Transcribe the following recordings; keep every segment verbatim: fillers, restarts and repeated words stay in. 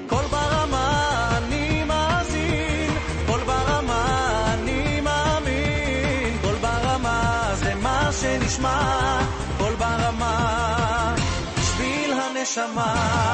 קול ברמה אני מאזין, קול ברמה אני מאמין, קול ברמה זה מה שנשמע, קול ברמה בשביל הנשמה.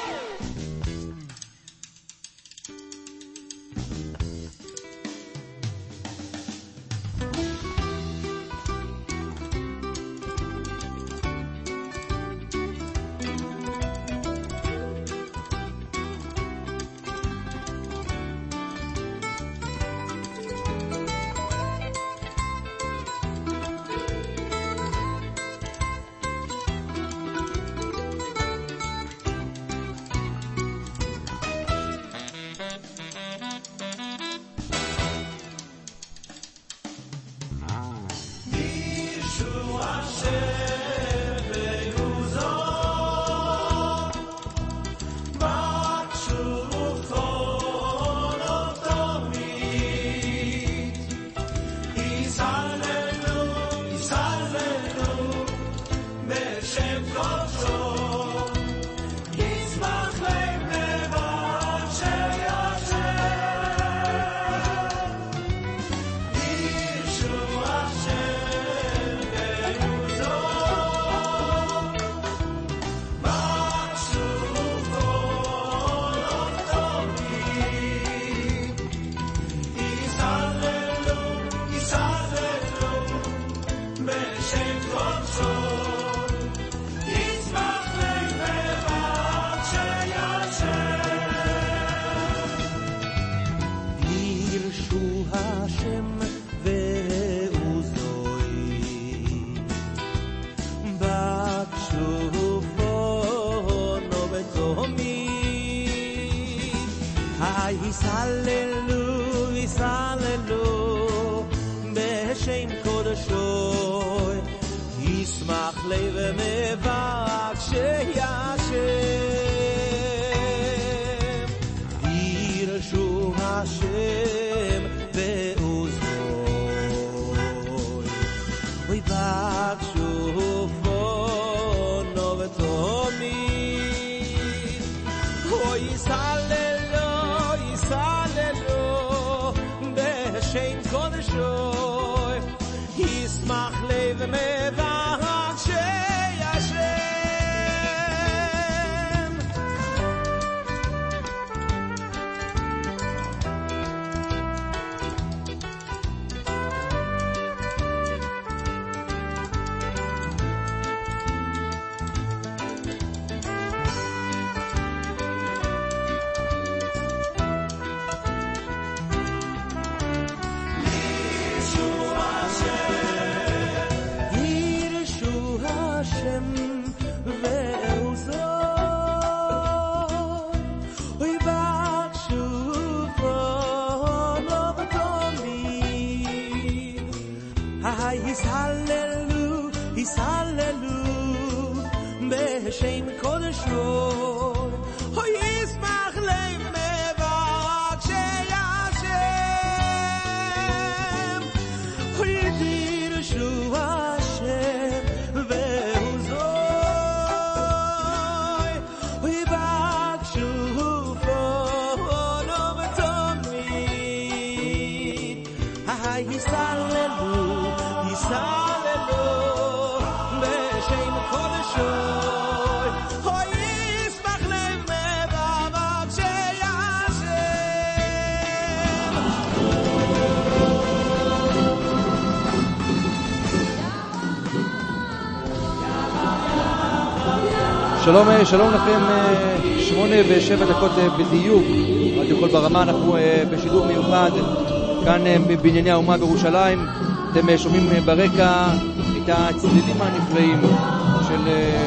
שלום, שלום לכם, שמונה ושבע דקות בדיוק, רדיו קול ברמה, אנחנו בשידור מיוחד כאן בבנייני האומה בירושלים. אתם שומעים ברקע את הצלילים הנפלאים של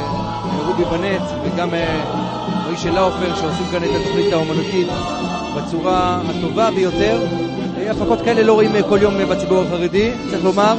רובי בנט וגם רישל לאופר שעושים כאן את התוכנית האומנותית בצורה הטובה ביותר. הפקות כאלה לא רואים כל יום בציבור החרדי, צריך לומר.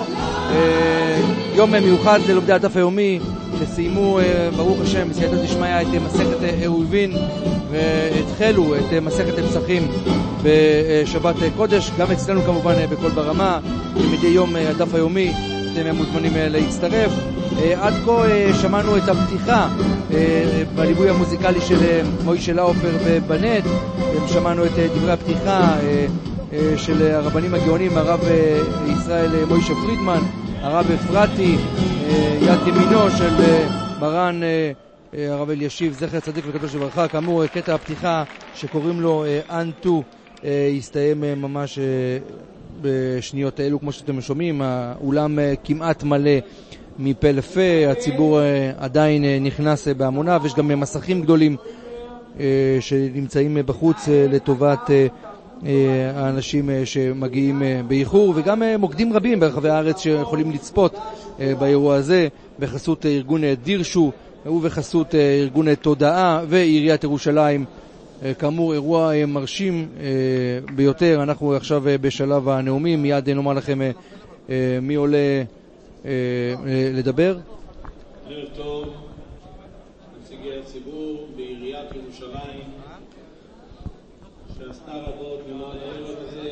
יום מיוחד ללומדי הדף היומי שסיימו ברוך השם בסייעתא דשמיא את מסכת עירובין והתחלו את מסכת פסחים בשבת קודש. גם אצלנו כמובן בקול ברמה מדי יום הדף היומי אתם מוזמנים להצטרף. עד כה שמענו את הפתיחה בליווי המוזיקלי של מוישה לאופר ובנט. שמענו את דברי הפתיחה של הרבנים הגאונים, הרב ישראל מוישה פרידמן, הרב אפרתי, יד ימינו של מרן הרב אלישיב זכר צדיק וקדוש לברכה. כאמור, קטע הפתיחה שקוראים לו אנטו יסתיים ממש בשניות האלו. כמו שאתם שומעים, האולם כמעט מלא מפה לפה, הציבור עדיין נכנס בהמוניו, יש גם מסכים גדולים שנמצאים בחוץ לטובת האנשים שמגיעים באיחור, וגם מוקדים רבים ברחבי הארץ שיכולים לצפות באירוע הזה בחסות ארגון דירשו ובחסות ארגון תודעה ועיריית ירושלים. כאמור, אירוע מרשים ביותר. אנחנו עכשיו בשלב הנאומים, מיד נאמר לכם מי עולה לדבר. ערב טוב, נציגי הציבור בעיריית ירושלים שעשתה רבות למען הערב הזה.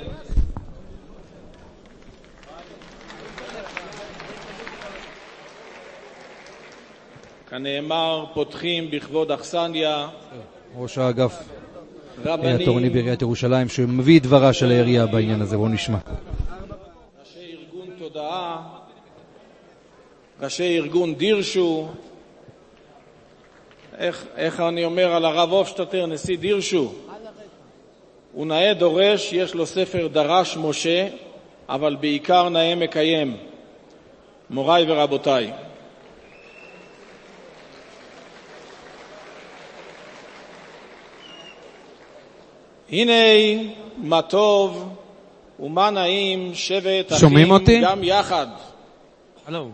כנאמר, פותחים בכבוד אכסניה. ראש האגף התורני בעיריית ירושלים שמביא את דברה של העירייה בעניין הזה, בואו נשמע. ראשי ארגון תודעה, ראשי ארגון דירשו, איך, איך אני אומר על הרב אופשטטר, נשיא דירשו, הוא נאה דורש, יש לו ספר דרש משה, אבל בעיקר נאה מקיים. מוריי ורבותיי, הנה מה טוב ומה נעים שבט אחים גם יחד. הלו.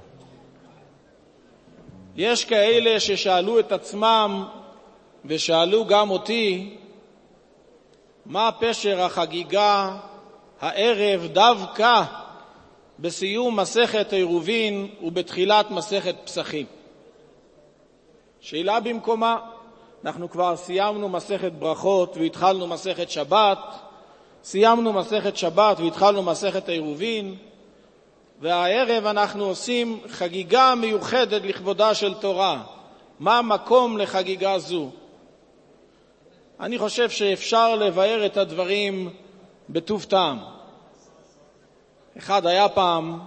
יש כאלה ששאלו את עצמם ושאלו גם אותי, מה פשר החגיגה הערב דווקא בסיום מסכת עירובין ובתחילת מסכת פסחים? שאלה במקומה. אנחנו כבר סיימנו מסכת ברכות והתחלנו מסכת שבת, סיימנו מסכת שבת והתחלנו מסכת עירובין, והערב אנחנו עושים חגיגה מיוחדת לכבודה של תורה. מה המקום לחגיגה זו? אני חושב שאפשר לבאר את הדברים בטוב טעם. אחד היה פעם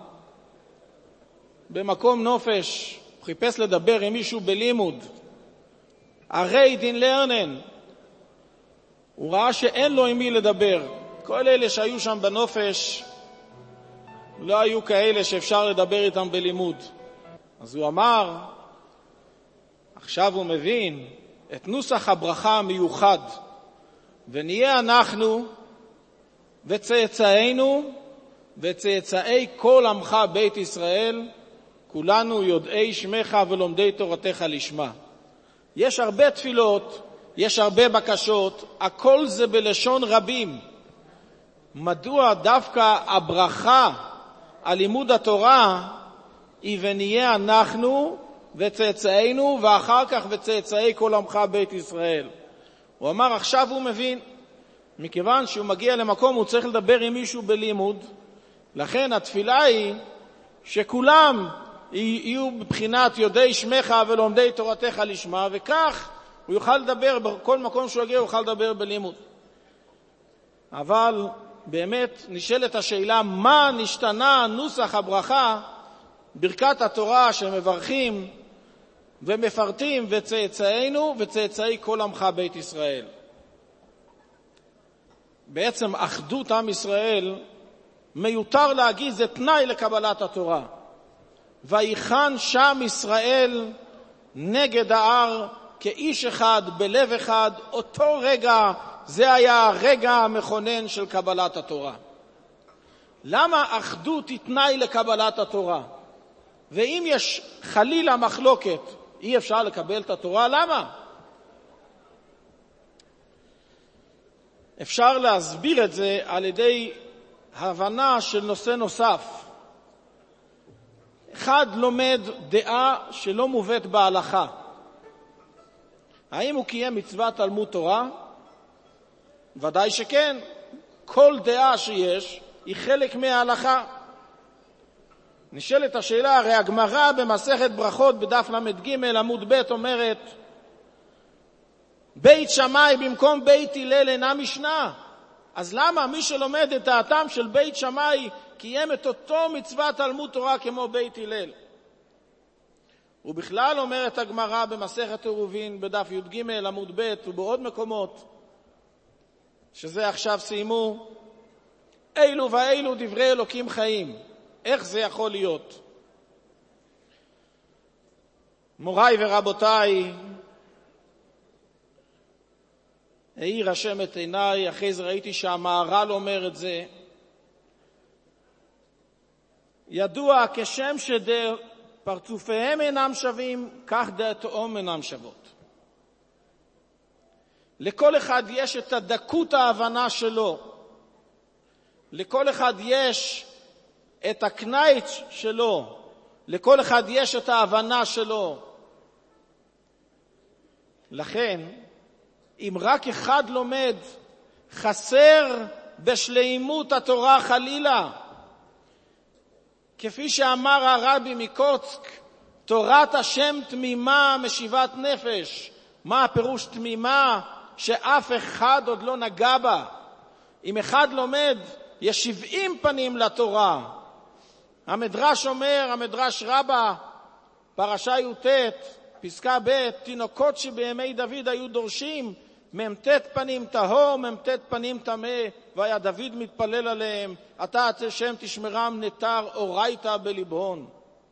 במקום נופש, חיפש לדבר עם מישהו בלימוד, הרי דין לרנן. הוא ראה שאין לו עם מי לדבר. כל אלה שהיו שם בנופש לא היו כאלה שאפשר לדבר איתם בלימוד. אז הוא אמר, עכשיו הוא מבין את נוסח הברכה המיוחד, ונהיה אנחנו וצאצאינו וצאצאי כל עמך בית ישראל, כולנו יודעי שמך ולומדי תורתך לשמה. יש הרבה תפילות, יש הרבה בקשות, הכל זה בלשון רבים. מדוע דווקא הברכה על לימוד התורה היא ונהיה אנחנו וצאצאינו ואחר כך וצאצאי כל עמך בית ישראל? הוא אמר, עכשיו הוא מבין, מכיוון שהוא מגיע למקום הוא צריך לדבר עם מישהו בלימוד, לכן התפילה היא שכולם יהיו בבחינת יודעי שמך ולומדי תורתך לשמה, וכך הוא יוכל לדבר, בכל מקום שהוא יגיע הוא יוכל לדבר בלימוד. אבל באמת נשאלת השאלה, מה נשתנה נוסח הברכה, ברכת התורה שמברכים ומפרטים וצאצאינו וצאצאי כל עמך בית ישראל? בעצם אחדות עם ישראל, מיותר להגיד, זה תנאי לקבלת התורה. ויחן שם ישראל נגד ההר כאיש אחד בלב אחד. אותו רגע, זה היה הרגע המכונן של קבלת התורה. למה אחדות היא תנאי לקבלת התורה? ואם יש חלילה מחלוקת, אי אפשר לקבל את התורה, למה? אפשר להסביר את זה על ידי הבנה של נושא נוסף. אחד לומד דעה שלא מובאת בהלכה. האם הוא קיים מצוות תלמוד תורה? ודאי שכן. כל דעה שיש היא חלק מההלכה. נשאלת השאלה, הרי הגמרא במסכת ברכות בדף למד ג' עמוד ב' אומרת, בית שמאי במקום בית הלל אינה משנה. אז למה מי שלומד את דעתם של בית שמאי קיים את אותו מצוות תלמוד תורה כמו בית הלל? ובכלל אומרת הגמרא במסכת עירובין בדף י"ג עמוד ב' ובעוד מקומות, שזה עכשיו סיימו, אילו ואילו דברי אלוקים חיים. איך זה יכול להיות? מוריי ורבותיי, העיר השם את עיניי, אחרי זה ראיתי שהמהר"ל אומר את זה. ידוע כשם שפרצופיהם אינם שווים, כך דעתיהם אינם שוות. לכל אחד יש את הדקות ההבנה שלו. לכל אחד יש את הקנייץ שלו. לכל אחד יש את ההבנה שלו. לכן, אם רק אחד לומד, חסר בשלימות התורה חלילה. כפי שאמר הרבי מקוצק, תורת השם תמימה משיבת נפש. מה הפירוש תמימה? שאף אחד עוד לא נגע בה. אם אחד לומד, יש שבעים פנים לתורה. המדרש אומר, המדרש רבה, פרשה י"ט, פסקה ב', תינוקות שבימי דוד היו דורשים ממ"ט פנים טהור, ממ"ט פנים טמא, והיה דוד מתפלל עליהם, אתה השם תשמרם נטר אורייתא בליבון.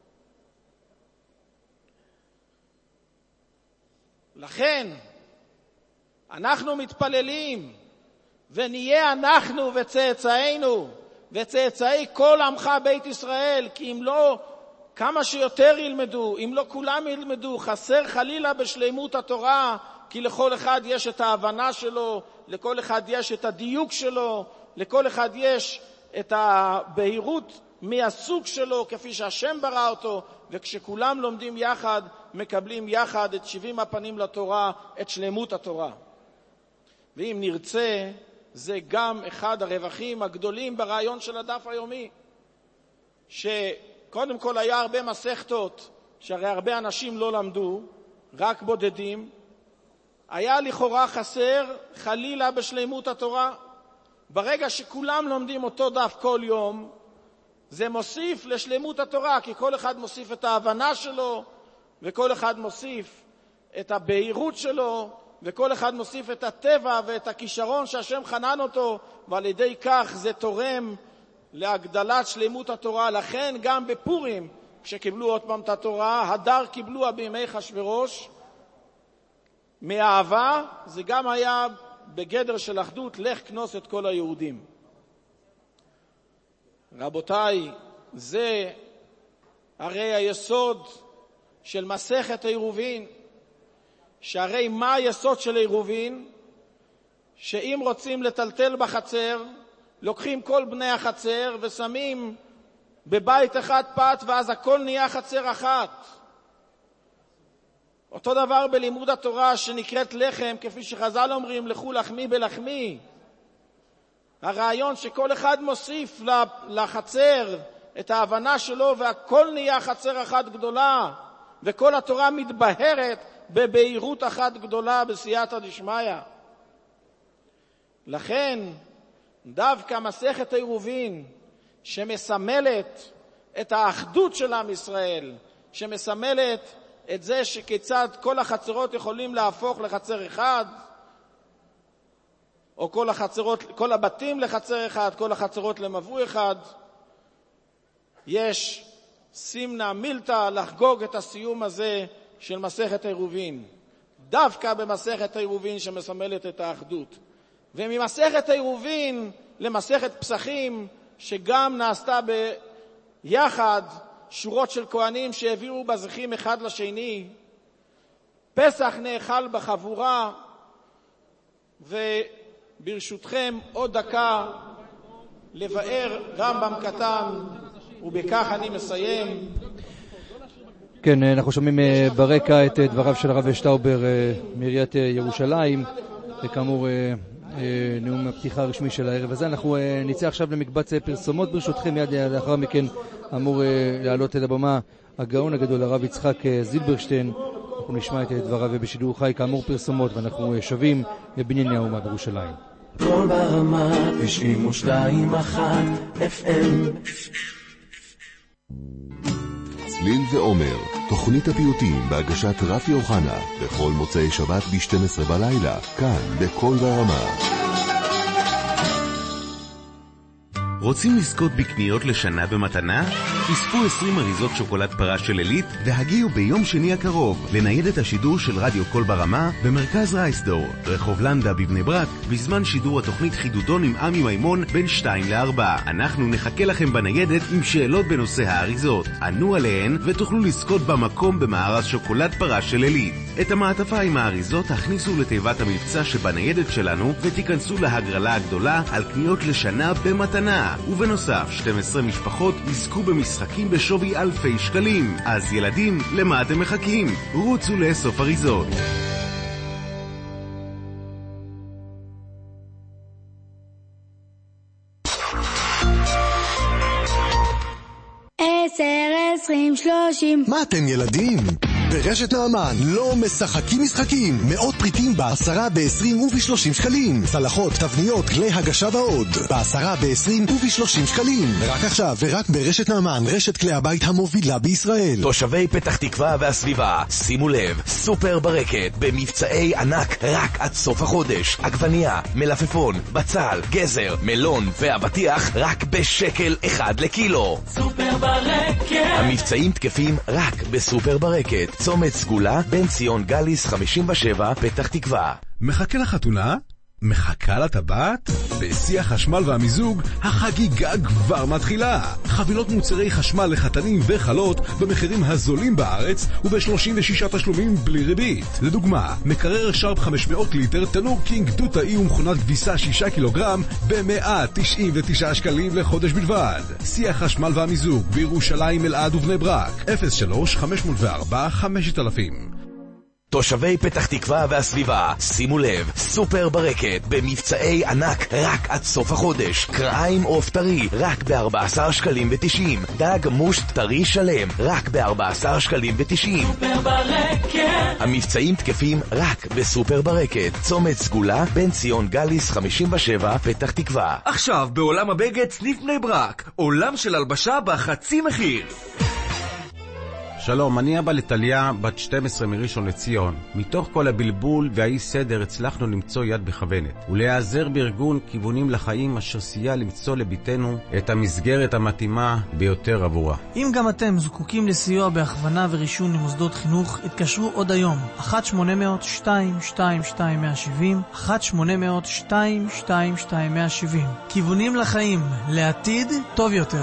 לכן אנחנו מתפללים ונהיה אנחנו וצאצאינו וצאצאי כל עמך בית ישראל, כי אם לא כמה שיותר ילמדו, אם לא כולם ילמדו, חסר חלילה בשלימות התורה, כי לכל אחד יש את ההבנה שלו, לכל אחד יש את הדיוק שלו, לכל אחד יש את הבהירות מהסוג שלו, כפי שהשם ברא אותו, וכשכולם לומדים יחד, מקבלים יחד את שבעים הפנים לתורה, את שלמות התורה. ואם נרצה, זה גם אחד הרווחים הגדולים ברעיון של הדף היומי, שקודם כל היה הרבה מסכתות, שהרי הרבה אנשים לא למדו, רק בודדים, היה לכאורה חסר חלילה בשלימות התורה. ברגע שכולם לומדים אותו דף כל יום, זה מוסיף לשלימות התורה, כי כל אחד מוסיף את ההבנה שלו, וכל אחד מוסיף את הבהירות שלו, וכל אחד מוסיף את הטבע ואת הכישרון שהשם חנן אותו, ועל ידי כך זה תורם להגדלת שלמות התורה. לכן גם בפורים, כשקיבלו עוד פעם את התורה, הדר קיבלוה בימי אחשוורוש, מאהבה, זה גם היה בגדר של אחדות, לך כנוס את כל היהודים. רבותיי, זה הרי היסוד של מסכת עירובין, שהרי מה היסוד של עירובין? שאם רוצים לטלטל בחצר, לוקחים כל בני החצר ושמים בבית אחד פת, ואז הכל נהיה חצר אחת. אותו דבר בלימוד התורה שנקראת לחם, כפי שחז"ל אומרים, לכו לחמי בלחמי. הרעיון שכל אחד מוסיף לחצר את ההבנה שלו, והכל נהיה חצר אחת גדולה, וכל התורה מתבהרת בבהירות אחת גדולה בסייעתא דשמיא. לכן דווקא מסכת עירובין, שמסמלת את האחדות של עם ישראל, שמסמלת את זה שכיצד כל החצרות יכולים להפוך לחצר אחד, או כל החצרות, כל הבתים לחצר אחד, כל החצרות למבוא אחד, יש סימנה מילתא לחגוג את הסיום הזה של מסכת עירובין, דווקא במסכת עירובין שמסמלת את האחדות. וממסכת עירובין למסכת פסחים, שגם נעשתה ביחד שורות של כהנים שהביאו בזכים אחד לשני, פסח נאכל בחבורה. וברשותכם עוד דקה לבאר רמב"ם קטן, ובכך אני מסיים. כן, אנחנו שומעים ברקע את דבריו של הרב שטאובר מעיריית ירושלים, וכאמור נאום הפתיחה הרשמי של הערב הזה. אנחנו נצא עכשיו למקבץ פרסומות ברשותכם, מיד לאחר מכן אמור לעלות את הבמה הגאון הגדול הרב יצחק זילברשטיין. אנחנו אנחנו נשמע את דבריו בשידור חי, כאמור פרסומות, ואנחנו שבים לבנייני האומה בירושלים. כל ברמה תשעים ושתיים אחת אף אם. צליל ועומר, תוכנית הפיוטים בהגשת רפי אוחנה, בכל מוצאי שבת ב-שתים עשרה בלילה, כאן בכל ברמה. רוצים לזכות בקניות לשנה במתנה? תספו עשרים אריזות שוקולד פרש של אלית והגיעו ביום שני הקרוב לניידת השידור של רדיו כל ברמה במרכז רייסדור, רחוב לנדה בבני ברק, בזמן שידור התוכנית חידודון עם עמי מימון בין שתיים לארבע. אנחנו נחכה לכם בניידת עם שאלות בנושא האריזות. ענו עליהן ותוכלו לזכות במקום במארז שוקולד פרש של אלית. את המעטפה עם האריזות הכניסו לתיבת המבצע שבניידת שלנו ותיכנסו להגרלה הגדולה על קניות לשנה במתנה. ובנוסף, שתים עשרה משפחות יזכו במשחקים בשווי אלפי שקלים. אז ילדים, למה אתם מחכים? רוצו לאסוף אריזות. עשר, עשרים, שלושים. מה אתם ילדים? ברשת נעמן לא משחקים משחקים. מאות פריטים בעשרה, בעשרים ובשלושים שקלים. צלחות, תבניות, כלי הגשה ועוד. בעשרה, בעשרים ובשלושים שקלים. רק עכשיו ורק ברשת נעמן, רשת כלי הבית המובילה בישראל. תושבי פתח תקווה והסביבה, שימו לב, סופר ברקת במבצעי ענק רק עד סוף החודש. עגבנייה, מלפפון, בצל, גזר, מלון והבטיח רק בשקל אחד לקילו. סופר ברקת. המבצעים תקפים רק בסופר ברקת. צומת סגולה, בן ציון גליס חמישים ושבע, פתח תקווה. מחכה לחתונה? מחכה לטבעת? בשיא החשמל והמיזוג, החגיגה כבר מתחילה. חבילות מוצרי חשמל לחתנים וחלות במחירים הזולים בארץ וב-שלושים ושישה תשלומים בלי ריבית. לדוגמה, מקרר שרפ חמש מאות ליטר, תנור קינג דו-תאי ומכונת כביסה שישה קילוגרם ב-מאה תשעים ותשעה שקלים לחודש בלבד. שיא החשמל והמיזוג בירושלים, אלעד ובני ברק, אפס שלוש חמש אפס ארבע חמש אלף. תושבי פתח תקווה והסביבה, שימו לב, סופר ברקת במבצעי ענק רק עד סוף החודש. קרעיים עוף טרי רק ב-ארבעה עשר שקלים ותשעים. דג מושט טרי שלם רק ב-ארבעה עשר שקלים ותשעים. סופר ברקת. המבצעים תקפים רק בסופר ברקת. צומת סגולה, בן ציון גליס חמישים ושבע, פתח תקווה. עכשיו בעולם הבגד סניף בני ברק, עולם של הלבשה בחצי מחיר. שלום, אני אבא לטליה, בת שתים עשרה מראשון לציון. מתוך כל הבלבול והאי סדר הצלחנו למצוא יד בכוונת ולהיעזר בארגון כיוונים לחיים אשר סייע למצוא לביתנו את המסגרת המתאימה ביותר עבורה. אם גם אתם זקוקים לסיוע בהכוונה ורישום למוסדות חינוך, התקשרו עוד היום אחת שמונה אפס אפס שתיים שתיים שתיים מאה שבעים, אחת שמונה אפס אפס שתיים שתיים שתיים מאה שבעים. כיוונים לחיים, לעתיד טוב יותר.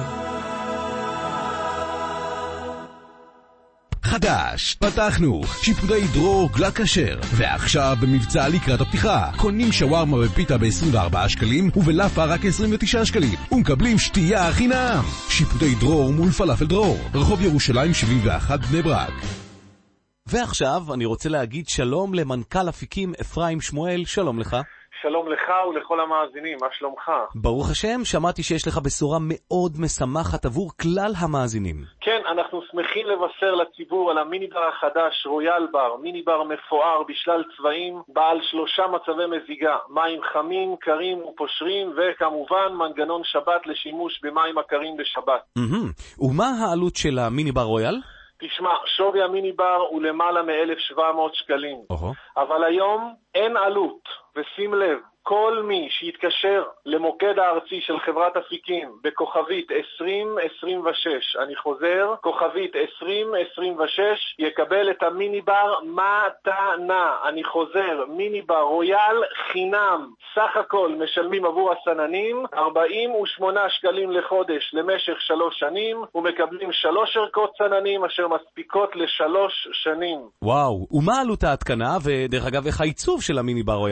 חדש, פתחנו, שיפודי דרור גלק כשר, ועכשיו במבצע לקראת הפתיחה, קונים שווארמה ופיתה ב-עשרים וארבעה שקלים ובלאפה רק עשרים ותשעה שקלים, ומקבלים שתייה חינם. שיפודי דרור מול פלאפל דרור, רחוב ירושלים שבעים ואחת בני ברק. ועכשיו אני רוצה להגיד שלום למנכ"ל אפיקים אפרים שמואל, שלום לך. שלום לך ולכל המאזינים, מה שלומך? ברוך השם, שמעתי שיש לך בשורה מאוד משמחת עבור כלל המאזינים. כן, אנחנו שמחים לבשר לציבור על המיני בר החדש, רויאל בר, מיני בר מפואר בשלל צבעים, בעל שלושה מצבי מזיגה, מים חמים, קרים ופושרים, וכמובן מנגנון שבת לשימוש במים הקרים בשבת. Mm-hmm. ומה העלות של המיני בר רויאל? תשמע, שווי המיני בר הוא למעלה מ-אלף שבע מאות שקלים. Uh-huh. אבל היום אין עלות, ושים לב, כל מי שיתקשר למוקד הארצי של חברת אפיקים בכוכבית עשרים עשרים ושש, אני חוזר, כוכבית עשרים עשרים ושש, יקבל את המיני בר מתנה. אני חוזר, מיני בר רויאל חינם. סך הכל משלמים עבור הסננים ארבעים ושמונה שקלים לחודש למשך שלוש שנים, ומקבלים שלוש ערכות סננים אשר מספיקות לשלוש שנים. וואו, ומה עלות ההתקנה, ודרך אגב איך העיצוב של המיני בר רויאל?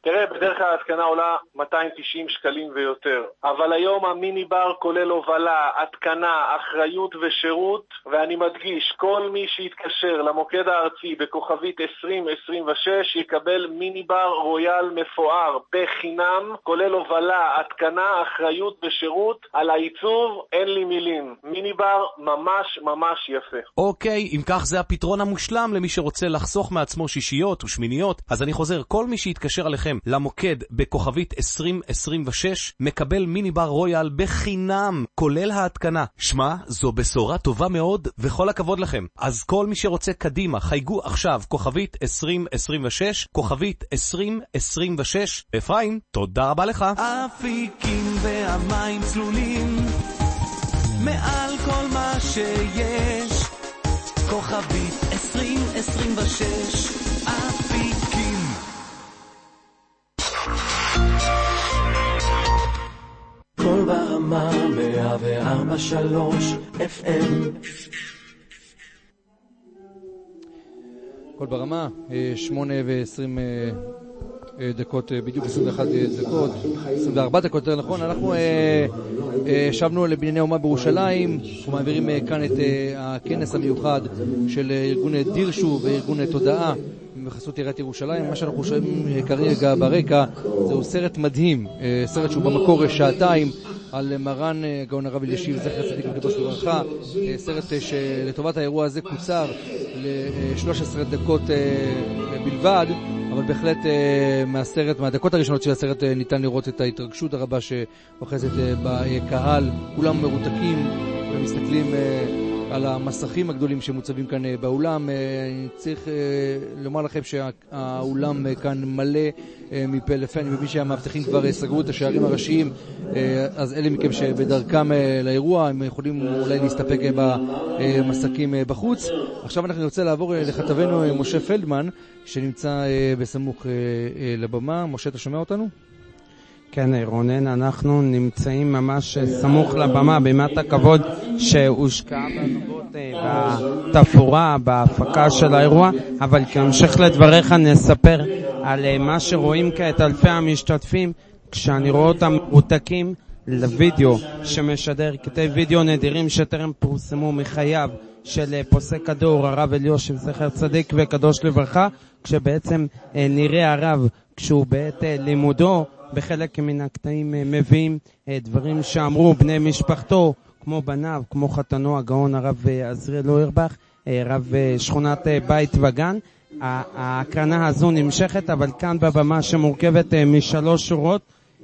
תראה, בדרך כלל ההתקנה עולה מאתיים ותשעים שקלים ויותר, אבל היום המיני בר כולל הובלה, התקנה, אחריות ושירות, ואני מדגיש, כל מי שיתקשר למוקד הארצי בכוכבית עשרים עשרים ושש יקבל מיני בר רויאל מפואר בחינם, כולל הובלה, התקנה, אחריות ושירות. על העיצוב אין לי מילים, מיני בר ממש ממש יפה. אוקיי, אם כך זה הפתרון המושלם למי שרוצה לחסוך מעצמו שישיות ושמיניות. אז אני חוזר, כל מי שיתקשר עליכם למוקד בכוכבית עשרים עשרים ושש מקבל מיני בר רויאל בחינם, כולל ההתקנה. שמע, זו בשורה טובה מאוד וכל הכבוד לכם. אז כל מי שרוצה קדימה, חייגו עכשיו כוכבית עשרים עשרים ושש, כוכבית עשרים עשרים ושש. אפרים, תודה רבה לך. אפיקים והמים צלולים מעל כל מה שיש, כוכבית עשרים עשרים ושש. אפיקים. כל ברמה מאה וארבע שלוש אף אם. כל ברמה, שמונה ועשרים דקות, בדיוק עשרים ואחת דקות, עשרים וארבע דקות יותר נכון. אנחנו שבנו לבנייני האומה בירושלים, אנחנו מעבירים כאן את הכנס המיוחד של ארגון דירשו וארגון תודעה בחסות עיריית ירושלים. מה שאנחנו שומעים כרגע ברקע זהו סרט מדהים, סרט שהוא במקור שעתיים על מרן גאון הרב אלישיב זכר צדיק וקדוש לברכה, סרט שלטובת האירוע הזה קוצר ל-שלוש עשרה דקות בלבד, אבל בהחלט מהסרט, מהדקות הראשונות של הסרט ניתן לראות את ההתרגשות הרבה שאוחזת בקהל. כולם מרותקים ומסתכלים על המסכים הגדולים שמוצבים כאן באולם. אני צריך לומר לכם שהאולם כאן מלא מפה לפה. אני מבין שהמאבטחים כבר סגרו את השערים הראשיים, אז אלה מכם שבדרכם לאירוע הם יכולים אולי להסתפק במסכים בחוץ. עכשיו אנחנו רוצה לעבור לכתבנו משה פלדמן שנמצא בסמוך לבמה. משה, אתה שומע אותנו? כן, רונן, אנחנו נמצאים ממש סמוך לבמה, בימת הכבוד שהושקעה ברבות בתפאורה, בהפקה של האירוע, אבל כהמשך לדבריך נספר על מה שרואים כעת אלפי המשתתפים, כשאני רואה אותם מרותקים לוידאו שמשדר קטעי וידאו נדירים שטרם פורסמו מחייו של פוסק הדור הרב אלישיב זכר צדיק וקדוש לברכה, כשבעצם נראה הרב כשהוא בעת לימודו בחלק מן הקטעים מביאים דברים שאמרו בני משפחתו, כמו בניו, כמו חתנו הגאון הרב עזריאל אוירבך, רב שכונת בית וגן. ההקרנה הזו נמשכת, אבל כאן בבמה שמורכבת משלוש שורות,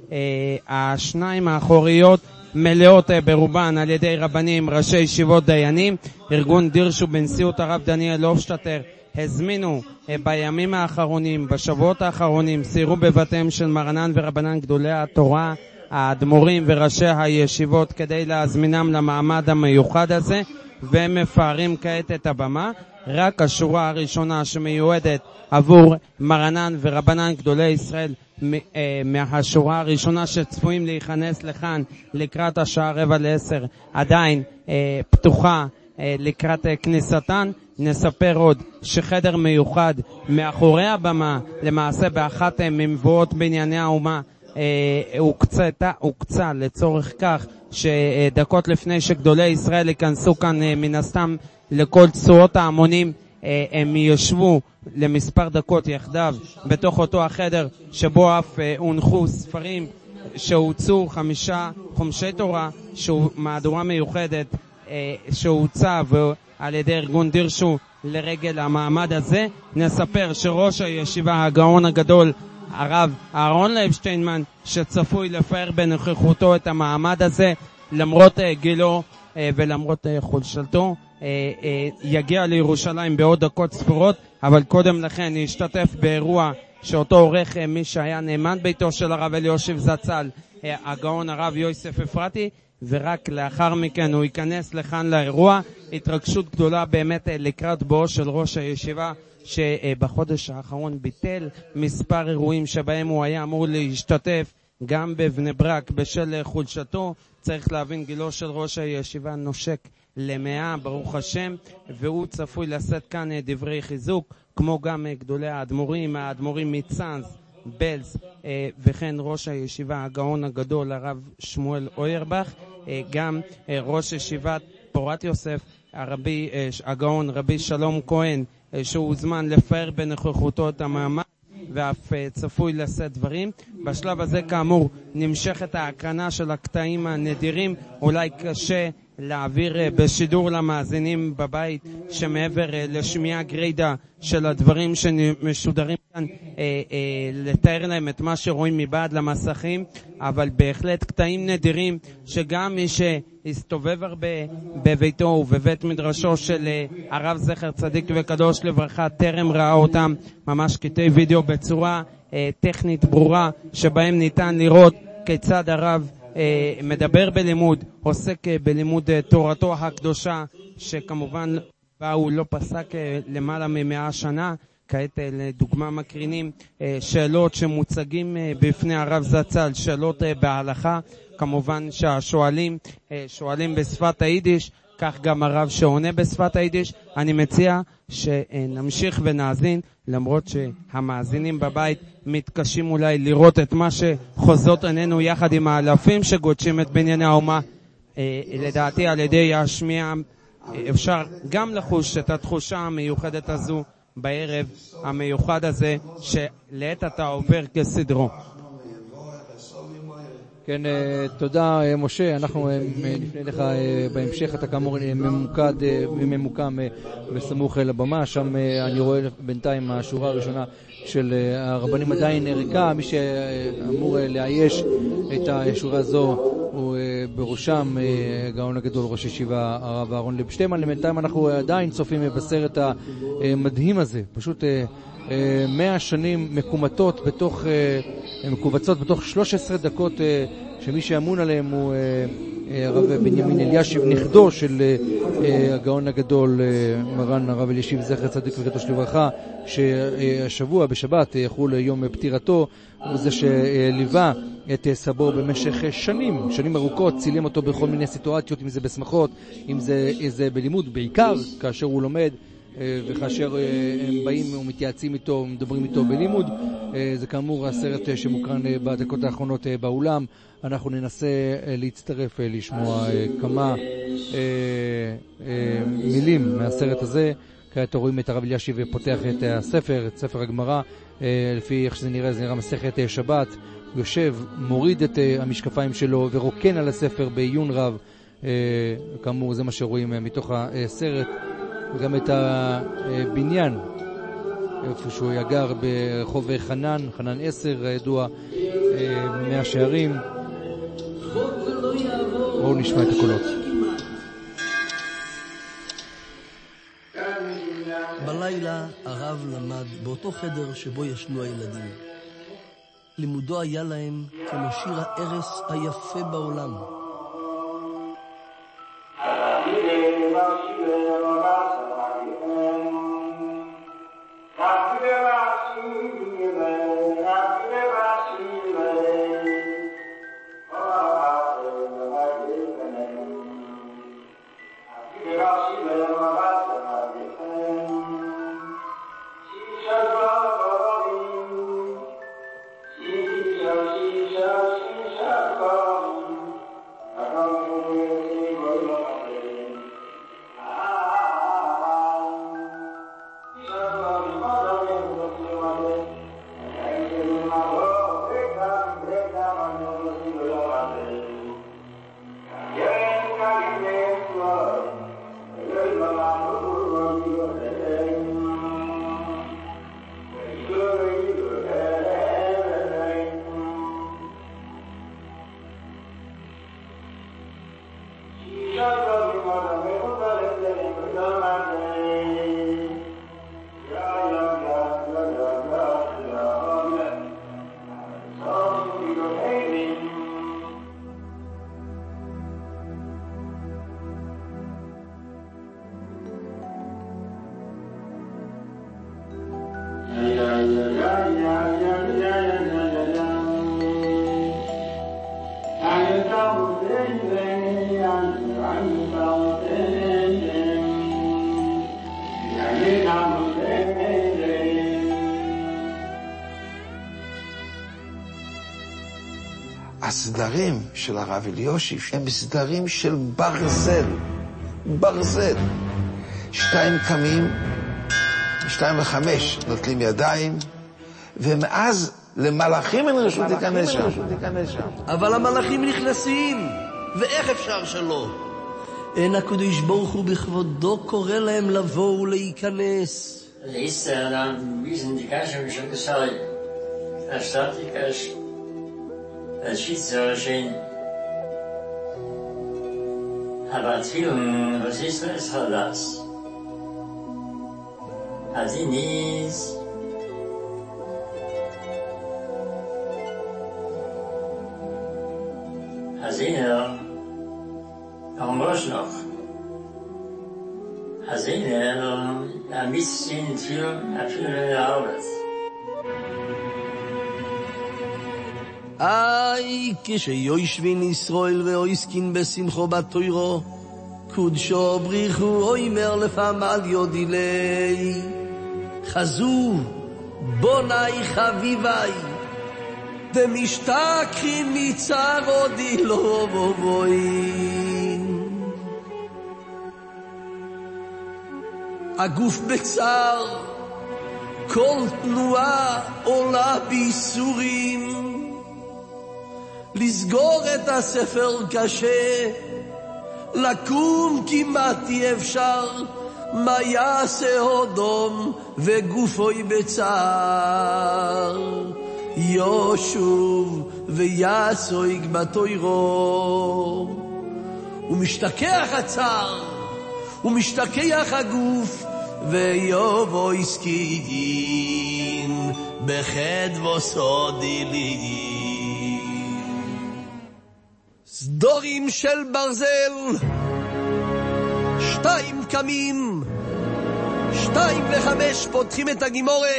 השניים האחוריות מלאות ברובן על ידי רבנים, ראשי ישיבות, דיינים. ארגון דירשו בנשיאות הרב דניאל הופשטר הזמינו בימים האחרונים, בשבועות האחרונים, סיירו בבתיהם של מרנן ורבנן גדולי התורה, האדמו"רים וראשי הישיבות כדי להזמינם למעמד המיוחד הזה, והם מפארים כעת את הבמה. רק השורה הראשונה שמיועדת עבור מרנן ורבנן גדולי ישראל, מהשורה הראשונה שצפויים להיכנס לכאן לקראת השעה רבע לעשר, עדיין פתוחה לקראת כניסתן. נספר עוד שחדר מיוחד מאחורי הבמה, למעשה באחת ממבואות בנייני האומה, הוקצה, הוקצה לצורך כך שדקות לפני שגדולי ישראל ייכנסו כאן מן הסתם לכל צורות ההמונים, הם ישבו למספר דקות יחדיו בתוך אותו החדר שבו אף הונחו ספרים שהוצאו, חמישה חומשי תורה, שהוא מהדורה מיוחדת שהוצא על ידי ארגון דירשו לרגל המעמד הזה. נספר שראש הישיבה הגאון הגדול הרב אהרון לייב שטיינמן, שצפוי לפאר בנוכחותו את המעמד הזה למרות גילו ולמרות חולשתו, יגיע לירושלים בעוד דקות ספורות, אבל קודם לכן ישתתף באירוע שאותו עורך מי שהיה נאמן ביתו של הרב אלישיב זצ"ל, הגאון הרב יוסף אפרתי, ורק לאחר מכן הוא ייכנס לכאן לאירוע. התרגשות גדולה באמת לקראת בואו של ראש הישיבה, שבחודש האחרון ביטל מספר אירועים שבהם הוא היה אמור להשתתף, גם בבני ברק בשל חולשתו. צריך להבין, גילו של ראש הישיבה נושק למאה, ברוך השם, והוא צפוי לשאת כאן דברי חיזוק, כמו גם גדולי האדמו"רים, האדמו"רים מצאנז בלז, וכן ראש הישיבה הגאון הגדול הרב שמואל אוירבך, גם ראש ישיבת פורת יוסף הרבי הגאון רבי שלום כהן, שהוא הוזמן לפאר בנוכחותו את המעמד ואף צפוי לשאת דברים. בשלב הזה כאמור נמשכת ההקרנה של הקטעים הנדירים, אולי קשה להעביר בשידור למאזינים בבית שמעבר לשמיעה גרידה של הדברים שמשודרים כאן, אה, אה, לתאר להם את מה שרואים מבעד למסכים, אבל בהחלט קטעים נדירים שגם מי שהסתובב הרבה בביתו ובבית מדרשו של אה, הרב זכר צדיק וקדוש לברכה טרם ראה אותם, ממש קטעי וידאו בצורה אה, טכנית ברורה שבהם ניתן לראות כיצד הרב מדבר בלימוד, עוסק בלימוד תורתו הקדושה, שכמובן הוא לא פסק למעלה ממאה שנה. כעת לדוגמה מקרינים שאלות שמוצגים בפני הרב זצ"ל, שאלות בהלכה, כמובן שהשואלים שואלים בשפת היידיש, כך גם הרב שעונה בשפת היידיש. אני מציע שנמשיך ונאזין, למרות שהמאזינים בבית מתקשים אולי לראות את מה שחוזות עינינו יחד עם האלפים שגודשים את בנייני האומה. לדעתי על ידי השמיעה אפשר גם לחוש את התחושה המיוחדת הזו בערב המיוחד הזה שלעת אתה עובר כסדרו. כן, תודה משה. אנחנו נפנה לך בהמשך. אתה כאמור ממוקד וממוקם בסמוך לבמה, שם אני רואה בינתיים השורה הראשונה של הרבנים עדיין ריקה. מי שאמור לאייש את השורה הזו הוא בראשם גאון הגדול ראש ישיבה הרב אהרון ליב שטיימן. בינתיים אנחנו עדיין צופים בסרט המדהים הזה, פשוט מאה שנים מקומתות בתוך, מקובצות בתוך שלוש עשרה דקות, שמי שאמון עליהם הוא הרב בנימין אלישיב, נכדו של הגאון הגדול מרן הרב אלישיב זכר צדיק וקדוש לברכה, שהשבוע בשבת יחול יום פטירתו. הוא זה שליווה את סבו במשך שנים, שנים ארוכות, צילם אותו בכל מיני סיטואציות, אם זה בשמחות, אם זה, זה בלימוד, בעיקר כאשר הוא לומד וכאשר הם באים ומתייעצים איתו ומדברים איתו בלימוד. זה כאמור הסרט שמוקרן בדקות האחרונות באולם. אנחנו ננסה להצטרף לשמוע כמה מילים מהסרט הזה. כעת רואים את הרב אלישיב פותח את הספר, את ספר הגמרא, לפי איך שזה נראה, זה נראה מסכת שבת. הוא יושב, מוריד את המשקפיים שלו ורוקן על הספר בעיון רב. כאמור זה מה שרואים מתוך הסרט. וגם את הבניין איפה שהוא יגר ברחוב חנן, חנן עשר הידוע, מאה שערים. בואו נשמע את הקולות. בלילה הרב למד באותו חדר שבו ישנו הילדים. לימודו היה להם כמו שיר הערס היפה בעולם. הסדרים של הרב אליושיב הם סדרים של ברזל, ברזל. שתיים קמים, שתיים וחמש נוטלים ידיים, ומאז למלאכים אין רשות להיכנס שם. אבל המלאכים נכנסים, ואיך אפשר שלא? אין הקדוש ברוך הוא בכבודו קורא להם לבוא ולהיכנס. Das ist ja dann, wie es in die Kasche schon gesagt, der Statikas, der Schiedsrichter, aber Tfilen, was ist das Hadas? Hat sie nichts. Hat sie noch, warum war's noch? אז הנה, המיץ שנתפיל, אפילו לארץ. איי, כשיושבין ישראל ואויסקין בשמחו בתוירו, קודשו בריחו אוימר לפעם על יודילי. חזו, בוני חביבי, דמשתכחים מצר עודי לא בובוין. הגוף בצער, כל תנועה עולה ביסורים. לסגור את הספר קשה, לקום כמעט אי אפשר, מה יעשה הודום וגופוי בצער. יושוב ויעסויק בתוירו, ומשתכח הצער, ומשתכח הגוף, ויובו עסקין בחדבו סודילים. סדורים של ברזל, שתיים קמים, שתיים וחמש פותחים את הגימורה,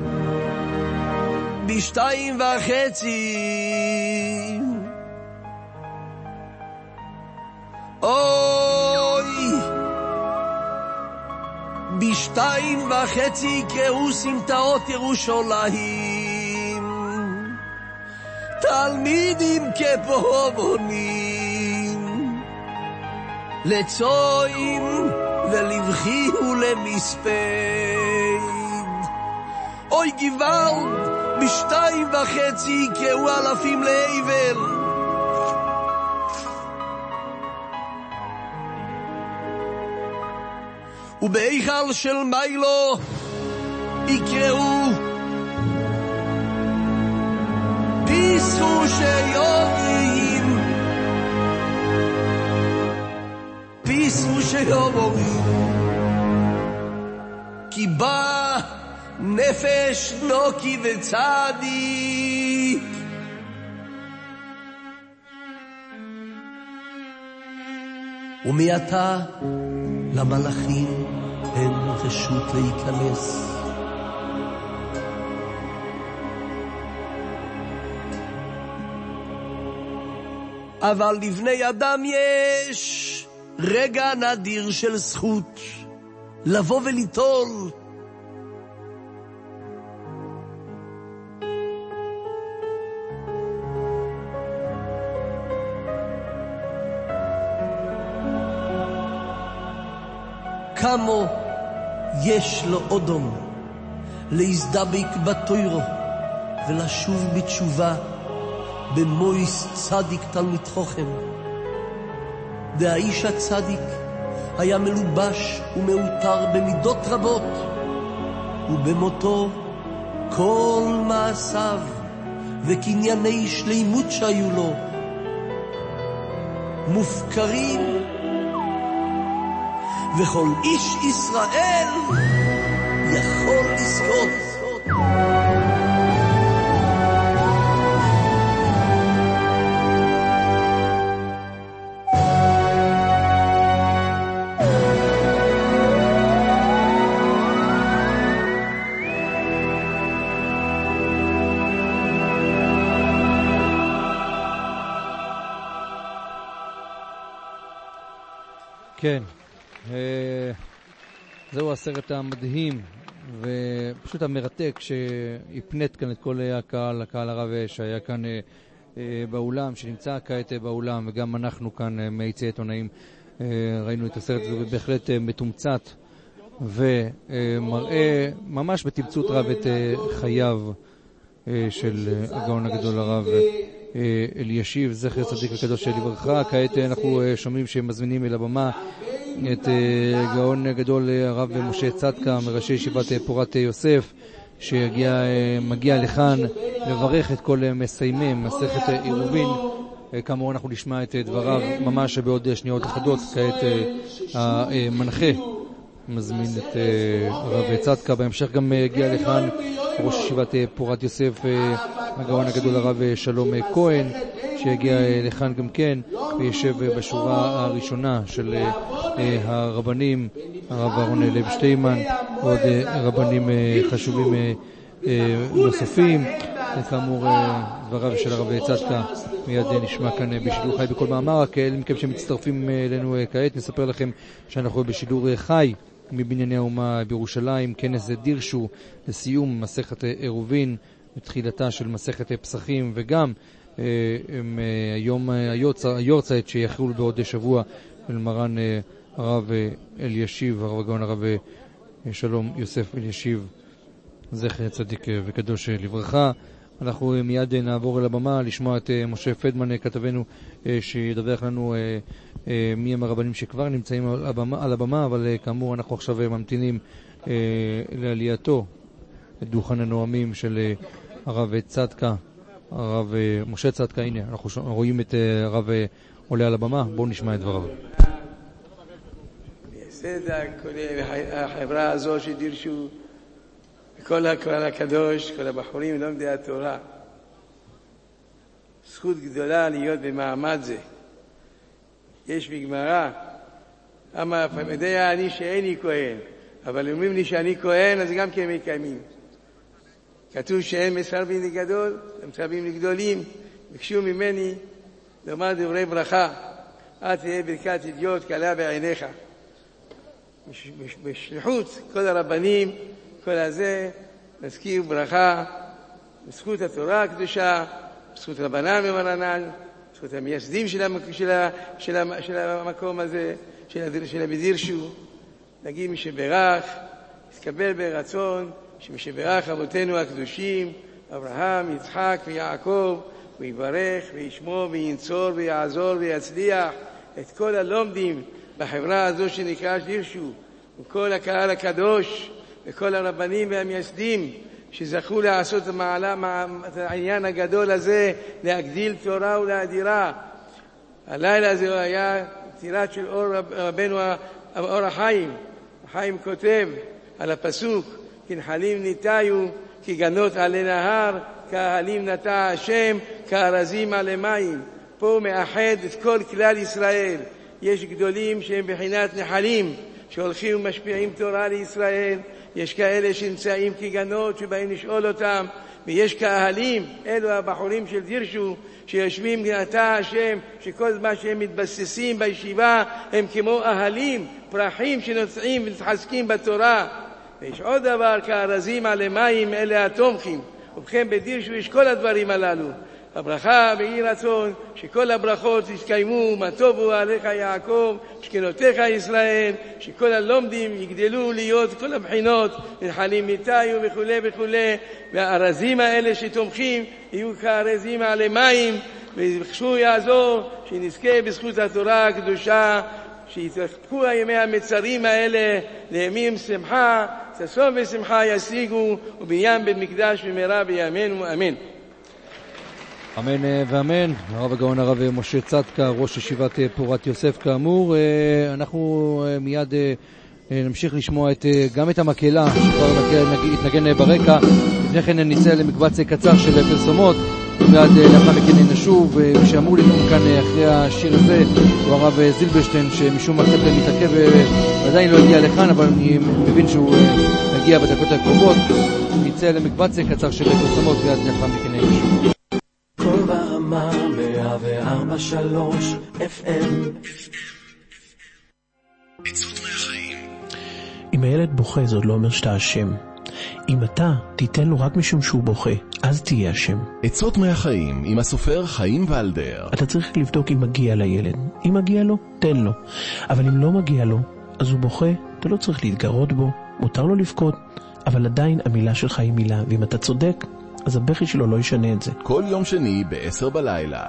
בשתיים וחצי אוי, בשתיים וחצי יקראו סמטאות ירושלים, תלמידים כפובונים, לצועים ולבחי ולמספד. אוי גוואלד, בשתיים וחצי יקראו אלפים לעבל, ובאיכל של מיילו יקראו פיסחו שיורים, פיסחו שיורים, כי בא נפש נוקי וצדיק. ומעתה למלאכים אין רשות להיכנס. אבל לבני אדם יש רגע נדיר של זכות לבוא וליטול. כמו יש לו אודום להזדבק בתוירו ולשוב בתשובה במויס צדיק תלמיד חוכם. והאיש הצדיק היה מלובש ומאותר במידות רבות, ובמותו כל מעשיו וקנייני שלימות שהיו לו מופקרים, וכל איש ישראל יכול לזכות. כן, זהו הסרט המדהים ופשוט המרתק שהפנית כאן את כל הקהל, הקהל הרב שהיה כאן באולם, שנמצא כעת באולם, וגם אנחנו כאן מיציע עיתונאים ראינו את הסרט הזה, ובהחלט מתומצת ומראה ממש בתמצות רב את חייו של הגאון הגדול הרב אלישיב, זכר צדיק וקדוש לברכה. כעת אנחנו שומעים שהם מזמינים אל הבמה את גאון גדול הרב משה צדקה מראשי ישיבת פורת יוסף, שמגיע לכאן לברך את כל מסיימי מסכת עירובין. כאמור אנחנו נשמע את דבריו ממש בעוד שניות אחדות. כעת המנחה מזמין את הרב צדקה. בהמשך גם הגיע לכאן ראש ישיבת פורת יוסף הגאון הגדול הרב שלום כהן, שהגיע לכאן גם כן וישב בשורה הראשונה של הרבנים, הרב אהרון לב שטיימן ועוד רבנים חשובים נוספים. כאמור דבריו של הרב צדקה מיד נשמע כאן בשידור חי בכל מאמר. רק אלה מכם שמצטרפים אלינו כעת, נספר לכם שאנחנו בשידור חי מבנייני האומה בירושלים, כנס דירשו לסיום מסכת עירובין, בתחילתה של מסכת פסחים, וגם היום היורצייט שיחול בעוד שבוע של מרן הרב אלישיב, הרב הגאון הרב שלום יוסף אלישיב, זכר צדיק וקדוש לברכה. אנחנו מיד נעבור אל הבמה לשמוע את משה פדמן כתבנו, שידווח לנו מי הם הרבנים שכבר נמצאים על הבמה, על הבמה, אבל כאמור אנחנו עכשיו ממתינים לעלייתו לדוכן הנואמים של הרב צדקה, הרב משה צדקה. הנה אנחנו רואים את הרב עולה על הבמה, בואו נשמע את דבריו. החברה הזו שדירשו כל הקהל הקדוש, כל הבחורים לומדי התורה, זכות גדולה להיות במעמד זה. יש בגמרא, אמה יודע אני שאיני כהן, אבל אומרים לי שאני כהן, אז גם כן מקיימים. כתוב שאין מסרבים לגדול, מסרבים לגדולים, ביקשו ממני לומר דברי ברכה, את תהיה ברכת אידיוט קלה בעיניך. בשליחות כל הרבנים, כל הזה, נזכיר ברכה, בזכות התורה הקדושה, בזכות רבנן ומרנן, בזכות המייסדים של, המק... של, ה... של, ה... של המקום הזה, של, ה... של המדירשו. נגיד מי שברך, יתקבל ברצון, שמי שברך אבותינו הקדושים, אברהם, יצחק ויעקב, ויברך וישמור וינצור ויעזור ויצליח את כל הלומדים בחברה הזו שנקרא דירשו, וכל הקהל הקדוש, וכל הרבנים והמייסדים שזכו לעשות את העניין הגדול הזה, להגדיל תורה ולהדירה. הלילה הזה היה טירת של אור רבנו אור החיים. החיים כותב על הפסוק, כנחלים ניתאיו, כגנות עלי נהר, כאהלים נטע השם, כארזים עלי מים. פה מאחד את כל כלל ישראל. יש גדולים שהם בחינת נחלים, שהולכים ומשפיעים תורה לישראל. יש כאלה שנמצאים כגנות שבאים לשאול אותם, ויש כאהלים, אלו הבחורים של דירשו, שיושבים נטע השם, שכל זמן שהם מתבססים בישיבה, הם כמו אהלים, פרחים שנוצאים ומתחזקים בתורה. ויש עוד דבר, כארזים עלי מים, אלה התומכים. ובכן בדירשו יש כל הדברים הללו. הברכה ויהי רצון שכל הברכות יתקיימו, מה טובו עליך יעקב, שכנותיך ישראל, שכל הלומדים יגדלו להיות כל הבחינות, נחלים ניתאיו וכו' וכו', והארזים האלה שתומכים יהיו כארזים עלי מים, ובחשו יעזור שנזכה בזכות התורה הקדושה, שיתרחקו הימי המצרים האלה לימים שמחה, ששון ושמחה ישיגו, ובים בית מקדש במהרה בימינו אמן. אמן ואמן. הרב הגאון הרב משה צדקה, ראש ישיבת פורת יוסף. כאמור, אנחנו מיד נמשיך לשמוע את, גם את המקהלה שכבר יתנגן ברקע. לפני כן נצא למקבץ קצר של פרסומות, ועד לאחר מכן נשוב. שאמור לנאום כאן אחרי השיר הזה הוא הרב זילברשטיין, שמשום מה קצת מתעכב ועדיין לא הגיע לכאן, אבל אני מבין שהוא מגיע בדקות הקרובות. נצא למקבץ קצר של פרסומות, ועד לאחר מכן נשוב. כל ברמה מאה וארבע שלוש אף אם. אם הילד בוכה זה עוד לא אומר שאתה אשם. אם אתה תיתן לו רק משום שהוא בוכה, אז תהיה אשם. עצות מהחיים עם הסופר חיים ולדר. אתה צריך לבדוק אם מגיע לילד. אם מגיע לו, תן לו. אבל אם לא מגיע לו, אז הוא בוכה, אתה לא צריך להתגרות בו, מותר לו לבכות, אבל עדיין המילה שלך היא מילה, ואם אתה צודק, אז הבכי שלו לא ישנה את זה. כל יום שני בעשר בלילה.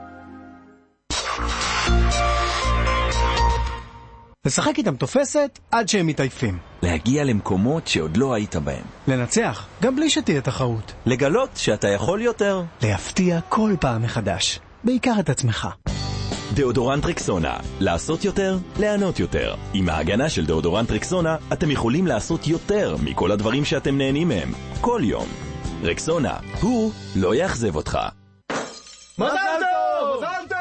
לשחק איתם תופסת עד שהם מתעייפים. להגיע למקומות שעוד לא היית בהם. לנצח, גם בלי שתהיה תחרות. לגלות שאתה יכול יותר. להפתיע כל פעם מחדש, בעיקר את עצמך. דאודורנט רקסונה, לעשות יותר, לענות יותר. עם ההגנה של דאודורנט רקסונה, אתם יכולים לעשות יותר מכל הדברים שאתם נהנים מהם. כל יום. רקסונה, הוא לא יאכזב אותך. מזל טוב! מזל טוב!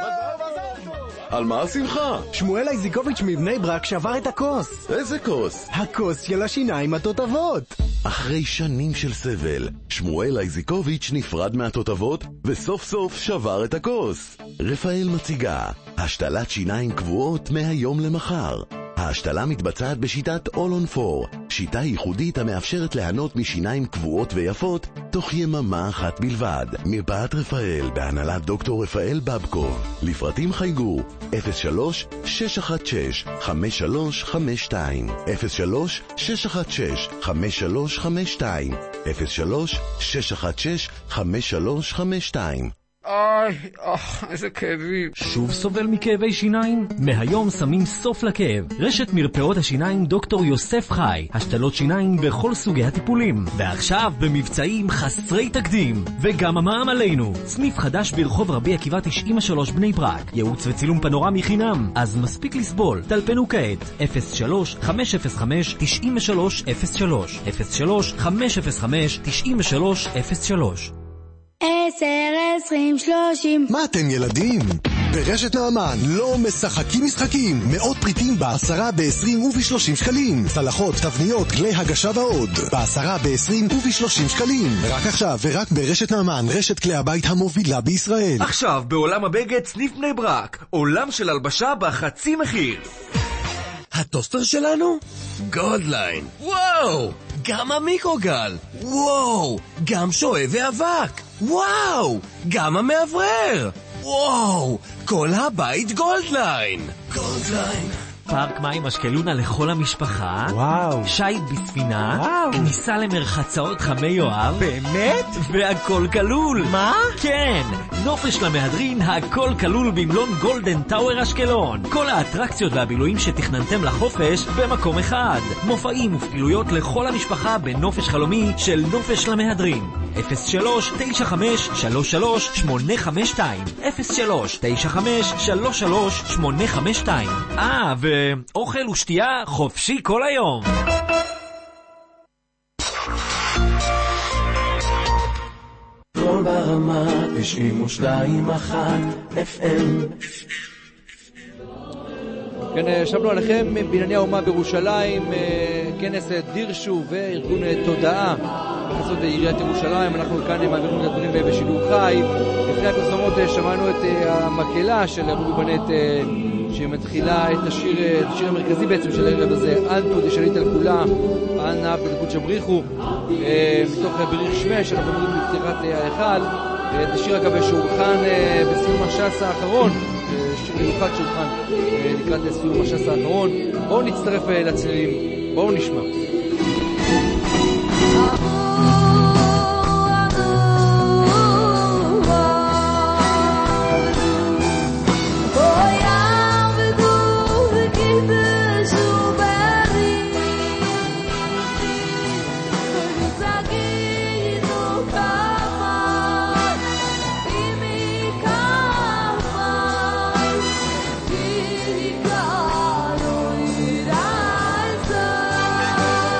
על מה השמחה? שמואל אייזיקוביץ' מבני ברק שבר את הכוס. איזה כוס? הכוס של השיניים התותבות. אחרי שנים של סבל, שמואל אייזיקוביץ' נפרד מהתותבות וסוף סוף שבר את הכוס. רפאל מציגה השתלת שיניים קבועות מהיום למחר. ההשתלה מתבצעת בשיטת All on four, שיטה ייחודית המאפשרת ליהנות משיניים קבועות ויפות תוך יממה אחת בלבד. מרפאת רפאל בהנהלת דוקטור רפאל בבקוב. לפרטים חייגו אפס שלוש שש אחת שש חמש שלוש חמש שתיים אפס שלוש שש אחת שש חמש שלוש חמש שתיים אפס שלוש שש אחת שש חמש שלוש חמש שתיים. אוי, אוח, איזה כאבים. שוב סובל מכאבי שיניים? מהיום שמים סוף לכאב. רשת מרפאות השיניים דוקטור יוסף חי. השתלות שיניים בכל סוגי הטיפולים. ועכשיו במבצעים חסרי תקדים. וגם המע"מ עלינו. סניף חדש ברחוב רבי עקיבא תשעים ושלוש בני ברק. ייעוץ וצילום פנורמי חינם. אז מספיק לסבול. טלפנו כעת. אפס שלוש חמש אפס חמש תשעים ושלוש אפס שלוש אפס שלוש חמש אפס חמש תשעים ושלוש אפס שלוש. עשר, עשרים, שלושים. מה אתם ילדים? ברשת נעמן לא משחקים משחקים. מאות פריטים בעשרה, בעשרים ובשלושים שקלים. צלחות, תבניות, כלי הגשה ועוד. בעשרה, בעשרים ובשלושים שקלים. רק עכשיו ורק ברשת נעמן, רשת כלי הבית המובילה בישראל. עכשיו בעולם הבגד סניף בני ברק. עולם של הלבשה בחצי מחיר. הטוסטר שלנו? גולדליין. וואו! גם המיקרוגל. וואו! גם שואב ואבק. וואו! גם המעברר. וואו! כל הבית גולדליין. גולדליין. פארק מים אשקלונה לכל המשפחה. וואו. שייט בספינה. וואו. כניסה למרחצאות חמי יואב. באמת? והכל כלול. מה? כן. נופש למהדרין, הכל כלול במלון גולדן טאוור אשקלון. כל האטרקציות והבילויים שתכננתם לחופש במקום אחד. מופעים ופעילויות לכל המשפחה בנופש חלומי של נופש למהדרין. אפס שלוש תשע חמש שלוש שלוש שמונה חמש שתיים אפס שלוש תשע חמש שלוש שלוש שמונה חמש שתיים. אה, ואוכל ושתייה חופשי כל היום. כל ברמה תשעים ושתיים אחת אף אם. כן, שבנו עליכם בנייני האומה בירושלים, כנס דירשו וארגון תודעה בחסות עיריית ירושלים. אנחנו כאן מעבירים את הדברים בשידור חי. לפני הפרסומות שמענו את המקהלה של רובי בנט שמתחילה את השיר, את השיר המרכזי בעצם של הערב הזה, אנטו דשליט על כולה, אנא בנקוד שבריחו, מתוך בריך שמש. אנחנו מדברים בפתיחת ההיכל. את השיר אגב שהולחן בסיום הש"ס האחרון, שיר מיוחד שהולחן לקראת סיום הש"ס האחרון. בואו נצטרף לצלילים, בואו נשמע. Bye.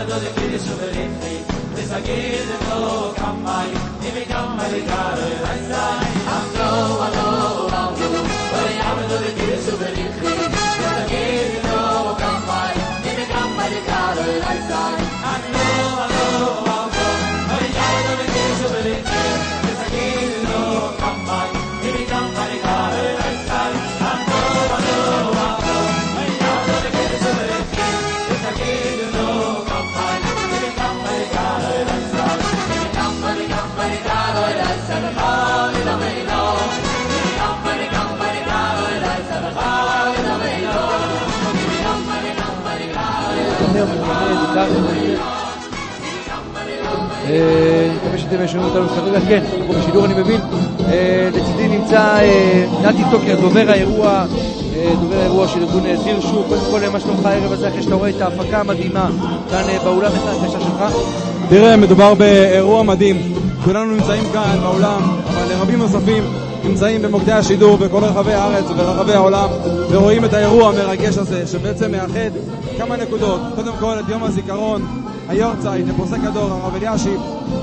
do de kiri suveritri Desagir de to kamai Nimi kamai kare Aizai Amlo, alo, amlo Oi ame do de kiri suveritri Desagir de to kamai Nimi kamai kare Aizai Amlo, alo, amlo Oi ame do de kiri suveritri Desagir de to kamai Nimi kamai kare Aizai Amlo, alo, amlo Oi ame do de kiri suveritri Desagir de to kamai Nimi kamai kare Aizai Nimi kamai kamai kare Aizai Nimi kamai kamai kare אני מקווה שאתם שומעים אותנו כרגע, כן, פה בשידור אני מבין. לצידי נמצא נתי טוקר, דובר האירוע, דובר האירוע של ארגון דירשו. קודם כל, מה שלומך הערב הזה, אחרי שאתה רואה את ההפקה המדהימה כאן באולם, את ההרגשה שלך? תראה, מדובר באירוע מדהים. כולנו נמצאים כאן באולם, אבל רבים נוספים נמצאים במוקדי השידור בכל רחבי הארץ וברחבי העולם, ורואים את האירוע המרגש הזה, שבעצם מאחד כמה נקודות. קודם כל, את יום הזיכרון, היורצייט, לפוסק הדור, הרב אלישיב,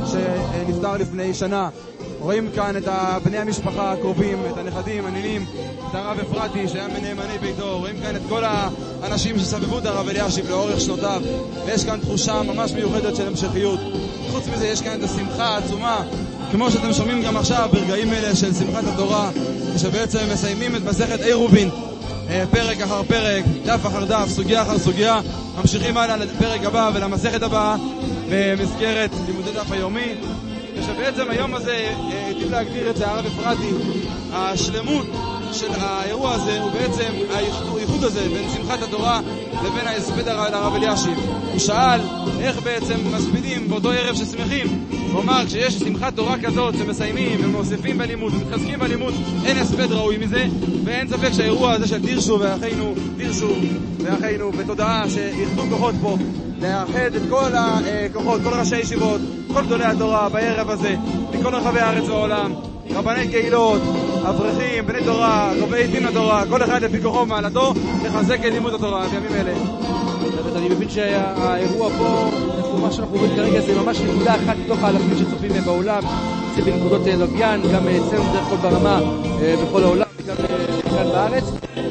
שנפטר לפני שנה. רואים כאן את בני המשפחה הקרובים, את הנכדים, הנינים, את הרב אפרתי שהיה מנאמני ביתו. רואים כאן את כל האנשים שסבבו את הרב אלישיב לאורך שנותיו, ויש כאן תחושה ממש מיוחדת של המשכיות. חוץ מזה יש כאן את השמחה העצומה, כמו שאתם שומעים גם עכשיו ברגעים אלה של שמחת התורה, שבעצם מסיימים את מסכת עירובין, פרק אחר פרק, דף אחר דף, סוגיה אחר סוגיה, ממשיכים הלאה לפרק הבא ולמסכת הבאה במסגרת לימודי דף היומי, ושבעצם היום הזה היטיב להגדיר את זה הרב אפרתי. השלמות של האירוע הזה הוא בעצם האיחוד הזה בין שמחת התורה לבין ההספד הרב אלישיב. הוא שאל איך בעצם מספידים באותו ערב ששמחים. הוא אמר, כשיש שמחת תורה כזאת שמסיימים ומוסיפים בלימוד ומתחזקים בלימוד, אין הספד ראוי מזה, ואין ספק שהאירוע הזה של דירשו ואחינו דירשו ואחינו בתודעה שיחדו כוחות פה לאחד את כל הכוחות, כל ראשי ישיבות, כל גדולי התורה בערב הזה מכל רחבי הארץ והעולם, רבני קהילות, אברכים, בני תורה, רבי דין התורה, כל אחד לפי כוחו ומעלתו לחזק את לימוד התורה בימים אלה. אני מבין שהאירוע פה, מה שאנחנו רואים כרגע זה ממש נקודה אחת מתוך האלפים שצופים בעולם. זה בנקודות לוויין, גם אצלנו דרך כל ברמה בכל העולם וגם כאן בארץ.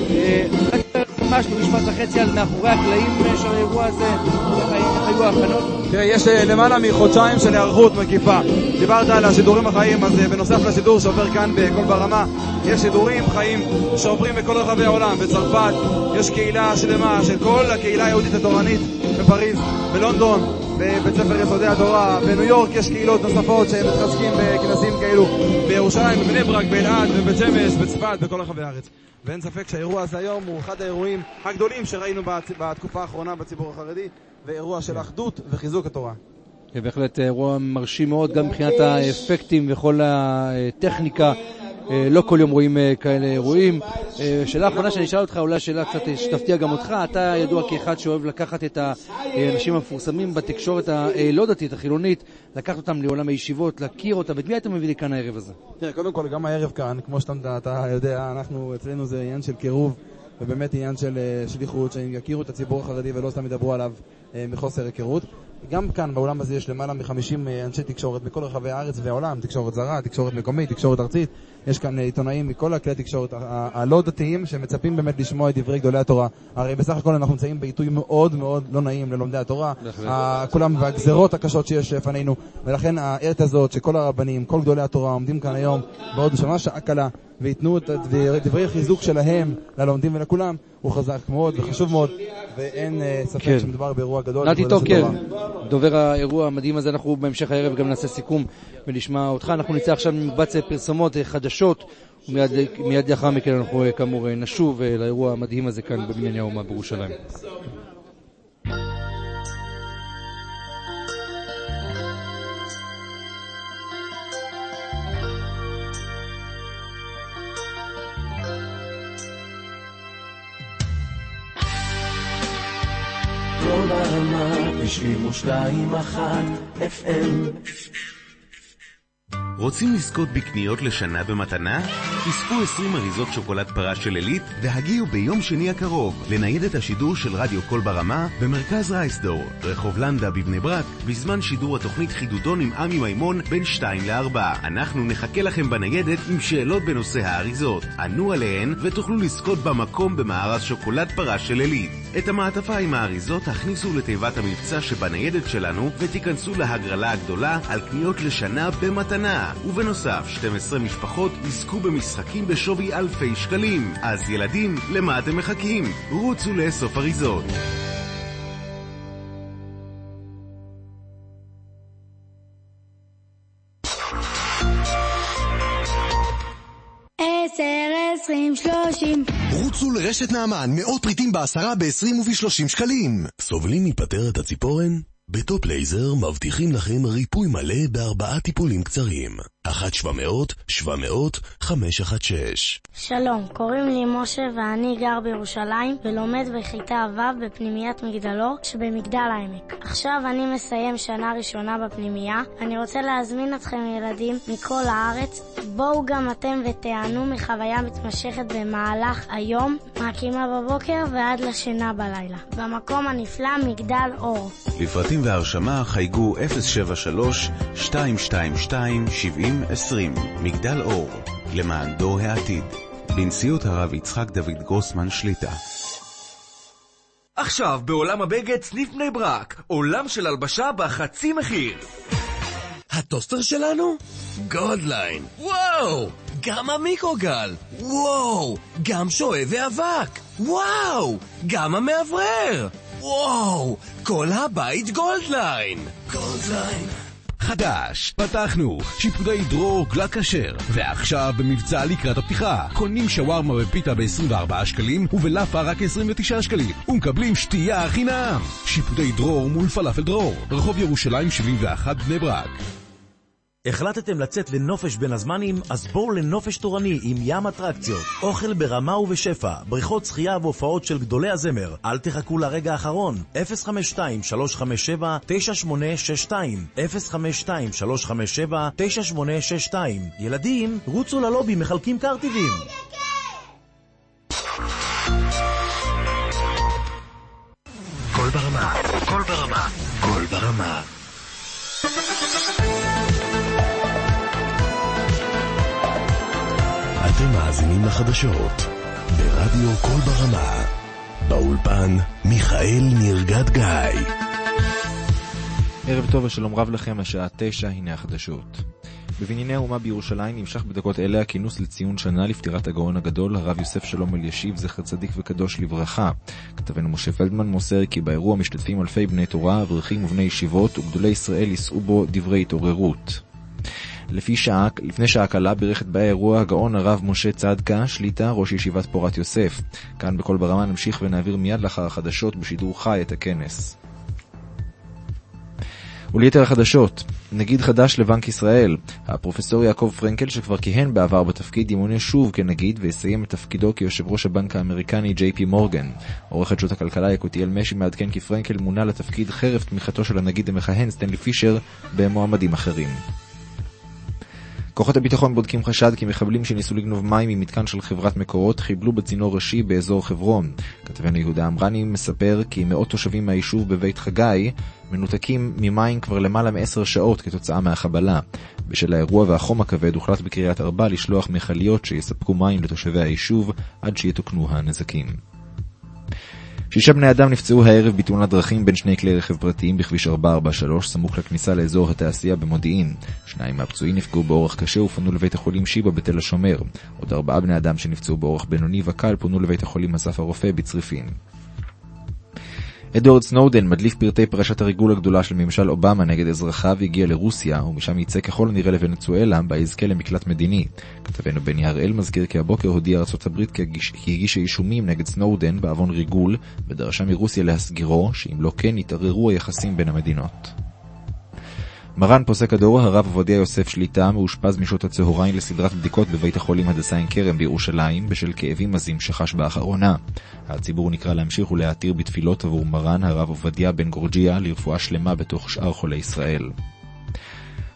ממש במשפט וחצי על מאחורי הקלעים של האירוע הזה, איך היו ההכנות? תראה, יש למעלה מחודשיים של היערכות מקיפה. דיברת על השידורים החיים, אז בנוסף לשידור שעובר כאן בכל ברמה, יש שידורים חיים שעוברים בכל רחבי העולם. בצרפת יש קהילה שלמה של כל הקהילה היהודית התורנית בפריז, בלונדון, בבית ספר יסודי התורה, בניו יורק יש קהילות נוספות שמתחזקים בכנסים כאלו, בירושלים, בבני ברק, באלעד, בבית שמש, בצפת, בכל רחבי הארץ. ואין ספק שהאירוע הזה היום הוא אחד האירועים הגדולים שראינו בתקופה האחרונה בציבור החרדי, ואירוע של אחדות וחיזוק התורה. בהחלט אירוע מרשים מאוד, גם מבחינת האפקטים וכל הטכניקה. לא כל יום רואים כאלה אירועים. שאלה האחרונה שאני אשאל אותך, אולי שאלה קצת שתפתיע גם אותך. אתה ידוע כאחד שאוהב לקחת את האנשים המפורסמים בתקשורת הלא דתית, החילונית, לקחת אותם לעולם הישיבות, להכיר אותם. ואת מי אתה מביא לי כאן הערב הזה? תראה, קודם כל, גם הערב כאן, כמו שאתה יודע, אנחנו, אצלנו זה עניין של קירוב, ובאמת עניין של שליחות, שיכירו את הציבור החרדי ולא סתם ידברו עליו מחוסר היכרות. גם כאן בעולם הזה יש למעלה מ-חמישים אנשי תקשורת בכל רחבי הארץ והעולם, תקשורת זרה, תקשורת מקומית, תקשורת ארצית. יש כאן עיתונאים מכל הכלי התקשורת הלא דתיים שמצפים באמת לשמוע את דברי גדולי התורה. הרי בסך הכל אנחנו נמצאים בעיתוי מאוד מאוד לא נעים ללומדי התורה, כולם והגזרות הקשות שיש לפנינו, ולכן העת הזאת שכל הרבנים, כל גדולי התורה עומדים כאן היום בעוד שמה שעה קלה ויתנו את דברי חיזוק שלהם ללומדים ולכולם, הוא חזק מאוד וחשוב מאוד, ואין ספק כן. שמדובר באירוע גדול. נתי טוקר, דובר האירוע המדהים הזה. אנחנו בהמשך הערב גם נעשה סיכום ונשמע אותך. אנחנו נצא עכשיו ממקבץ פרסומות חדשות, ומיד לאחר מכן אנחנו כאמור נשוב לאירוע המדהים הזה כאן בבנייני האומה בירושלים. ברמה תשעים ושתיים אחת אף אם. רוצים לזכות בקניות לשנה במתנה? תזכו עשרים אריזות שוקולד פרש של אלית והגיעו ביום שני הקרוב לניידת השידור של רדיו קול ברמה במרכז רייסדור, רחוב לנדה בבני ברק, בזמן שידור התוכנית חידודון עם עמי מימון בין שתיים לארבע. אנחנו נחכה לכם בניידת עם שאלות בנושא האריזות. ענו עליהן ותוכלו לזכות במקום במארז שוקולד פרש של אלית. את המעטפה עם האריזות הכניסו לתיבת המבצע שבניידת שלנו ותיכנסו להגרלה הגדולה על קניות לשנה במתנה. ובנוסף, שתים עשרה משפחות יזכו במשחקים בשווי אלפי שקלים. אז ילדים, למה אתם מחכים? רוצו לאסוף אריזות. עשר, עשרים, שלושים. רוצו לרשת נעמן, מאות פריטים בעשרה, בעשרים ובשלושים שקלים. סובלים מפטרת הציפורן? בטופ לייזר מבטיחים לכם ריפוי מלא בארבעה טיפולים קצרים. אחת שבע מאות, שבע מאות, חמש אחת שש. שלום, קוראים לי משה ואני גר בירושלים ולומד בכיתה ו' בפנימיית מגדלור שבמגדל העמק. עכשיו אני מסיים שנה ראשונה בפנימייה. אני רוצה להזמין אתכם ילדים מכל הארץ. בואו גם אתם ותענו מחוויה מתמשכת במהלך היום, מהקימה בבוקר ועד לשינה בלילה. במקום הנפלא מגדל אור. לפרטים והרשמה חייגו אפס שבע שלוש, שתיים שתיים שתיים, שבעים עשרים. מגדל אור, למען דור העתיד. בנשיאות הרב יצחק דוד גרוסמן שליטה. עכשיו בעולם הבגד סניף בני ברק, עולם של הלבשה בחצי מחיר. הטוסטר שלנו? גולדליין. וואו! גם המיקרוגל. וואו! גם שואב ואבק. וואו! גם המעברר. וואו! כל הבית גולדליין. גולדליין. חדש, פתחנו, שיפודי דרור גלק כשר, ועכשיו במבצע לקראת הפתיחה, קונים שווארמה ופיתה ב-עשרים וארבעה שקלים ובלאפה רק עשרים ותשעה שקלים, ומקבלים שתייה חינם. שיפודי דרור מול פלאפל דרור, רחוב ירושלים שבעים ואחת בני ברק. החלטתם לצאת לנופש בין הזמנים? אז בואו לנופש תורני עם ים אטרקציות, אוכל ברמה ובשפע, בריכות שחייה והופעות של גדולי הזמר. אל תחכו לרגע האחרון. אפס חמש שתיים, שלוש חמש שבע, תשע שמונה שש שתיים אפס חמש שתיים, שלוש חמש שבע, תשע שמונה שש שתיים. ילדים, רוצו ללובי, מחלקים קרטיבים. קול ברמה, קול ברמה, קול ברמה. אתם מאזינים לחדשות ברדיו קול ברמה. באולפן מיכאל נרגד גיא. ערב טוב ושלום רב לכם, השעה תשע, הנה החדשות. בבנייני האומה בירושלים נמשך בדקות אלה הכינוס לציון שנה לפטירת הגאון הגדול, הרב יוסף שלום אלישיב, זכר צדיק וקדוש לברכה. כתבנו משה פלדמן מוסר כי באירוע משתתפים אלפי בני תורה, אברכים ובני ישיבות, וגדולי ישראל יישאו בו דברי התעוררות. לפי שעה, לפני שעה קלה בירך את באי האירוע הגאון הרב משה צדקה, שליטה, ראש ישיבת פורת יוסף. כאן בכל ברמה נמשיך ונעביר מיד לאחר החדשות בשידור חי את הכנס. וליתר החדשות, נגיד חדש לבנק ישראל. הפרופסור יעקב פרנקל, שכבר כיהן בעבר בתפקיד, ימונה שוב כנגיד ויסיים את תפקידו כיושב ראש הבנק האמריקני ג'יי פי מורגן. עורך חדשות הכלכלה יקותיאל משי מעדכן כי פרנקל מונה לתפקיד חרף תמיכתו של הנגיד המכהן סטנלי פישר במועמדים אחרים. כוחות הביטחון בודקים חשד כי מחבלים שניסו לגנוב מים ממתקן של חברת מקורות חיבלו בצינור ראשי באזור חברון. כתבנו יהודה אמרני מספר כי מאות תושבים מהיישוב בבית חגי מנותקים ממים כבר למעלה מעשר שעות כתוצאה מהחבלה. בשל האירוע והחום הכבד הוחלט בקריית ארבע לשלוח מכליות שיספקו מים לתושבי היישוב עד שיתוקנו הנזקים. שישה בני אדם נפצעו הערב בתאונת דרכים בין שני כלי רכב פרטיים בכביש ארבע ארבע שלוש סמוך לכניסה לאזור התעשייה במודיעין. שניים מהפצועים נפגעו באורח קשה ופונו לבית החולים שיבא בתל השומר. עוד ארבעה בני אדם שנפצעו באורח בינוני וקל פונו לבית החולים אסף הרופא בצריפין. אדוארד סנודן, מדליף פרטי פרשת הריגול הגדולה של ממשל אובמה נגד אזרחיו, הגיע לרוסיה ומשם יצא ככל הנראה לוונצואלה בה יזכה למקלט מדיני. כתבנו בני הראל מזכיר כי הבוקר הודיעה ארצות הברית כי הגישה אישומים נגד סנודן בעוון ריגול ודרשה מרוסיה להסגירו, שאם לא כן יתערערו היחסים בין המדינות. מרן פוסק הדור הרב עובדיה יוסף שליטה מאושפז משעות הצהריים לסדרת בדיקות בבית החולים הדסה עין כרם בירושלים בשל כאבים עזים שחש באחרונה. הציבור נקרא להמשיך ולהתיר בתפילות עבור מרן הרב עובדיה בן גורג'יה לרפואה שלמה בתוך שאר חולי ישראל.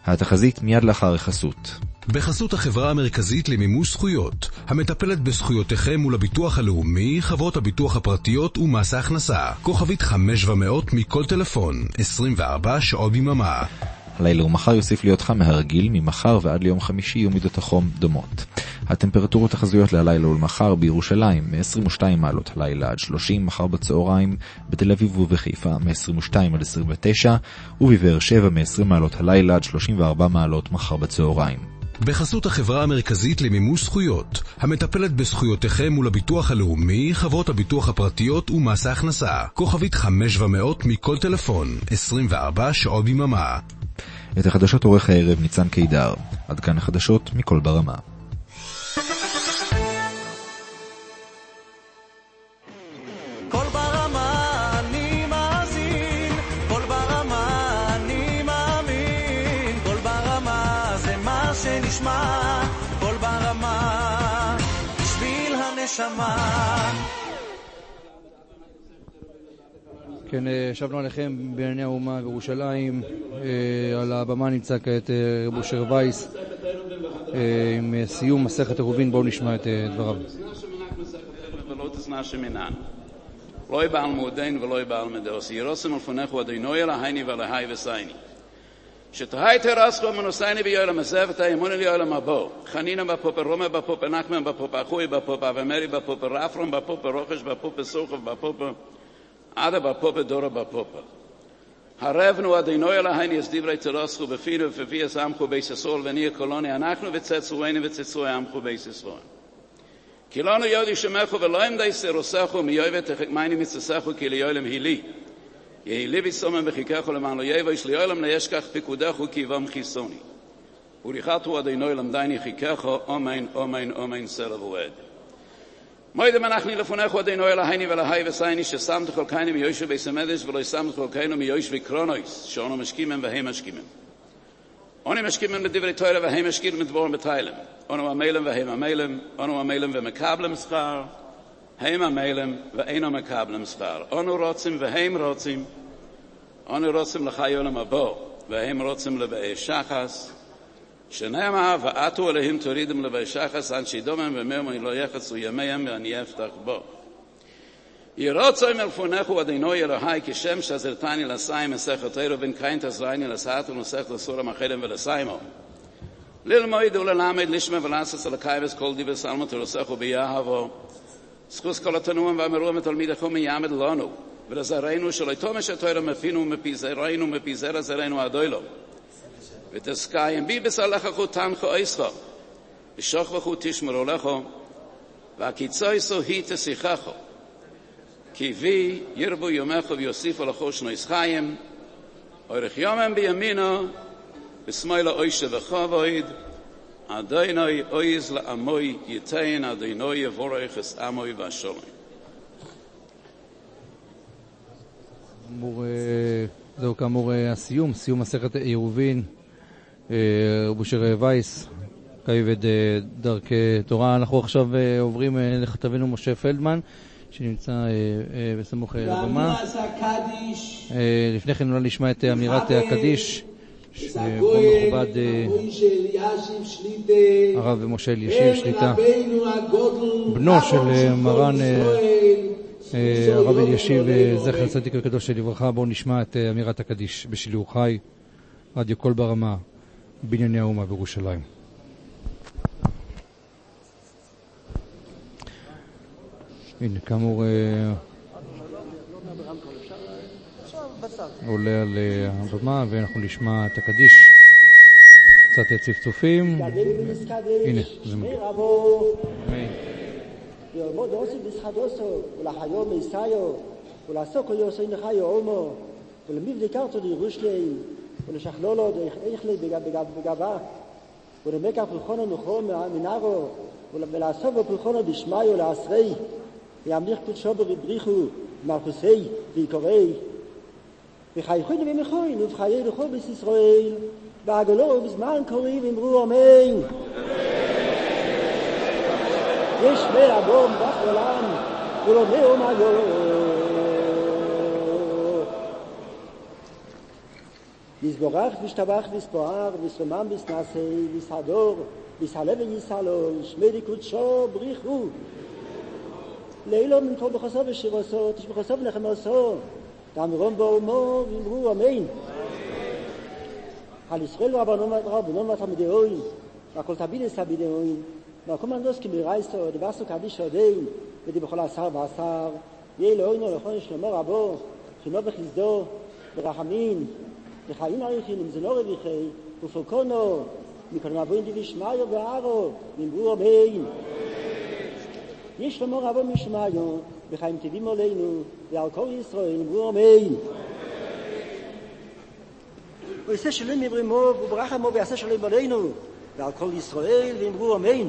התחזית מיד לאחר החסות. בחסות החברה המרכזית למימוש זכויות, המטפלת בזכויותיכם מול הביטוח הלאומי, חברות הביטוח הפרטיות ומס ההכנסה. כוכבית חמש ומאות מכל טלפון, עשרים וארבע שעות ביממה. הלילה ומחר יוסיף להיות חם מהרגיל, ממחר ועד ליום חמישי יהיו מידות החום דומות. הטמפרטורות תחזיות להלילה ולמחר בירושלים מ-עשרים ושתיים מעלות הלילה עד שלושים, מחר בצהריים בתל אביב ובחיפה מ-עשרים ושתיים עד עשרים ותשע, ובבאר שבע מ-עשרים מעלות הלילה עד שלושים וארבע מעלות מחר בצהריים. בחסות החברה המרכזית למימוש זכויות, המטפלת בזכויותיכם מול הביטוח הלאומי, חברות הביטוח הפרטיות ומס ההכנסה. כוכבית חמש ומאות מכל טלפון, עשרים וארבע שעות ביממה. את החדשות עורך הערב ניצן קידר. עד כאן החדשות מכל ברמה. כל ברמה אני מאזין, כל ברמה אני מאמין, כל ברמה זה מה שנשמע, כל ברמה בשביל הנשמה. כן, שבנו עליכם בענייני האומה בירושלים. על הבמה נמצא כעת רב אושר וייס עם סיום מסכת עירובין. בואו נשמע את דבריו. ולא תשנא שמינן, לא יבעל מועדין ולא יבעל מדוס, ירוסם לפניך אדוני אלוהיני ואלוהי וסייני. שתהי תרסכו מנוסייני ביועלם הזה ותאמוני ליועלם הבא. חנינה בפופה, רומא בפופה, נחמן בפופה, אחוי בפופה, ומרי בפופה, רפרם בפופה, רוחש בפופה, סוחב בפופה, עדה בפופה, דורה בפופה. הרבנו אדוני אלוהיני אז דברי תרסכו בפינו ובפי אז עמכו בייס ישראל ונהיה קולוני אנחנו וצצרואינו וצצרואי עמכו בייס ישראל. כי לנו יודי שמחו ולא עמדי סירוסכו מיועבת תחכמייני מצסכו כי ליועלם הילי. יהי לי בסומם בחיקךו למען לא יבש ליועלם לישכח פיקודךו כי יבום חיסוני. וריחתו אדוני למדייני חיקךו אמן אמן אמן סרב ועד. מוידם אנחנו לפונך אדוני אלוהיני ואלוהי וסייני ששמת חלקנו מיושב בית המקדש ולא שמת חלקנו מיושבי קרונויס שאנו משכימם והם משכימם. אנו משכימם לדברי תורה והם משכימם לדבור בתיילם. אנו המלם והם המלם, אנו המלם ומקבלם שכר, הם המלם ואינו מקבלם שכר. אנו רוצים והם רוצים, אנו רוצים לחיי עולם הבא והם רוצים לבאי שחס. שנאמר ועטו עליהם תורידם לבאי שחס אנשי דומם ומרמי לא יחצו ימיהם ואני אפתח בו. ירוצו מלפונךו אדוני אלוהי כשם שעזרתני לסיים מסכת תורה ובן קין תעזרני לסעת ומסכת לסורה מחדם ולסיימו. ללמוד וללמד לשמה ולעשות אלוקי וכל דיבר סלמו תרוסךו ביהבו. זכוס כל התנועים ואמרו מתלמידךו מיעמד לנו ולזרענו שלא תומש התורה מפינו ומפיזרנו ומפיזר הזרענו עדוילו. ותסקיים בי בסלחכו תנחו איסכו ושוכבכו תשמרו לכו והקיצויסו היא תשיחכו כי בי ירבו יומךו ויוסיפו לכו שנויס חיים אורך יומם בימינו ושמאלה אוישה וחובויד אדוני אויז לעמוי יתן אדוני יבורך את עמוי והשלום. זהו כאמור הסיום, סיום מסכת עירובין. רב אושר וייס, כעבד דרכי תורה. אנחנו עכשיו עוברים לכתבנו משה פלדמן שנמצא בסמוך לבמה. לפני כן אולי נשמע את אמירת הקדיש שבו מכובד הרב משה אלישיב שליטה, בנו של מרן הרב אלישיב זכר צדיק וקדוש לברכה. בואו נשמע את אמירת הקדיש בשידור חי, רדיו קול ברמה, בנייני האומה בירושלים. הנה, כאמור עולה על הבמה ואנחנו נשמע את הקדיש, קצת צפצופים. הנה, זה מגיע. יעמוד עושים בשחדוסו ולחיום מיסאיו ולעסוקו יוסי נחיו עולמו ולמיב דקרתו לירושלי ולשכלולו דאיכלי בגבה ולמקח פלחונו נחום מנערו ולעסוקו פלחונו דשמאיו לעשרי וימליך קודשו בבריחו מלכוסי ויקורי וחייכוין ומחוין ובחיי לכל בית ישראל בעגלו בזמן קוראים אמרו אמן. יש מאדום בעולם ולא מאום היום. ויסבורך וישתבח ויספואר ויסרומם ויסנסי ויסהדור ויסהלה ויסהלו שמי קודשו בריחו לילה מן כל בחסו ושירוסו תשבחסו ונחמוסו תאמרום באומו ואמרו אמן על ישראל רבנון ותלמידי אוין והכל תבידס תבידי אוין והכל מנדוס כמירייסו דבסו קדיש עודין ודי בכל עשר ועשר יהיה לאוינו לכון שלמה רבו חינו וחסדו ברחמין וחיים עריכים אם זה לא רוויחי ופרקונו מקודם אבוין דיבי שמיו וערו ואמרו אמן יש שלמה רבו משמיו וחיים טבעים עלינו ועל כל ישראל אמרו אמן ויעשה שלום מברימו וברחמו ויעשה שלום עלינו ועל כל ישראל ואמרו אמן.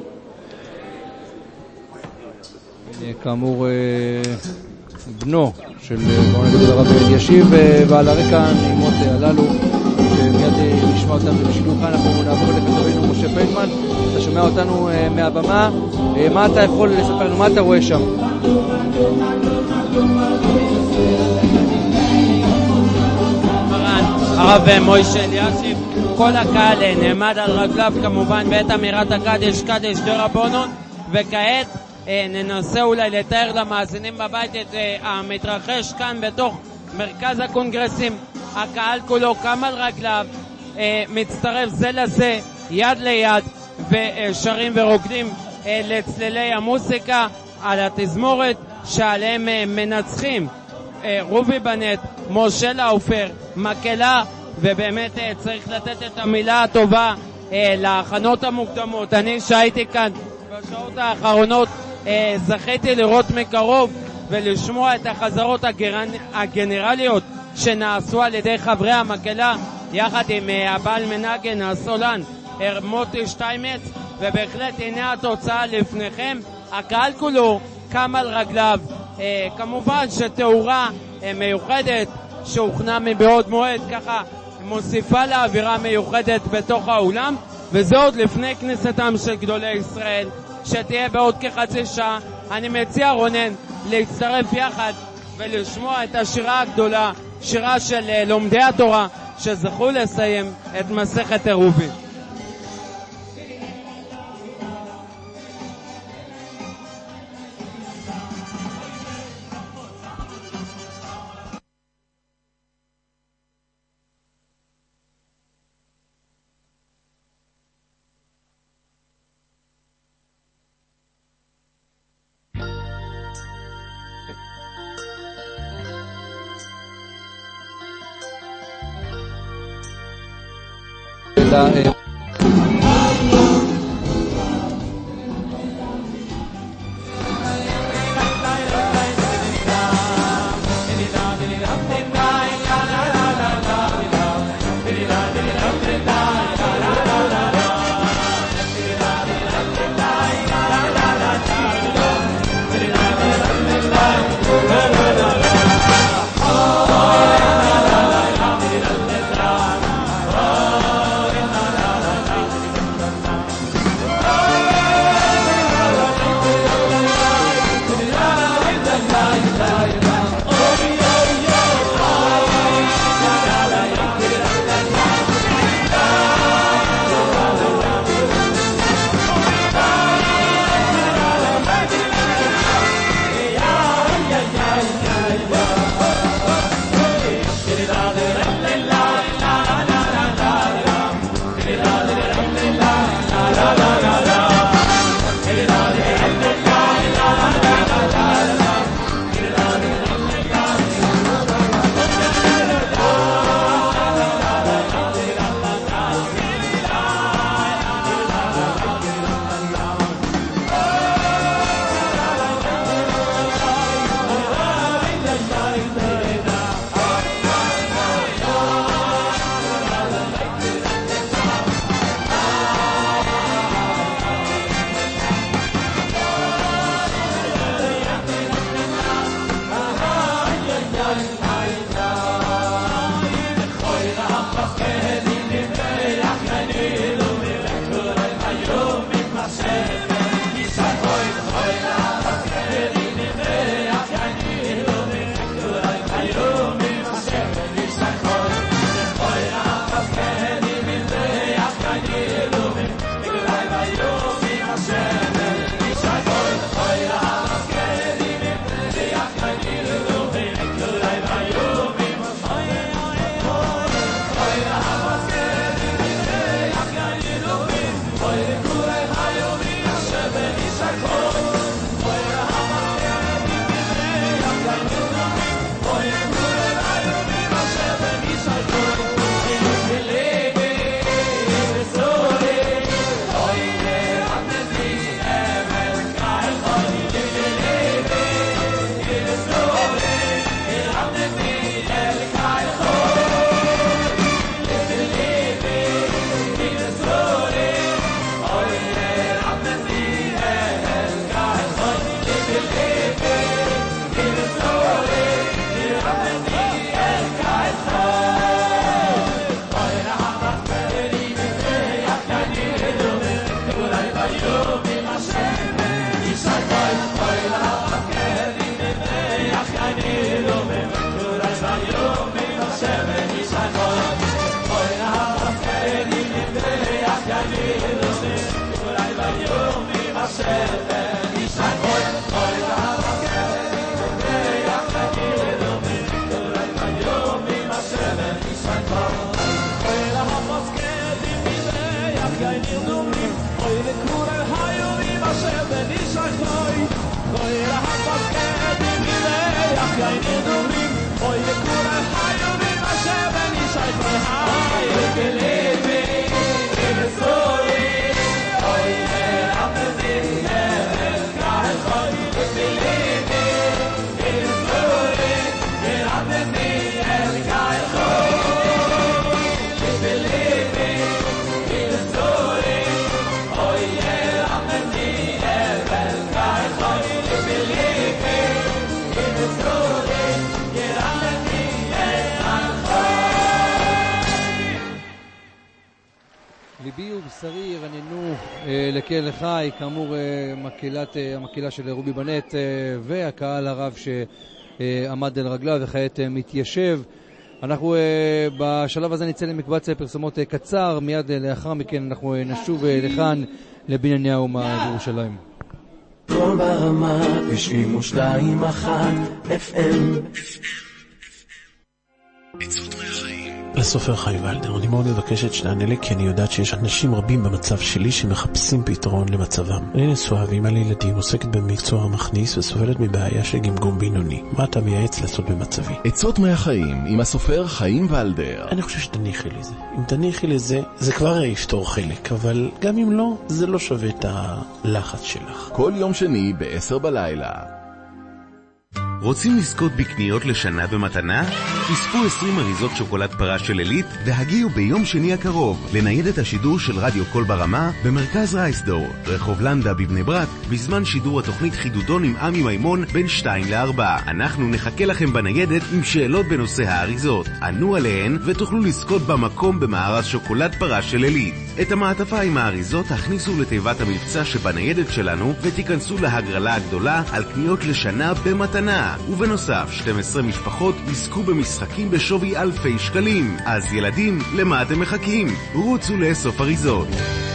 כאמור בנו של גאון הגדול הרב אלישיב ועל הרקע הנעימות הללו שמיד נשמע אותם בשידור כאן אנחנו נעבור לכתבנו משה פלדמן. אתה שומע אותנו מהבמה, מה אתה יכול לספר לנו, מה אתה רואה שם? הרב מוישה אלישיב, כל הקהל נעמד על רגליו כמובן בעת אמירת הקדש קדש דרבנן, וכעת ננסה אולי לתאר למאזינים בבית את המתרחש כאן בתוך מרכז הקונגרסים. הקהל כולו קם על רגליו, מצטרף זה לזה יד ליד ושרים ורוקדים לצלילי המוסיקה על התזמורת שעליהם מנצחים רובי בנט, משה לאופר, מקלה, ובאמת צריך לתת את המילה הטובה להכנות המוקדמות. אני שהייתי כאן בשעות האחרונות זכיתי לראות מקרוב ולשמוע את החזרות הגנרליות שנעשו על ידי חברי המקלה יחד עם הבעל מנגן הסולן מוטי שטיימץ, ובהחלט הנה התוצאה לפניכם. הקהל כולו קם על רגליו, כמובן שתאורה מיוחדת שהוכנה מבעוד מועד ככה מוסיפה לאווירה מיוחדת בתוך האולם, וזה עוד לפני כניסתם של גדולי ישראל שתהיה בעוד כחצי שעה. אני מציע רונן להצטרף יחד ולשמוע את השירה הגדולה, שירה של לומדי התורה שזכו לסיים את מסכת עירובין. la ליבי ובשרי רננו אה, לקהל חי, כאמור אה, מקהלת, אה, המקהלה של רובי בנט אה, והקהל הרב שעמד על רגליו וכעת אה, מתיישב. אנחנו אה, בשלב הזה נצא למקבץ פרסומות אה, קצר, מיד אה, לאחר מכן אנחנו אה, נשוב אה, לכאן לבנייני האומה בירושלים. כל ברמה תשעים ושתיים אחת אף אם. לסופר חי ולדר, אני מאוד מבקשת שתענה לי, כי אני יודעת שיש אנשים רבים במצב שלי שמחפשים פתרון למצבם. אני נשואה ואמא לילדים, עוסקת במקצוע המכניס וסובלת מבעיה של גמגום בינוני. מה אתה מייעץ לעשות במצבי? עצות מהחיים עם הסופר חיים ולדר. אני חושב שתניחי לזה. אם תניחי לזה, זה כבר יפתור חלק, אבל גם אם לא, זה לא שווה את הלחץ שלך. כל יום שני בעשר בלילה. רוצים לזכות בקניות לשנה במתנה? תספו עשרים אריזות שוקולד פרה של אלית והגיעו ביום שני הקרוב לניידת השידור של רדיו קול ברמה במרכז רייסדור, רחוב לנדה בבני ברק, בזמן שידור התוכנית חידודון עם עמי מימון בין שתיים לארבע. אנחנו נחכה לכם בניידת עם שאלות בנושא האריזות. ענו עליהן ותוכלו לזכות במקום במארז שוקולד פרה של אלית. את המעטפה עם האריזות הכניסו לתיבת המבצע שבניידת שלנו ותיכנסו להגרלה הגדולה על קניות לשנה במתנה. ובנוסף, שתים עשרה משפחות יזכו במשחקים בשווי אלפי שקלים. אז ילדים, למה אתם מחכים? רוצו לאסוף אריזות.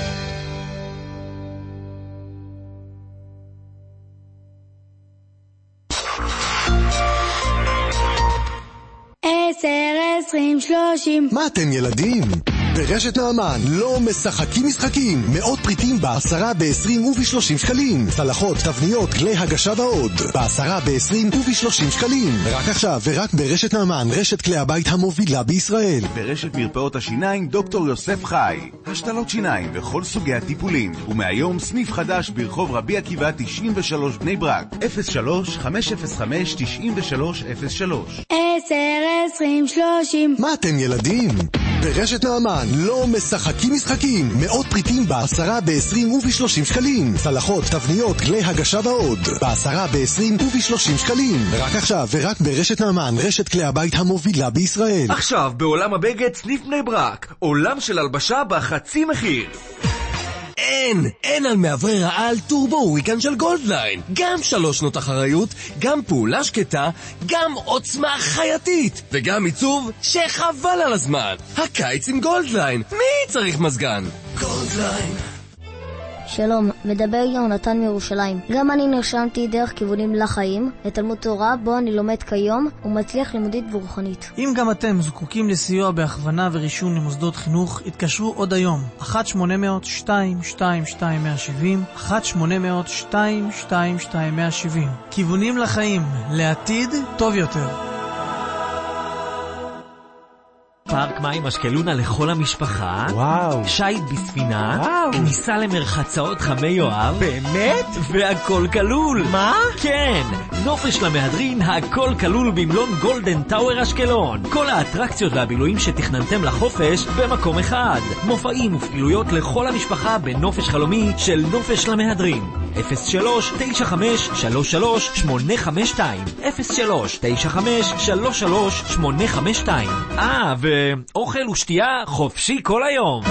עשר, עשרים, שלושים. מה אתם ילדים? ברשת נעמן לא משחקים משחקים. מאות פריטים בעשרה, בעשרים ובשלושים שקלים. צלחות, תבניות, כלי הגשה ועוד. בעשרה, בעשרים ובשלושים שקלים. רק עכשיו ורק ברשת נעמן, רשת כלי הבית המובילה בישראל. ברשת מרפאות השיניים דוקטור יוסף חי. השתלות שיניים וכל סוגי הטיפולים. ומהיום סניף חדש ברחוב רבי עקיבא תשעים ושלוש בני ברק. אפס שלוש, חמש אפס חמש, תשעים ושלוש אפס שלוש. עשר, עשרים, שלושים. מה אתם ילדים? ברשת נעמן לא משחקים משחקים. מאות פריטים בעשרה, בעשרים ובשלושים שקלים. צלחות, תבניות, כלי הגשה ועוד. בעשרה, בעשרים ובשלושים שקלים. רק עכשיו ורק ברשת נעמן, רשת כלי הבית המובילה בישראל. עכשיו בעולם הבגד סניף בני ברק, עולם של הלבשה בחצי מחיר. אין, אין על מעברי רעל טורבו הוריקן של גולדליין. גם שלוש שנות אחריות, גם פעולה שקטה, גם עוצמה חייתית, וגם עיצוב שחבל על הזמן. הקיץ עם גולדליין, מי צריך מזגן? גולדליין. שלום, מדבר יונתן מירושלים. גם אני נרשמתי דרך כיוונים לחיים, לתלמוד תורה בו אני לומד כיום ומצליח לימודית ורוחנית. אם גם אתם זקוקים לסיוע בהכוונה ורישום למוסדות חינוך, התקשרו עוד היום. אחת שמונה אפס אפס, שתיים שתיים שתיים, מאה שבעים, אחת שמונה אפס אפס, שתיים שתיים שתיים, מאה שבעים. כיוונים לחיים, לעתיד טוב יותר. פארק מים אשקלונה לכל המשפחה. וואו. שייט בספינה. וואו. כניסה למרחצאות חמי יואב. באמת? והכל כלול. מה? כן. נופש למהדרין, הכל כלול במלון גולדן טאוור אשקלון. כל האטרקציות והבילויים שתכננתם לחופש במקום אחד. מופעים ופעילויות לכל המשפחה בנופש חלומי של נופש למהדרין. אפס שלוש, תשע חמש, שלוש שלוש, שמונה חמש שתיים. אפס שלוש, תשע חמש, שלוש שלוש, שמונה חמש שתיים. אה, ואוכל ושתייה חופשי כל היום.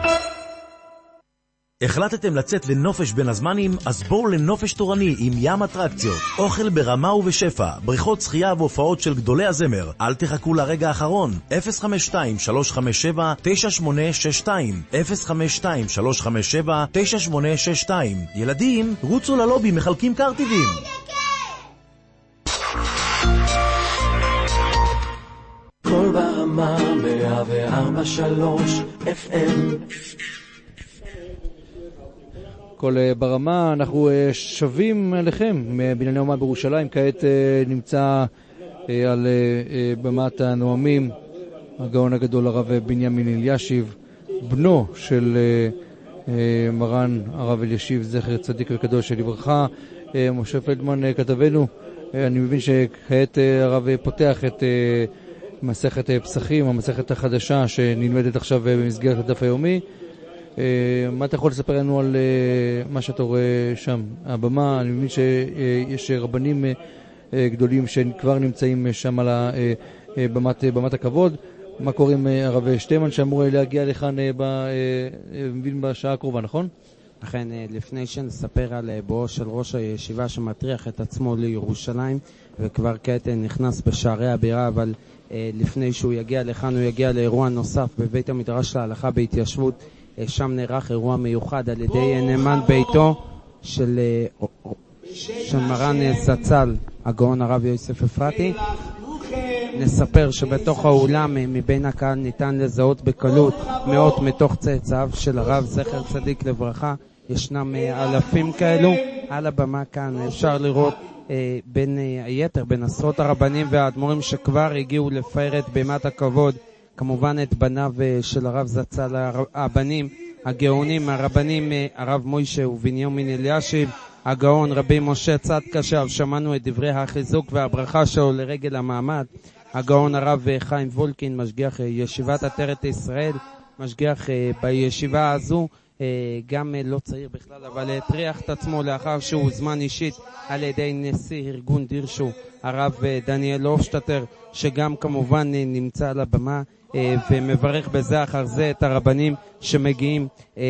החלטתם לצאת לנופש בין הזמנים? אז בואו לנופש תורני עם ים אטרקציות. אוכל ברמה ובשפע, בריכות שחייה והופעות של גדולי הזמר. אל תחכו לרגע האחרון. אפס חמש שתיים, שלוש חמש שבע, תשע שמונה שש שתיים. אפס חמש שתיים, שלוש חמש שבע, תשע שמונה שש שתיים. ילדים, רוצו ללובי, מחלקים קרטיבים. כל ברמה מאה וארבע שלוש אף אם. כל ברמה, אנחנו שווים עליכם מבנייני האומה בירושלים. כעת נמצא על במת הנואמים הגאון הגדול הרב בנימין אלישיב, בנו של מרן הרב אלישיב זכר צדיק וקדוש לברכה. משה פלדמן כתבנו, אני מבין שכעת הרב פותח את מסכת פסחים, המסכת החדשה שנלמדת עכשיו במסגרת הדף היומי. מה אתה יכול לספר לנו על מה שאתה רואה שם? הבמה, אני מבין שיש רבנים גדולים שכבר נמצאים שם על במת, במת הכבוד. מה קורה עם הרב שטיימן שאמור להגיע לכאן מבין בשעה הקרובה, נכון? לכן, לפני שנספר על בואו של ראש הישיבה שמטריח את עצמו לירושלים, וכבר כעת נכנס בשערי הבירה, אבל לפני שהוא יגיע לכאן, הוא יגיע לאירוע נוסף בבית המדרש להלכה בהתיישבות. שם נערך אירוע מיוחד על ידי נאמן ביתו של, של מרן זצ"ל, הגאון הרב יוסף אפרתי. נספר שבתוך האולם מבין הקהל ניתן לזהות בקלות מאות מתוך צאצאיו של הרב זכר צדיק לברכה. ישנם אלפים כאלו. על הבמה כאן אפשר לראות אה, בין אה, היתר, בין עשרות הרבנים והאדמו"רים שכבר הגיעו לפאר את בימת הכבוד, כמובן את בניו אה, של הרב זצ"ל, הבנים הגאונים, הרבנים אה, הרב מוישה ובנימין אלישיב, הגאון רבי משה צדקה, שמענו את דברי החיזוק והברכה שלו לרגל המעמד. הגאון הרב חיים וולקין, משגיח ישיבת עטרת ישראל, משגיח בישיבה הזו, גם לא צעיר בכלל, אבל הטריח את עצמו לאחר שהוא הוזמן אישית על ידי נשיא ארגון דירשו, הרב דניאל הופשטטר, שגם כמובן נמצא על הבמה ומברך בזה אחר זה את הרבנים שמגיעים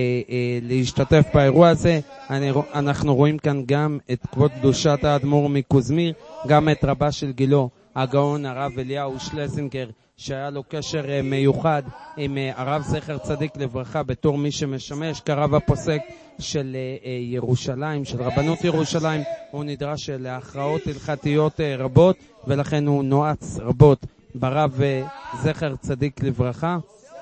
להשתתף באירוע הזה. אנחנו רואים כאן גם את כבוד קדושת האדמו"ר מקוזמיר, גם את רבה של גילו, הגאון הרב אליהו שלזינגר, שהיה לו קשר מיוחד עם הרב זכר צדיק לברכה בתור מי שמשמש כרב הפוסק של ירושלים, של רבנות ירושלים. הוא נדרש להכרעות הלכתיות רבות, ולכן הוא נועץ רבות ברב זכר צדיק לברכה.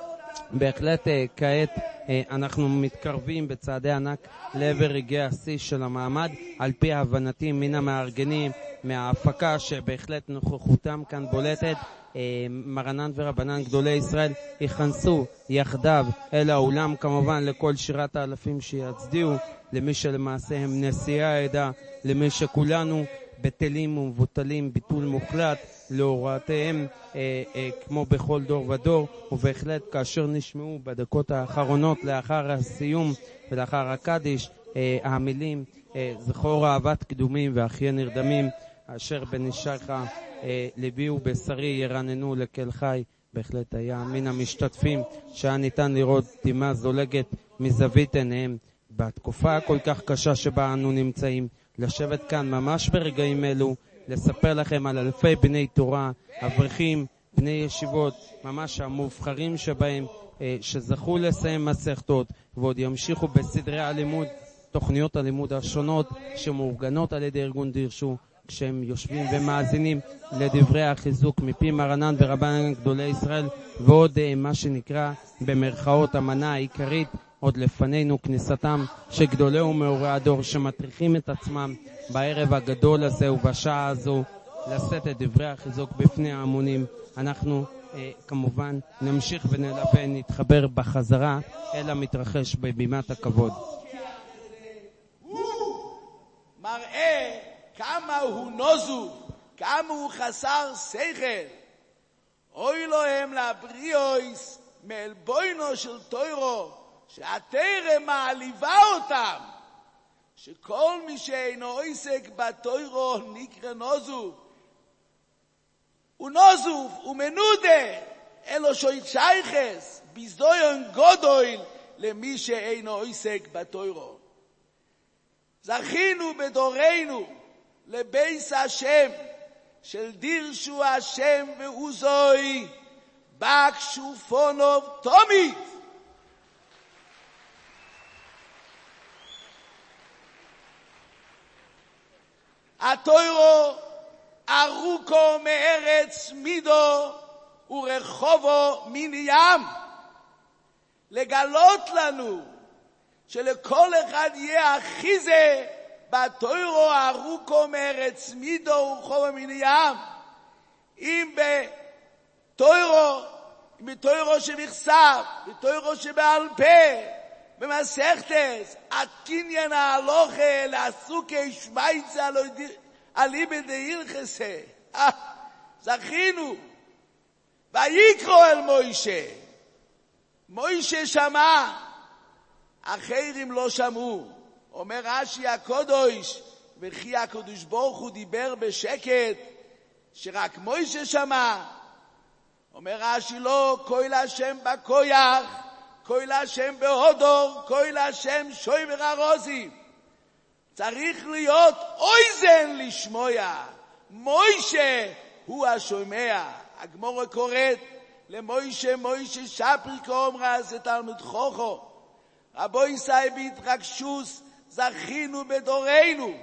בהחלט כעת אנחנו מתקרבים בצעדי ענק לעבר רגעי השיא של המעמד, על פי הבנתי מן המארגנים, מההפקה שבהחלט נוכחותם כאן בולטת. מרנן ורבנן גדולי ישראל יכנסו יחדיו אל האולם, כמובן לכל שירת האלפים שיצדיעו למי שלמעשה הם נשיאי העדה, למי שכולנו בטלים ומבוטלים ביטול מוחלט להוראותיהם, אה, אה, כמו בכל דור ודור. ובהחלט כאשר נשמעו בדקות האחרונות לאחר הסיום ולאחר הקדיש אה, המילים אה, זכור אהבת קדומים ואחיה נרדמים אשר בנשך אה, לבי ובשרי ירננו לקל חי, בהחלט היה מן המשתתפים שהיה ניתן לראות דמעה זולגת מזווית עיניהם בתקופה כל כך קשה שבה אנו נמצאים. לשבת כאן ממש ברגעים אלו, לספר לכם על אלפי בני תורה, אברכים, בני ישיבות, ממש המובחרים שבהם, אה, שזכו לסיים מסכתות ועוד ימשיכו בסדרי הלימוד, תוכניות הלימוד השונות שמאורגנות על ידי ארגון דירשו, כשהם יושבים ומאזינים לדברי החיזוק מפי מרנן ורבנן גדולי ישראל, ועוד אה, מה שנקרא במרכאות המנה העיקרית עוד לפנינו, כניסתם שגדולי ומאורי הדור שמטריחים את עצמם בערב הגדול הזה ובשעה הזו לשאת את דברי החיזוק בפני ההמונים. אנחנו אה, כמובן נמשיך ונלווה, נתחבר בחזרה אל המתרחש בבימת הכבוד. הוא מראה כמה הוא נוזוב, כמה הוא חסר שכל. אוי לו הם לבריאויס מאלבוינו של תוירו, שהתורה מעליבה אותם, שכל מי שאינו עוסק בתוירו נקרא נוזוב. הוא נוזוב, הוא מנודה, אלו שוית שייכס, ביזדויון גודויל למי שאינו עוסק בתוירו. זכינו בדורנו לבייס השם של דירשו השם ועוזוי בקשופונוב תומית. התוירו ארוכו מארץ מידו ורחובו מן ים, לגלות לנו שלכל אחד יהיה אחיזה בתוירו ארוכו מארץ מידו ורחובו מן ים. אם בתוירו, אם בתוירו שנכתב, בתוירו שבעל פה, במסכתס, הקניין ההלוכה לעסוקי שמייצה אליבא דהילכסה. זכינו. ויקרא אל מוישה. מוישה שמע, אחרים לא שמעו. אומר רש"י הקדוש, וכי הקדוש ברוך הוא דיבר בשקט, שרק מוישה שמע. אומר רש"י לא, כל השם בכויח, כל השם בהודור, כל השם שוי וררוזי. צריך להיות אויזן לשמוע. מוישה הוא השומע. הגמרא קוראת למוישה, מוישה שפריקו אומרה, זה תלמיד חוכו. רבו ישראל בהתרגשוס, זכינו בדורנו.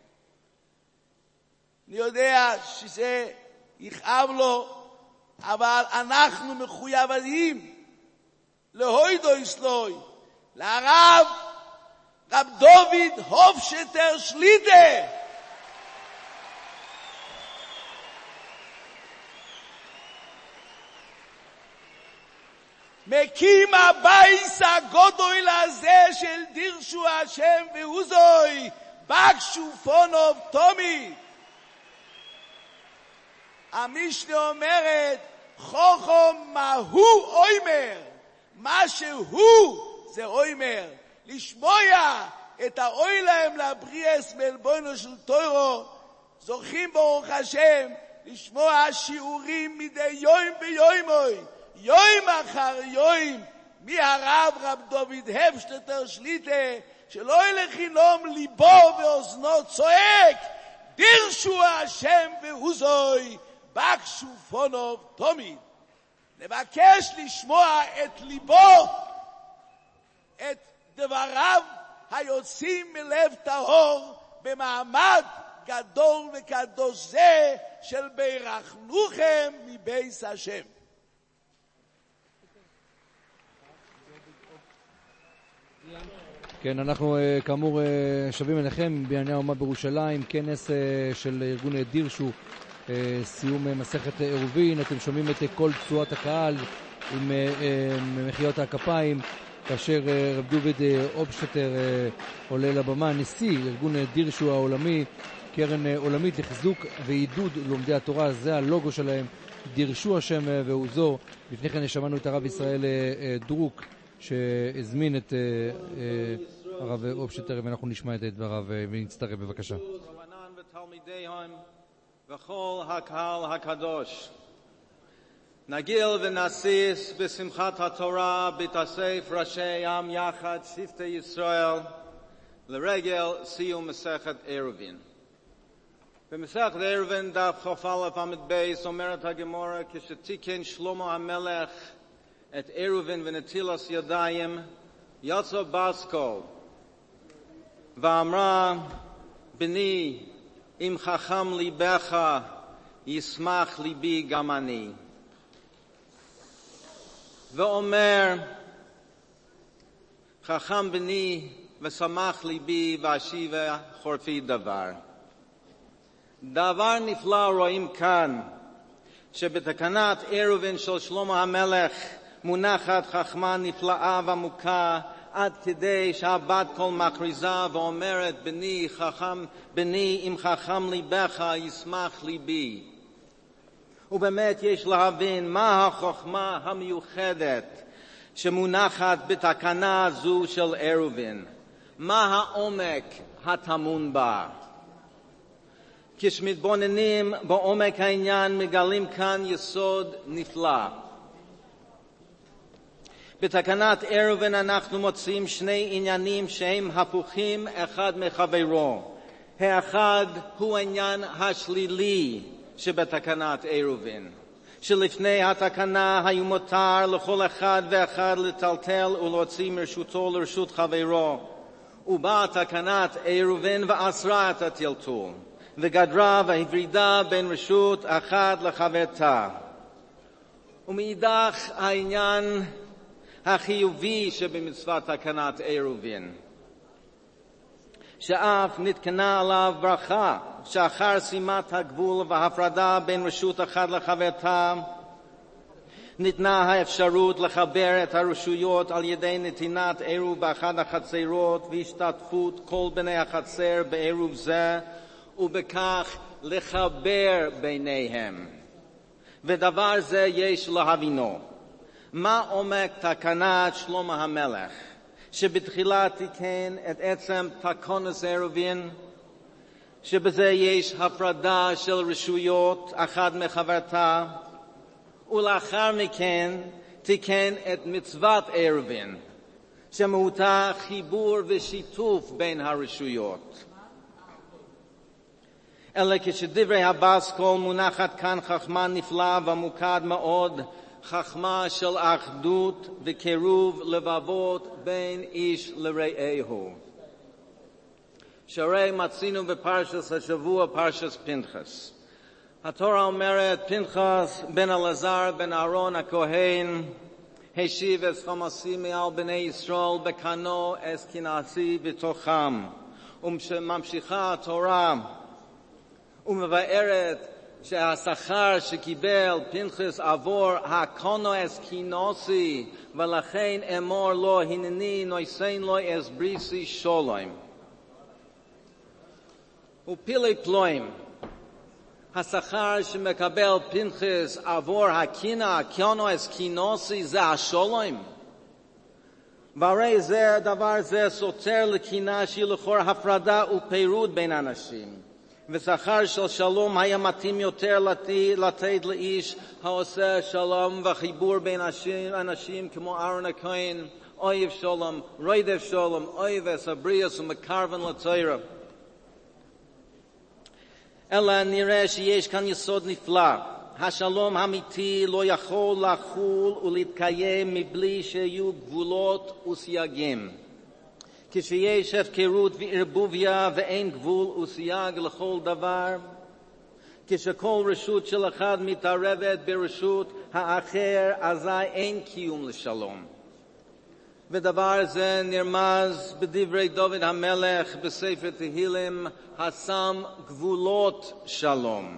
אני יודע שזה יכאב לו, אבל אנחנו מחויבים להוידו יסלוי, לרב רב דוד הופשטר שליטה. מקים הבייס הגודל הזה של דירשו השם ועוזוי, בקשו פונוב תומי. המשנה אומרת, חוכם מהו אוימר, מה שהוא זה אוימר, לשמוע את האוילם לבריאס מלבונו של תוירו. זוכים ברוך השם לשמוע שיעורים מדי יום ביומוי, יום אחר יום, מהרב רב דוד הפשטר שליטה, שלא ילך לנום ליבו ואוזנו צועק, דירשו השם ועוזוי, בקשו פונוב תמיד. נבקש לשמוע את ליבו, את דבריו היוצאים מלב טהור, במעמד גדול וקדוש זה של בירכנוכם מבייס השם. כן, אנחנו כאמור שבים אליכם בענייני האומה בירושלים, כנס של ארגון דירשו, סיום מסכת עירובין. אתם שומעים את כל תשואת הקהל עם מחיאות הכפיים, כאשר רב דוד אופשטר עולה לבמה, נשיא ארגון דירשו העולמי, קרן עולמית לחיזוק ועידוד לומדי התורה, זה הלוגו שלהם, דירשו השם ועוזו. לפני כן שמענו את הרב ישראל דרוק שהזמין את הרב אופשטר, ואנחנו נשמע את דבריו ונצטרף בבקשה. וכל הקהל הקדוש, נגיל ונסיס בשמחת התורה, בתאסף ראשי עם יחד, שבטי ישראל, לרגל סיום מסכת עירובין. במסכת עירובין דף כ"א עמוד בייס אומרת הגמרא, כשתיקן שלמה המלך את עירובין ונטילת ידיים, יצא בת קול ואמרה, בני, אם חכם ליבך, ישמח ליבי גם אני. ואומר, חכם בני ושמח ליבי ואשיבה חורפי דבר. דבר נפלא רואים כאן, שבתקנת עירובין של שלמה המלך מונחת חכמה נפלאה ועמוקה, עד כדי שהבת קול מכריזה ואומרת, בני חכם, בני אם חכם ליבך ישמח ליבי. ובאמת יש להבין מה החוכמה המיוחדת שמונחת בתקנה זו של עירובין. מה העומק הטמון בה. כשמתבוננים בעומק העניין מגלים כאן יסוד נפלא. בתקנת עירובין אנחנו מוצאים שני עניינים שהם הפוכים אחד מחברו. האחד הוא העניין השלילי שבתקנת עירובין, שלפני התקנה היו מותר לכל אחד ואחד לטלטל ולהוציא מרשותו לרשות חברו, ובאה תקנת עירובין ואסרה את הטלטול, וגדרה והפרידה בין רשות אחת לחברתה. ומאידך העניין החיובי שבמצוות תקנת עירובין, שאף נתקנה עליו ברכה, שאחר שימת הגבול וההפרדה בין רשות אחת לחברתה, ניתנה האפשרות לחבר את הרשויות על ידי נתינת עירוב באחד החצרות והשתתפות כל בני החצר בעירוב זה, ובכך לחבר ביניהם. ודבר זה יש להבינו. מה עומק תקנת שלמה המלך, שבתחילה תיקן את עצם תקנת עירובין, שבזה יש הפרדה של רשויות אחת מחברתה, ולאחר מכן תיקן את מצוות ערבין, שמהותה חיבור ושיתוף בין הרשויות. אלא כשדברי הבאסקול מונחת כאן חכמה נפלאה ומוקד מאוד, חכמה של אחדות וקירוב לבבות בין איש לרעהו. שהרי מצינו בפרשת השבוע, פרשת פנחס. התורה אומרת, פנחס בן אלעזר בן אהרון הכהן, השיב את חמסי מעל בני ישראל בקנו את כנסי בתוכם. וממשיכה התורה ומבארת שהשכר שקיבל פנחס עבור הקנו את כנסי, ולכן אמור לו, הנני נויסן לו את בריסי שולם. ופילי פלואים, השכר שמקבל פנחס עבור הקינה, קנו את כנסי, זה השולם. והרי זה, דבר זה סותר לקינה שהיא לכאורה הפרדה ופירוד בין אנשים. ושכר של שלום היה מתאים יותר לתת לאיש העושה שלום וחיבור בין אנשים, אנשים כמו אהרון הכהן, אוהב שלום, רודף שלום, אוהב את הבריאה ומקרבן לתורה. אלא נראה שיש כאן יסוד נפלא. השלום האמיתי לא יכול לחול ולהתקיים מבלי שיהיו גבולות וסייגים. כשיש הפקרות וערבוביה ואין גבול וסייג לכל דבר, כשכל רשות של אחד מתערבת ברשות האחר, אזי אין קיום לשלום. ודבר זה נרמז בדברי דוד המלך בספר תהילים, השם גבולות שלום.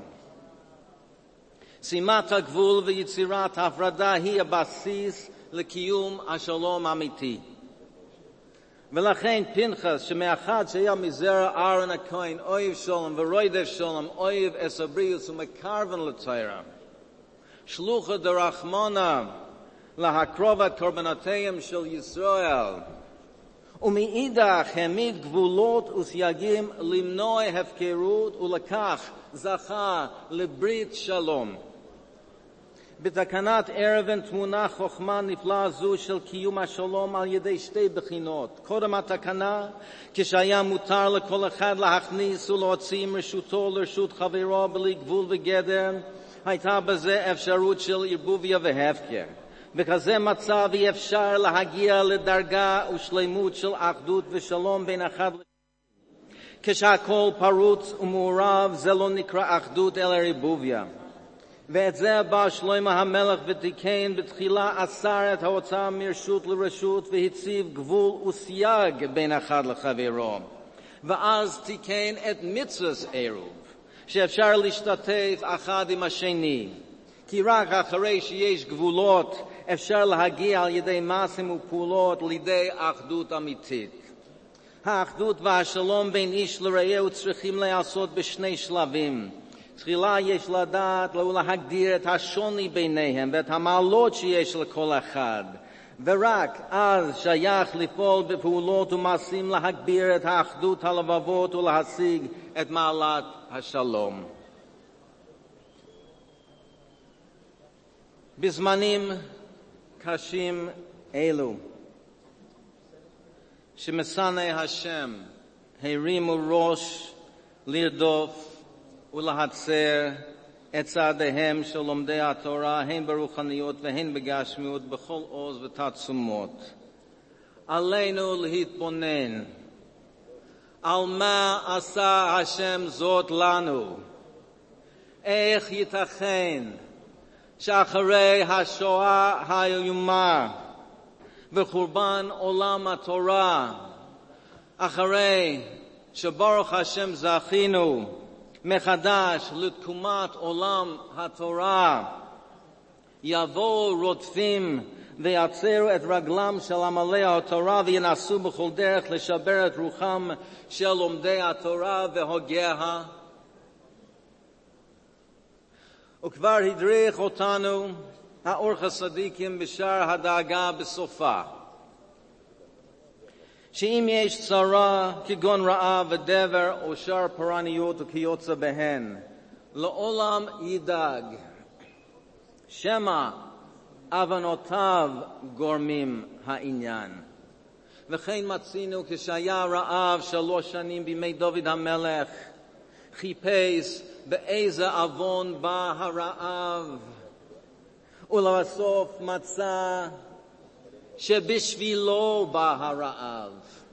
שימת הגבול ויצירת ההפרדה היא הבסיס לקיום השלום האמיתי. ולכן פנחס, שמאחד שהיה מזרע אהרון הכהן, אוהב שלום ורודף שלום, אוהב את הבריאה ומקרבן לתורה, שלוחו דרחמנא להקרוב את קורבנותיהם של ישראל, ומאידך העמיד גבולות וסייגים למנוע הפקרות, ולכך זכה לברית שלום. בתקנת ערבין תמונה חוכמה נפלאה זו של קיום השלום על ידי שתי בחינות. קודם התקנה, כשהיה מותר לכל אחד להכניס ולהוציא מרשותו לרשות חברו בלי גבול וגדר, הייתה בזה אפשרות של ערבוביה והפקר. בכזה מצב אי אפשר להגיע לדרגה ושלמות של אחדות ושלום בין אחד לשני. כשהכל פרוץ ומעורב, זה לא נקרא אחדות אלא ערבוביה. ואת זה בא שלמה המלך ותיקן בתחילה אסר את ההוצאה מרשות לרשות והציב גבול וסייג בין אחד לחברו. ואז תיקן את מצוות עירוב, שאפשר להשתתף אחד עם השני. כי רק אחרי שיש גבולות אפשר להגיע על ידי מעשים ופעולות לידי אחדות אמיתית. האחדות והשלום בין איש לרעהו צריכים להיעשות בשני שלבים. תחילה יש לדעת ולהגדיר את השוני ביניהם ואת המעלות שיש לכל אחד. ורק אז שייך לפעול בפעולות ומעשים להגביר את האחדות הלבבות ולהשיג את מעלת השלום. בזמנים קשים אלו, שמשנאי השם הרימו ראש לרדוף ולהצר את צעדיהם של לומדי התורה, הן ברוחניות והן בגשמיות, בכל עוז ותעצומות. עלינו להתבונן על מה עשה השם זאת לנו. איך ייתכן שאחרי השואה האיומה וחורבן עולם התורה, אחרי שברוך השם זכינו מחדש לתקומת עולם התורה, יבואו רודפים ויעצרו את רגלם של עמלי התורה וינסו בכל דרך לשבר את רוחם של לומדי התורה והוגיה. וכבר הדריך אותנו האורך הצדיקים בשער הדאגה בסופה, שאם יש צרה כגון רעב ודבר או שאר פרעניות וכיוצא בהן, לעולם ידאג שמא אבנותיו גורמים העניין. וכן מצינו כשהיה רעב שלוש שנים בימי דוד המלך, חיפש באיזה אבון בא הרעב, ולבסוף מצא שבשבילו בא הרעב.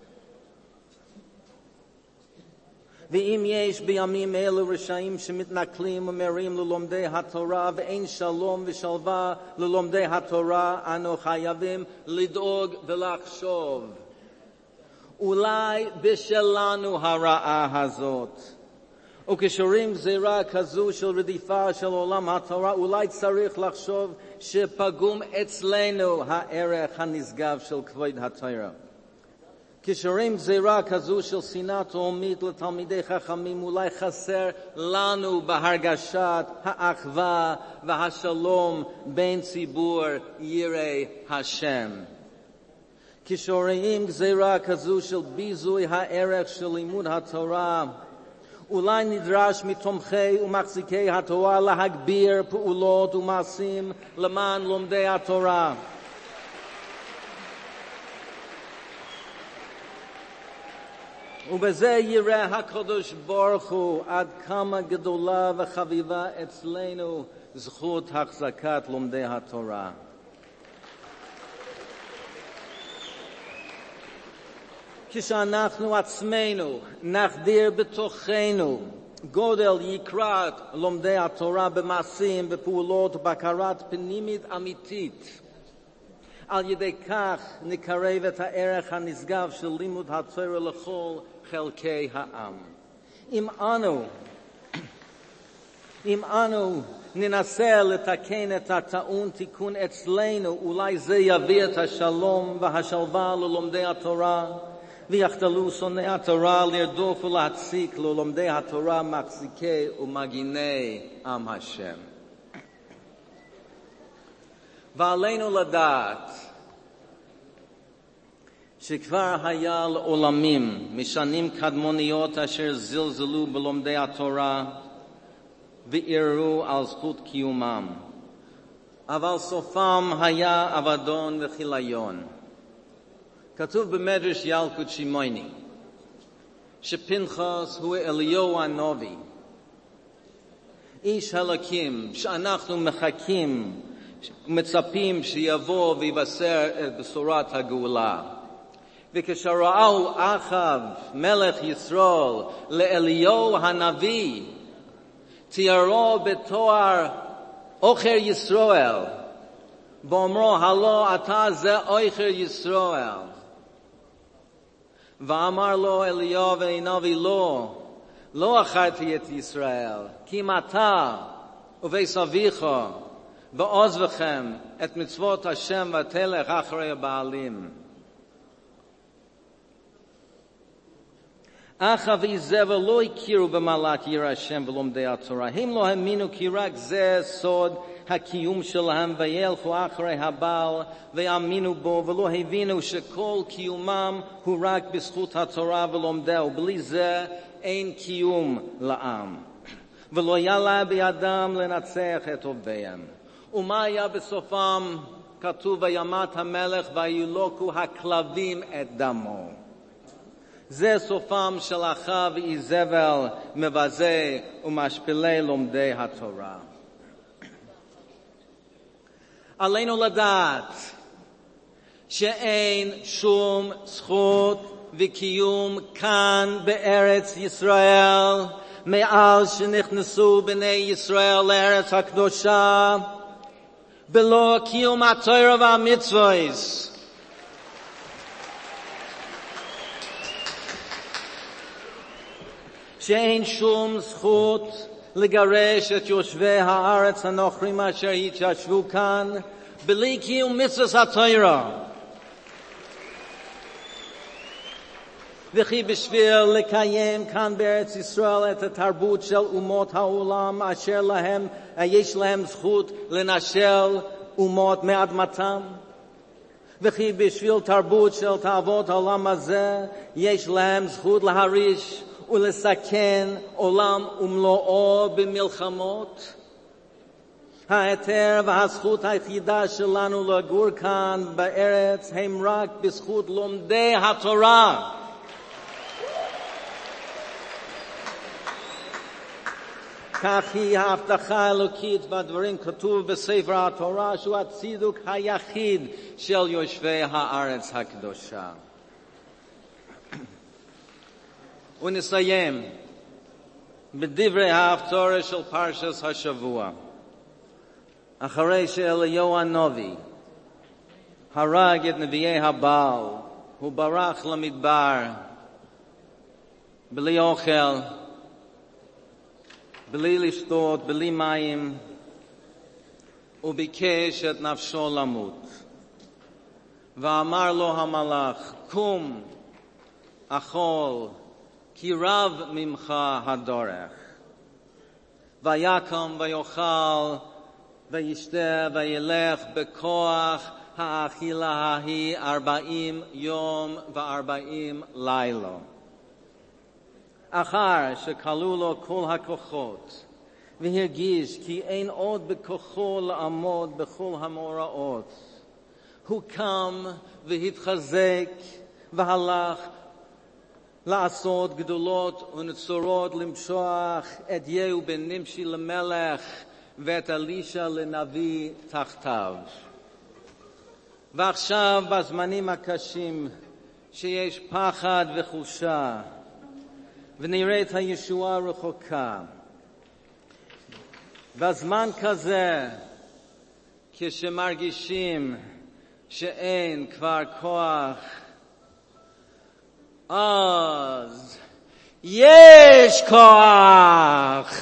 ואם יש בימים אלו רשעים שמתנכלים ומרים ללומדי התורה ואין שלום ושלווה ללומדי התורה, אנו חייבים לדאוג ולחשוב, אולי בשלנו הרעה הזאת. וכשרואים גזירה כזו של רדיפה של עולם התורה, אולי צריך לחשוב שפגום אצלנו הערך הנשגב של כבוד התורה. כשרואים גזירה כזו של שנאה תהומית לתלמידי חכמים, אולי חסר לנו בהרגשת האחווה והשלום בין ציבור יראי השם. כשרואים גזירה כזו של ביזוי הערך של לימוד התורה, אולי נדרש מתומכי ומחזיקי התורה להגביר פעולות ומעשים למען לומדי התורה. ובזה יראה הקדוש ברוך הוא עד כמה גדולה וחביבה אצלנו זכות החזקת לומדי התורה. כשאנחנו עצמנו נחדיר בתוכנו גודל יקרת לומדי התורה במעשים, בפעולות, בקרת פנימית אמיתית, על ידי כך נקרב את הערך הנשגב של לימוד התורה לכל חלקי העם. אם אנו, אם אנו ננסה לתקן את הטעון תיקון אצלנו, אולי זה יביא את השלום והשלווה ללומדי התורה, ויחדלו שונאי התורה לרדוף ולהציק ללומדי התורה מחזיקי ומגיני עם השם. ועלינו לדעת שכבר היה לעולמים משנים קדמוניות אשר זלזלו בלומדי התורה וערערו על זכות קיומם, אבל סופם היה אבדון וכיליון. כתוב במדרש ילקוט שמעוני שפנחס הוא אליהו הנביא, איש אלוקים שאנחנו מחכים ומצפים שיבוא ויבשר את בשורת הגאולה. וכשראו אחאב מלך ישראל לאליהו הנביא, תיארו בתואר עוכר ישראל, ואומרו הלא אתה זה עוכר ישראל. ואמר לו אליהו הנביא, לא, לא עכרתי את ישראל, כי אם אתה ובית אביך ועוזבכם את מצוות השם ותלך אחרי הבעלים. אחאב ואיזבל לא הכירו במעלת יראת השם ולומדי התורה. הם לא האמינו כי רק זה סוד הקיום שלהם, וילכו אחרי הבעל ויאמינו בו, ולא הבינו שכל קיומם הוא רק בזכות התורה ולומדיה, ובלי זה אין קיום לעם. ולא יעלה בידם לנצח את אויביהם. ומה היה בסופם? כתוב וימת המלך וילוקו הכלבים את דמו. זה סופם של אחאב ואיזבל, מבזה ומשפילי לומדי התורה. עלינו לדעת שאין שום זכות וקיום כאן בארץ ישראל מאז שנכנסו בני ישראל לארץ הקדושה בלא קיום התורה והמצוות. שאין שום זכות לגרש את יושבי הארץ הנוכרים אשר התיישבו כאן בלי קיום מצוות התורה. וכי בשביל לקיים כאן בארץ ישראל את התרבות של אומות העולם אשר להם, יש להם זכות לנשל אומות מאדמתם, וכי בשביל תרבות של תאוות העולם הזה יש להם זכות להריש ולסכן עולם ומלואו במלחמות. ההיתר והזכות היחידה שלנו לגור כאן בארץ הם רק בזכות לומדי התורה. כך היא ההבטחה האלוקית והדברים כתוב בספר התורה שהוא הצידוק היחיד של יושבי הארץ הקדושה. ונסיים בדברי ההפטרה של פרשת השבוע. אחרי שאליהו הנביא הרג את נביאי הבעל, הוא ברח למדבר בלי אוכל, בלי לשתות, בלי מים, וביקש את נפשו למות. ואמר לו המלאך, קום, אכול, כי רב ממך הדרך. ויקום ויאכל וישתה וילך בכוח האכילה ההיא ארבעים יום וארבעים לילה. אחר שכלו לו כל הכוחות והרגיש כי אין עוד בכוחו לעמוד בכל המאורעות, הוא קם והתחזק והלך לעשות גדולות ונצורות, למשוח את יהוא בן נמשי למלך ואת אלישע לנביא תחתיו. ועכשיו בזמנים הקשים שיש פחד וחושה ונראית הישועה רחוקה, בזמן כזה כשמרגישים שאין כבר כוח, אז יש כוח.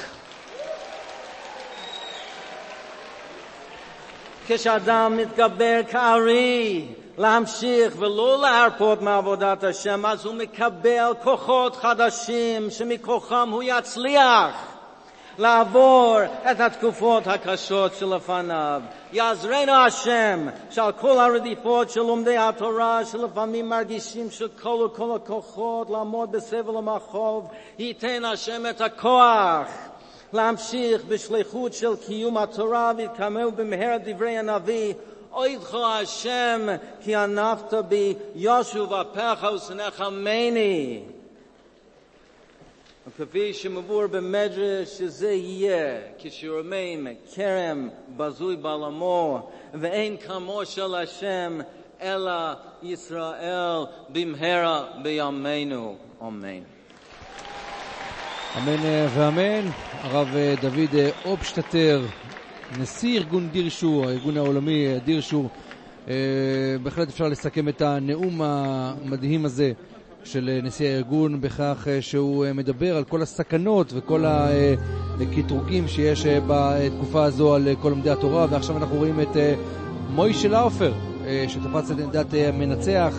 כשאדם מתגבר כארי להמשיך ולא להרפות מעבודת השם, אז הוא מקבל כוחות חדשים שמכוחם הוא יצליח לעבור את התקופות הקשות שלפניו. יעזרנו השם שעל כל הרדיפות של לומדי התורה שלפעמים מרגישים שכל וכל הכוחות לעמוד בסבל ומחוב, ייתן השם את הכוח להמשיך בשליחות של קיום התורה ויתקיימו במהרה דברי הנביא, אוידך השם כי ענפת בי, ישוב אפיך ושנחמני. וכפי שמבואר במדרש שזה יהיה כשירומם כרם בזוי בעולמו, ואין כמו של השם אלא ישראל במהרה בימינו, אמן. אמן ואמן. הרב דוד אופשטטר, נשיא ארגון דירשור, הארגון העולמי דירשור, בהחלט אפשר לסכם את הנאום המדהים הזה של נשיא הארגון בכך שהוא מדבר על כל הסכנות וכל הקטרוגים שיש בתקופה הזו על כל לומדי התורה. ועכשיו אנחנו רואים את מוישה לאופר שתפס את עמדת המנצח,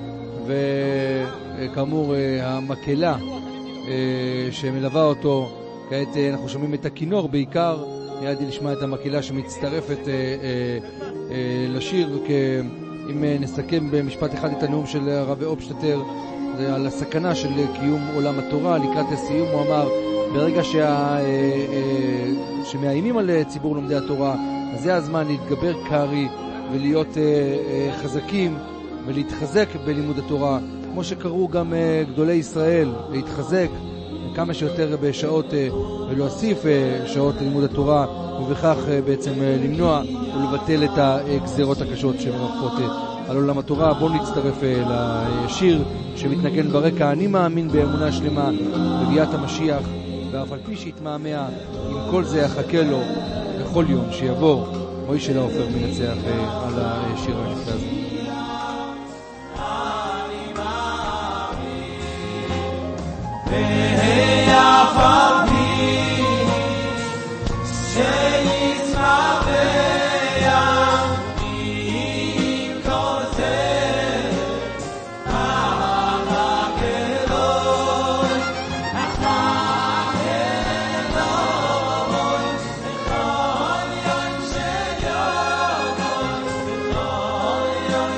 וכאמור המקהלה שמלווה אותו. כעת אנחנו שומעים את הכינור בעיקר, יעדי לשמוע את המקהלה שמצטרפת לשיר. אם נסכם במשפט אחד את הנאום של הרב אופשטטר, זה על הסכנה של קיום עולם התורה. לקראת הסיום הוא אמר, ברגע שה... שמאיימים על ציבור לומדי התורה, אז זה הזמן להתגבר קרי ולהיות חזקים ולהתחזק בלימוד התורה, כמו שקראו גם גדולי ישראל, להתחזק כמה שיותר בשעות ולהוסיף שעות ללימוד התורה, ובכך בעצם למנוע ולבטל את הגזירות הקשות שמרחפות על עולם התורה. בואו נצטרף לשיר שמתנגן ברקע, אני מאמין באמונה שלמה בביאת המשיח, ואף על פי שהתמהמה עם כל זה יחכה לו בכל יום שיבוא. מוישה לאופר מנצח על השיר הנפלא הזה. ואף על פי שיתמהמה עם כל זה אחכה לו, אחכה לו בכל יום שיבוא, בכל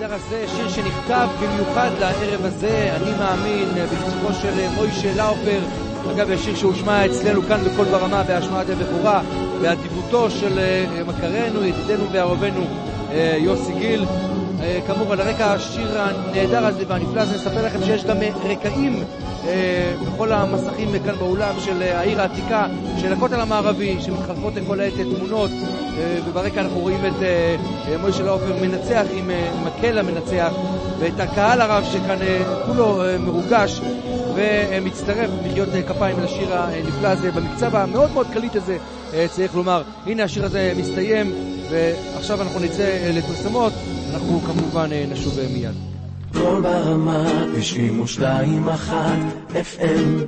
הנהדר הזה, שיר שנכתב במיוחד לערב הזה, אני מאמין, בניצוחו של מוישה לאופר. אגב, שיר שהושמע אצלנו כאן בכל ברמה בהשמעת הבכורה, באדיבותו של מכרנו, ידידנו ואהובנו יוסי גיל. כאמור, על הרקע השיר הנהדר הזה והנפלא הזה, נספר לכם שיש גם רקעים בכל המסכים כאן באולם של העיר העתיקה, של הכותל המערבי, שמתחלפות לכל העת תמונות, וברקע אנחנו רואים את מוישה לאופר מנצח עם מקל המנצח, ואת הקהל הרב שכאן כולו מרוגש ומצטרף מחיאות כפיים לשיר הנפלא הזה, במקצב המאוד מאוד קליט הזה, צריך לומר. הנה השיר הזה מסתיים, ועכשיו אנחנו נצא לפרסמות, אנחנו כמובן נשוב מיד. כל ברמה תשעים ושתיים אחת אף אם.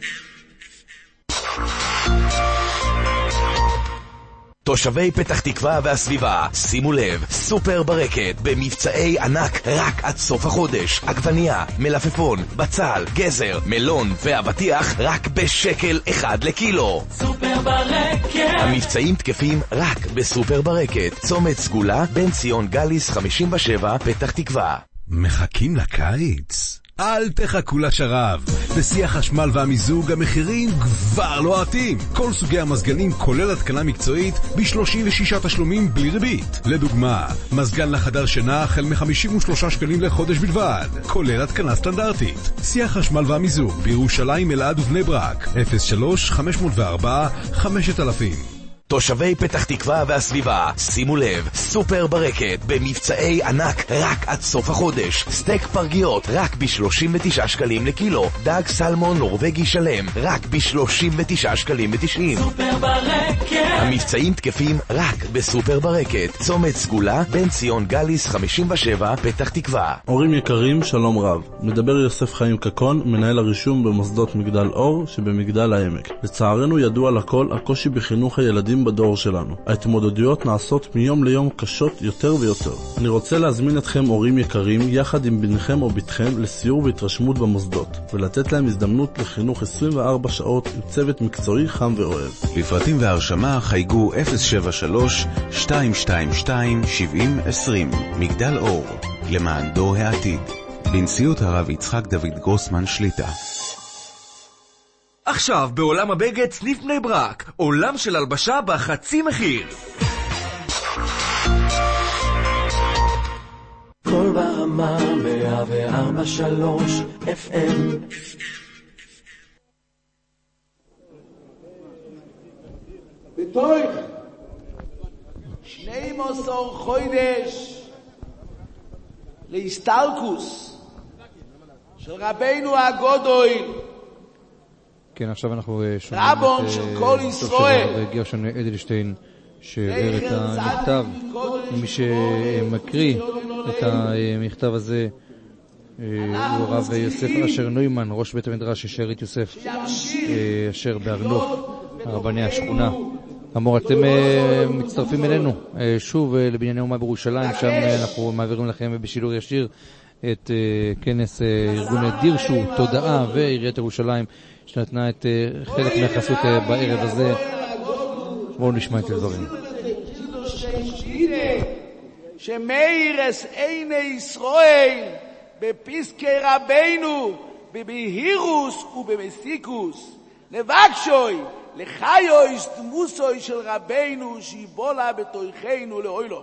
תושבי פתח תקווה והסביבה, שימו לב, סופר ברקת במבצעי ענק רק עד סוף החודש. עגבנייה, מלפפון, בצל, גזר, מלון והבטיח רק בשקל אחד לקילו. סופר ברקת. המבצעים תקפים רק בסופר ברקת. צומת סגולה, בן ציון גליס חמישים ושבע, פתח תקווה. מחכים לקיץ? אל תחכו לשרב. בשיא החשמל והמיזוג המחירים כבר לא עטים. כל סוגי המזגנים כולל התקנה מקצועית ב-שלושים ושישה תשלומים בלי ריבית. לדוגמה, מזגן לחדר שינה החל מ-חמישים ושלושה שקלים לחודש בלבד, כולל התקנה סטנדרטית. שיא החשמל והמיזוג בירושלים, אלעד ובני ברק, אפס שלוש חמש אפס ארבע חמשת אלפים. תושבי פתח תקווה והסביבה, שימו לב, סופר ברקת במבצעי ענק רק עד סוף החודש. סטייק פרגיות רק ב-שלושים ותשעה שקלים לקילו. דג סלמון נורווגי שלם רק ב-שלושים ותשעה שקלים ותשעים. סופר ברקת. המבצעים תקפים רק בסופר ברקת. צומת סגולה, בן ציון גליס חמישים ושבע, פתח תקווה. הורים יקרים, שלום רב. מדבר יוסף חיים קקון, מנהל הרישום במוסדות מגדל אור שבמגדל העמק. לצערנו ידוע לכל הקושי בחינוך הילדים בדור שלנו. ההתמודדויות נעשות מיום ליום קשות יותר ויותר. אני רוצה להזמין אתכם הורים יקרים יחד עם בנכם או בתכם לסיור והתרשמות במוסדות, ולתת להם הזדמנות לחינוך עשרים וארבע שעות עם צוות מקצועי חם ואוהב. לפרטים והרשמה חייגו אפס שבע שלוש שתיים שתיים שתיים שבעים עשרים. מגדל אור, למען דור העתיד. בנשיאות הרב יצחק דוד גרוסמן שליטה. עכשיו בעולם הבגד סניף בני ברק, עולם של הלבשה בחצי מחיר. כל ברמה מאה וארבע שלוש אף אם. בתוך שנים עשר חודש להסתלקוס של רבינו הגדול, כן, עכשיו אנחנו שומעים רבון של כל ישראל, גרשון אדלשטיין שהעביר את המכתב. מי שמקריא את המכתב הזה הוא הרב יוסף אשר נוימן, ראש בית המדרש שארית יוסף אשר בארלוף, הרבני השכונה. אמור, אתם מצטרפים אלינו שוב לבנייני אומה בירושלים, שם אנחנו מעבירים לכם בשידור ישיר את כנס ארגון דירשו תודעה ועיריית ירושלים שנתנה את חלק מהחסות בערב הזה. בואו נשמע את הדברים. שמאיר אס עיני ישראל בפסקי רבינו בבהירוס ובמסיקוס, לבקשוי לחיוס דמוסוי של רבינו שיבולה בתוכנו לאוילו.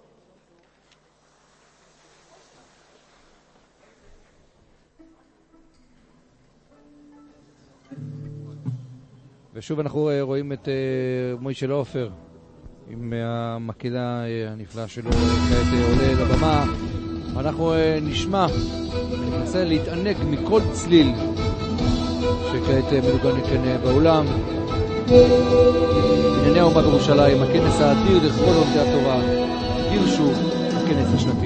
ושוב אנחנו רואים את מוישה לאופר עם המקהלה הנפלאה שלו כעת עולה לבמה. אנחנו נשמע וננסה להתענק מכל צליל שכעת מנוגן כאן באולם. בנייני האומה בירושלים, הכנס האדיר לכל לומדי התורה, דירשו, הכנס השנתי.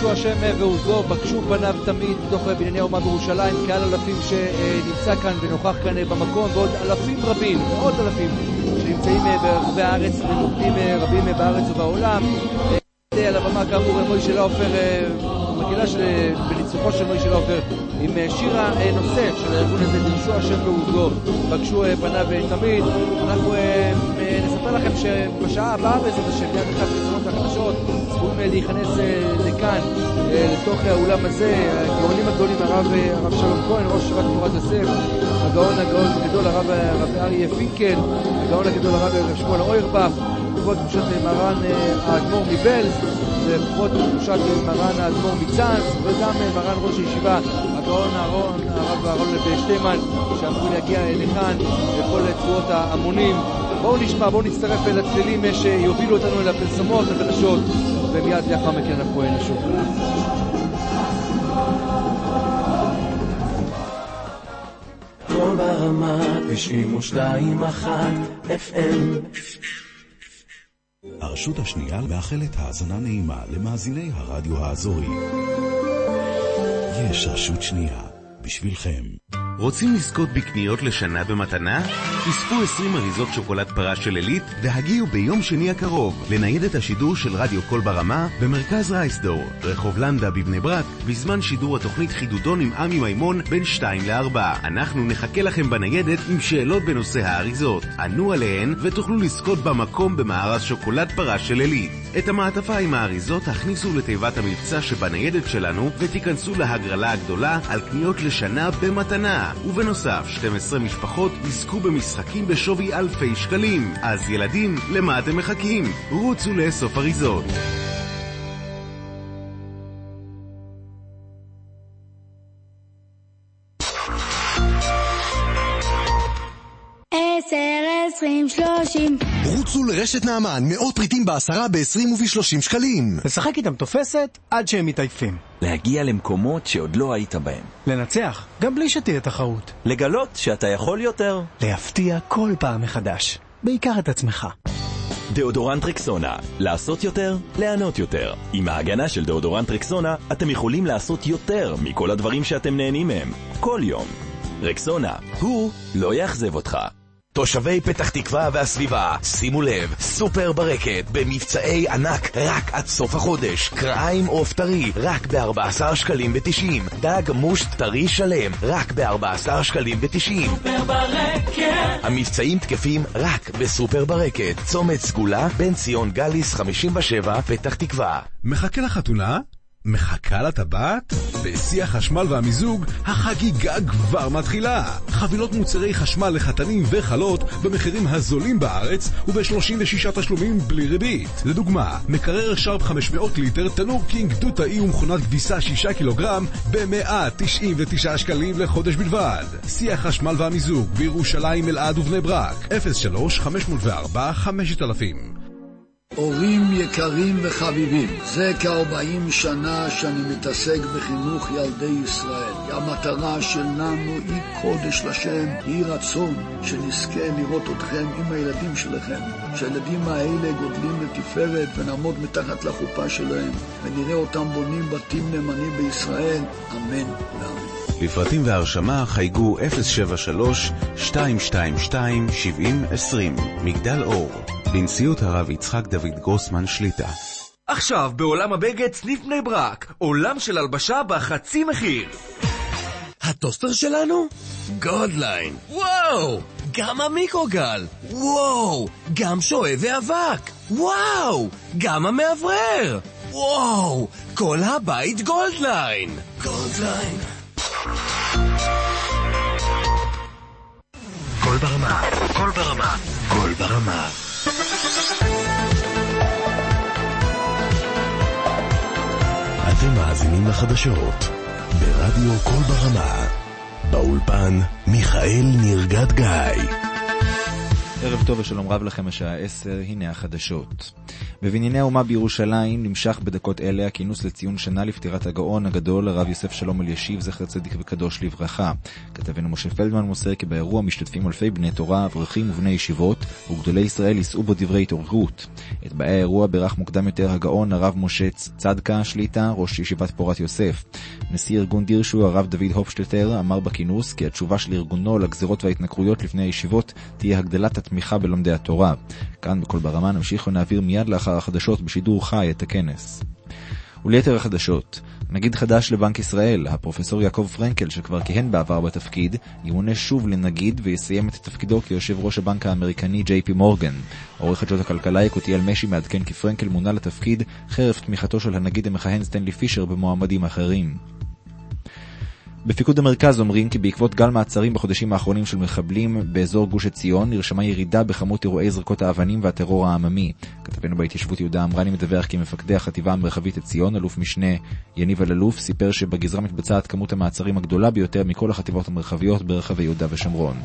ישוע השם ועוזו, בקשו פניו תמיד בתוך בנייני האומה בירושלים, קהל אלפים שנמצא כאן ונוכח כאן במקום, ועוד אלפים רבים, מאות אלפים שנמצאים ברחבי הארץ ומוקדים רבים בארץ ובעולם. על הבמה כאמור מוישה לאופר, מקהלה בניצוחו של מוישה לאופר עם שיר הנושא של הארגון הזה, ישוע השם ועוזו, בקשו פניו תמיד. אנחנו נספר לכם שבשעה הבאה בעזרת השם מיד אחת פרסומות והחדשות צפויים להיכנס לכאן לתוך האולם הזה הגאונים הגדולים, הרב הרב שלום כהן, ראש ישיבת תורת יוסף, הגאון הגאון הגדול הרב הרב אריה פינקל, הגאון הגדול הרב הרב שמואל אוירבך, כבוד קדושת מרן האדמו"ר מבלז וכבוד קדושת מרן האדמו"ר מצאנז, וגם מרן ראש הישיבה הגאון אהרון הרב אהרון שטיימן שאמרו להגיע לכאן לכל תבואות ההמונים. בואו נשמע, בואו נצטרף לצלילים שיובילו אותנו אל הפרסומות, לחדשות, ומיד לאחר מכן אנחנו נשוב. כל ברמה תשעים ושתיים אחת אף אם. הרשות השנייה מאחלת האזנה נעימה למאזיני הרדיו האזורי. יש רשות שנייה בשבילכם. רוצים לזכות בקניות לשנה במתנה? תספו עשרים אריזות שוקולד פרה של אלית והגיעו ביום שני הקרוב לניידת השידור של רדיו קול ברמה במרכז רייסדור, רחוב לנדה בבני ברק, בזמן שידור התוכנית חידודון עם עמי מימון בין שתיים לארבע. אנחנו נחכה לכם בניידת עם שאלות בנושא האריזות. ענו עליהן ותוכלו לזכות במקום במארז שוקולד פרה של אלית. את המעטפה עם האריזות הכניסו לתיבת המבצע שבניידת שלנו ותיכנסו להגרלה הגדולה על קניות לשנה במתנה. ובנוסף, שתים עשרה משפחות יזכו במשחקים בשווי אלפי שקלים. אז ילדים, למה אתם מחכים? רוצו לאסוף אריזות. עשר, עשרים, שלושים. רוצו לרשת נעמן, מאות פריטים בעשרה, בעשרים ובשלושים שקלים. לשחק איתם תופסת עד שהם מתעייפים. להגיע למקומות שעוד לא היית בהם. לנצח, גם בלי שתהיה תחרות. לגלות שאתה יכול יותר. להפתיע כל פעם מחדש, בעיקר את עצמך. דאודורנט רקסונה, לעשות יותר, לענות יותר. עם ההגנה של דאודורנט רקסונה, אתם יכולים לעשות יותר מכל הדברים שאתם נהנים מהם. כל יום. רקסונה, הוא לא יאכזב אותך. תושבי פתח תקווה והסביבה, שימו לב, סופר ברקת במבצעי ענק רק עד סוף החודש. קרעיים עוף טרי רק ב-ארבעה עשר שקלים ותשעים. דג מושט טרי שלם רק ב-ארבעה עשר שקלים ותשעים. סופר ברקת. המבצעים תקפים רק בסופר ברקת. צומת סגולה, בן ציון גליס חמישים ושבע, פתח תקווה. מחכה לחתונה? מחכה לטבעת? בשיא החשמל והמיזוג, החגיגה כבר מתחילה. חבילות מוצרי חשמל לחתנים וחלות במחירים הזולים בארץ וב-שלושים ושישה תשלומים בלי ריבית. לדוגמה, מקרר שרפ חמש מאות ליטר, תנור קינג דו-תאי ומכונת כביסה שישה קילוגרם ב-מאה תשעים ותשעה שקלים לחודש בלבד. שיא החשמל והמיזוג בירושלים, אלעד ובני ברק, אפס שלוש חמש אפס ארבע חמשת אלפים. הורים יקרים וחביבים, זה כארבעים שנה שאני מתעסק בחינוך ילדי ישראל. המטרה שלנו היא קודש לשם, היא רצון שנזכה לראות אתכם עם הילדים שלכם, שהילדים האלה גודלים לתפארת ונעמוד מתחת לחופה שלהם ונראה אותם בונים בתים נאמנים בישראל, אמן ואמן. לפרטים והרשמה חייגו אפס שבע שלוש שתיים שתיים שתיים שבעים עשרים. מגדל אור, בנשיאות הרב יצחק דוד גרוסמן שליטה. עכשיו בעולם הבגד סניף בני ברק, עולם של הלבשה בחצי מחיר. הטוסטר שלנו? גודליין. וואו! גם המיקרוגל. וואו! גם שואב ואבק. וואו! גם המעברר. וואו! כל הבית גולדליין. גולדליין. כל ברמה, כל ברמה, כל ברמה. אתם מאזינים לחדשות ברדיו כל ברמה. באולפן מיכאל נרגד גיא. ערב טוב ושלום רב לכם, השעה עשר, הנה החדשות. בבנייני האומה בירושלים נמשך בדקות אלה הכינוס לציון שנה לפטירת הגאון הגדול, הרב יוסף שלום אלישיב, זכר צדיק וקדוש לברכה. כתבנו משה פלדמן מוסר כי באירוע משתתפים אלפי בני תורה, אברכים ובני ישיבות, וגדולי ישראל יישאו בו דברי התעוררות. את באי האירוע בירך מוקדם יותר הגאון הרב משה צדקה שליטה, ראש ישיבת פורת יוסף. נשיא ארגון דירשו, הרב דוד הופשטלטר, אמר בכינוס כי התשובה של ארגונו לגזירות וההתנכרויות לפני הישיבות תהיה הגדלת התמיכה בלומדי התורה. כאן בכל ברמה נמשיך ונעביר מיד לאחר החדשות בשידור חי את הכנס. וליתר החדשות, נגיד חדש לבנק ישראל, הפרופסור יעקב פרנקל שכבר כיהן בעבר בתפקיד, ימונה שוב לנגיד ויסיים את תפקידו כיושב ראש הבנק האמריקני ג'יי פי מורגן. עורך חדשות הכלכלה יקותיאל משי מעדכן כי פרנקל מונה לתפקיד חרף תמיכתו של הנגיד המכהן סטנלי פישר במועמדים אחרים. בפיקוד המרכז אומרים כי בעקבות גל מעצרים בחודשים האחרונים של מחבלים באזור גוש עציון נרשמה ירידה בכמות אירועי זרקות האבנים והטרור העממי. כתבנו בהתיישבות יהודה אמרני מדווח כי מפקדי החטיבה המרחבית עציון, אלוף משנה יניב אללוף, סיפר שבגזרה מתבצעת כמות המעצרים הגדולה ביותר מכל החטיבות המרחביות ברחבי יהודה ושומרון.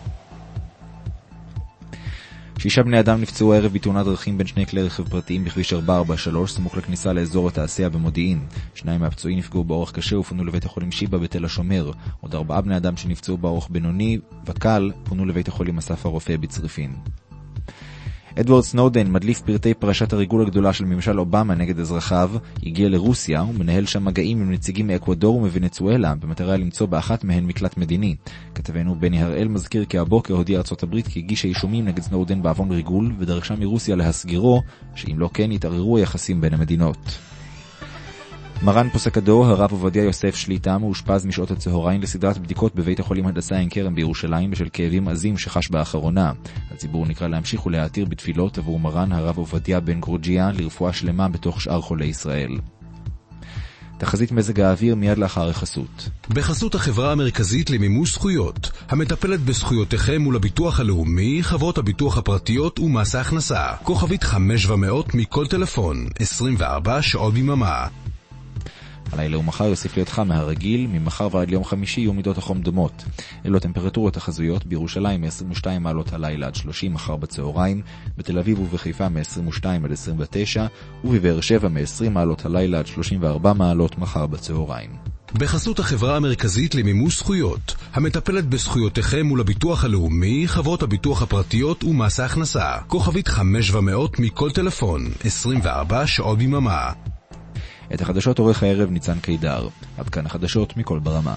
שישה בני אדם נפצעו הערב בתאונת דרכים בין שני כלי רכב פרטיים בכביש ארבע ארבע שלוש סמוך לכניסה לאזור התעשייה במודיעין. שניים מהפצועים נפגעו באורח קשה ופונו לבית החולים שיבא בתל השומר. עוד ארבעה בני אדם שנפצעו באורח בינוני וקל פונו לבית החולים אסף הרופא בצריפין. אדוארד סנודן, מדליף פרטי פרשת הריגול הגדולה של ממשל אובמה נגד אזרחיו, הגיע לרוסיה ומנהל שם מגעים עם נציגים מאקוודור ומוונצואלה במטרה למצוא באחת מהן מקלט מדיני. כתבנו בני הראל מזכיר כי הבוקר הודיעה ארצות הברית כי הגישה אישומים נגד סנודן בעוון ריגול ודרשה מרוסיה להסגירו, שאם לא כן יתערערו היחסים בין המדינות. מרן פוסק הדור, הרב עובדיה יוסף שליטה, מאושפז משעות הצהריים לסדרת בדיקות בבית החולים הדסה עין כרם בירושלים בשל כאבים עזים שחש באחרונה. הציבור נקרא להמשיך ולהתיר בתפילות עבור מרן הרב עובדיה בן גורג'יה לרפואה שלמה בתוך שאר חולי ישראל. תחזית מזג האוויר מיד לאחר החסות. בחסות החברה המרכזית למימוש זכויות, המטפלת בזכויותיכם מול הביטוח הלאומי, חברות הביטוח הפרטיות ומס ההכנסה. כוכבית חמש ומאות מכל טלפון, עשרים וארבע שעות ביממה. הלילה ומחר יוסיף להיות חם מהרגיל, ממחר ועד ליום חמישי יהיו מידות החום דומות. אלו הטמפרטורות החזויות בירושלים מ-עשרים ושתיים מעלות הלילה עד שלושים מחר בצהריים, בתל אביב ובחיפה מ-עשרים ושתיים עד עשרים ותשע, ובבאר שבע מ-עשרים מעלות הלילה עד שלושים וארבע מעלות מחר בצהריים. בחסות החברה המרכזית למימוש זכויות, המטפלת בזכויותיכם מול הביטוח הלאומי, חברות הביטוח הפרטיות ומס ההכנסה. כוכבית חמש ומאות מכל טלפון, עשרים וארבע שעות ביממה. את החדשות עורך הערב ניצן קידר. עד כאן החדשות מכל ברמה.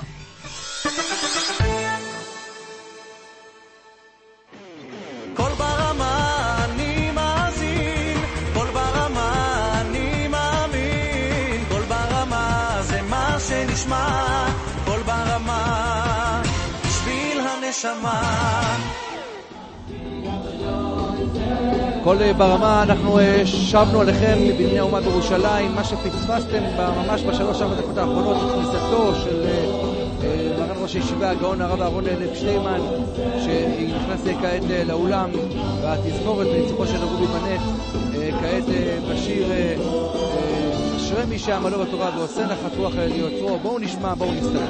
כל ברמה אני מאזין, כל ברמה אני מאמין, כל ברמה זה מה שנשמע, כל ברמה בשביל הנשמה. כל ברמה אנחנו שבנו עליכם מבנייני האומה בירושלים, מה שפספסתם ממש בשלוש ארבע דקות האחרונות, כניסתו של מרן ראש הישיבה הגאון הרב אהרון לב שטיימן שנכנס כעת לאולם, והתזכורת לניצוחו של רובי מנט כעת בשיר אשרי מי שעמלו בתורה ועושה נחת רוח ליוצרו. בואו נשמע, בואו נסתכל.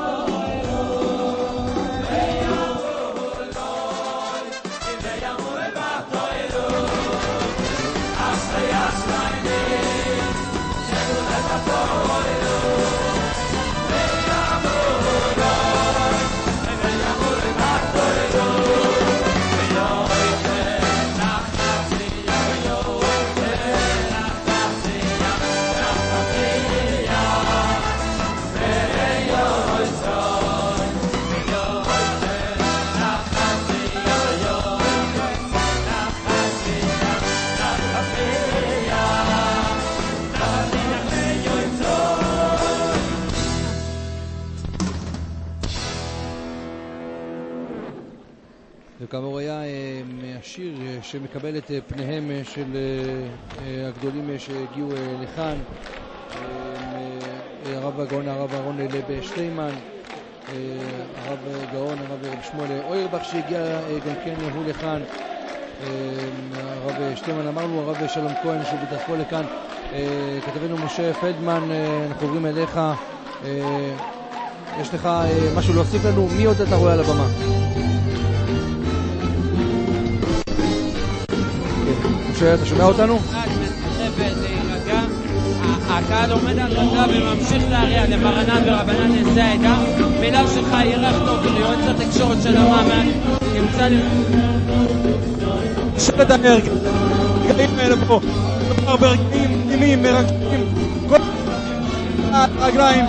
וכאמור היה מהשיר שמקבל את פניהם של הגדולים שהגיעו לכאן, הרב הגאון הרב אהרון לב שטיימן, הרב גאון הרב רב שמואל אוירבך שהגיע גם כן הוא לכאן, הרב שטיימן אמרנו, הרב שלום כהן שהוא בדרכו לכאן, כתבנו משה פלדמן, אנחנו עוברים אליך, יש לך משהו להוסיף לנו? מי עוד אתה רואה על הבמה? אתה שומע אותנו? הקהל עומד על רגליו וממשיך להריע למרנן ורבנן נשיא העדה. מילה שלך ירח טוב, יועץ התקשורת של המאמן נמצא לי שאת הרגעים האלה פה כבר ברגעים פנימיים מרגעים כל הרגליים.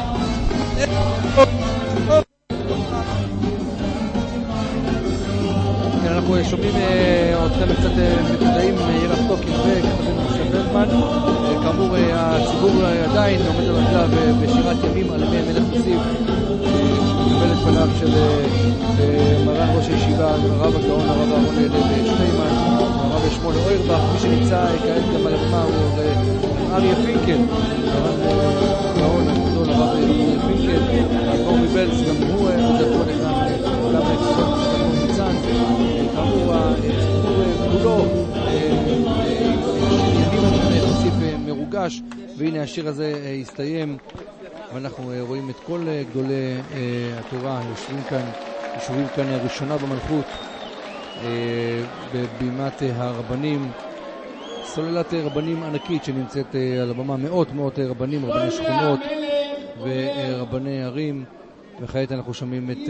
אנחנו שומעים אתכם קצת מתודעים ירח טוקין וכתבים משה פלדמן. כאמור הציבור עדיין עומד על רגליו בשירת ימים על ימי מלך מוסיף מקבל את פניו של מרן ראש הישיבה הרב הגאון הרב אהרון לב שטיימן הרב שמואל אוירבך. מי שנמצא כעת גם על הבמה הוא אריה פינקל הגאון הגדול הרב אריה פינקל הגאון מבלס גם הוא מדבר לכאן גם הגאון ניצן. כאמור הציבור כולו מרוגש, והנה השיר הזה הסתיים ואנחנו רואים את כל גדולי התורה יושבים כאן, יושבים כאן ראשונה במלכות בבימת הרבנים, סוללת רבנים ענקית שנמצאת על הבמה, מאות מאות רבנים, רבני שכונות ורבני ערים. וכעת אנחנו שומעים את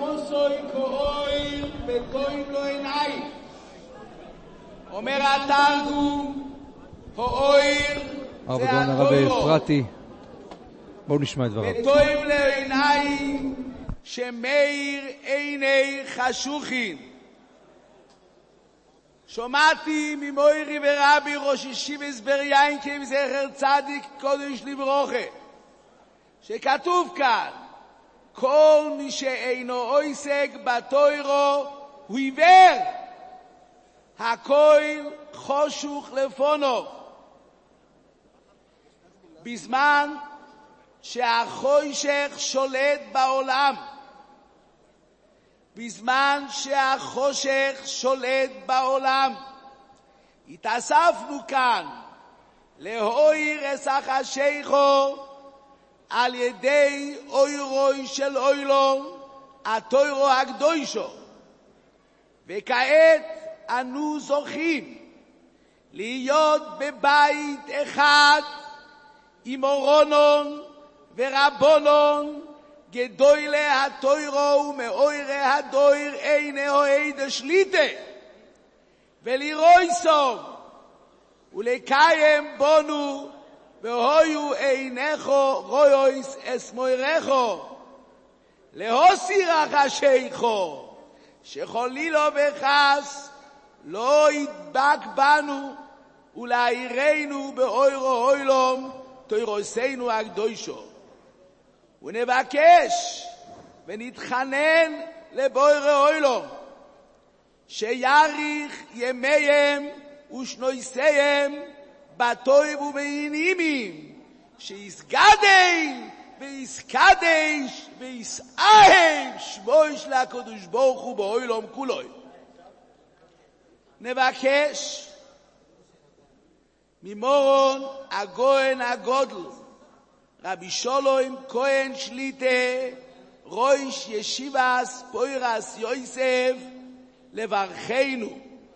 אומר התרגום הואיר הרב הגאון הרב אפרתי. בואו נשמע את דבריו. וטוב לעיניים שמאיר עיני חשוכים. שמעתי ממוירי ורבי ראש ישיבת בריינקי זכר צדיק קודש לברוכה שכתוב כאן כל מי שאינו עוסק בתורה הוא עיוור, הכל חושך לפונו. בזמן שהחושך שולט בעולם, בזמן שהחושך שולט בעולם, התאספנו כאן להויר את החשיכו על ידי אוירוי של אוילום, התוירו הקדושו. וכעת אנו זוכים להיות בבית אחד עם אורונון ורבונון גדולי התוירו ומאוירי הדויר איני אוהד השליטה ולרוי סום ולקיים בונו והויו עינךו רויויס אסמוירךו להוסיר החשיכו שחולילו וחס לא ידבק בנו ולהירנו באוירו אוילום תוירוסנו הקדושו. ונבקש ונתחנן לבורא אוילום שיאריך ימיהם ושנויסיהם בטוב ובעניינים, שיסגדם ויסקדש ויסאהם שמו של הקדוש ברוך הוא באוילום כולו. נבקש ממורון הגויין הגודל רבי שולום כהן שליטה ראש ישיבס פוירס יוסף לברכנו.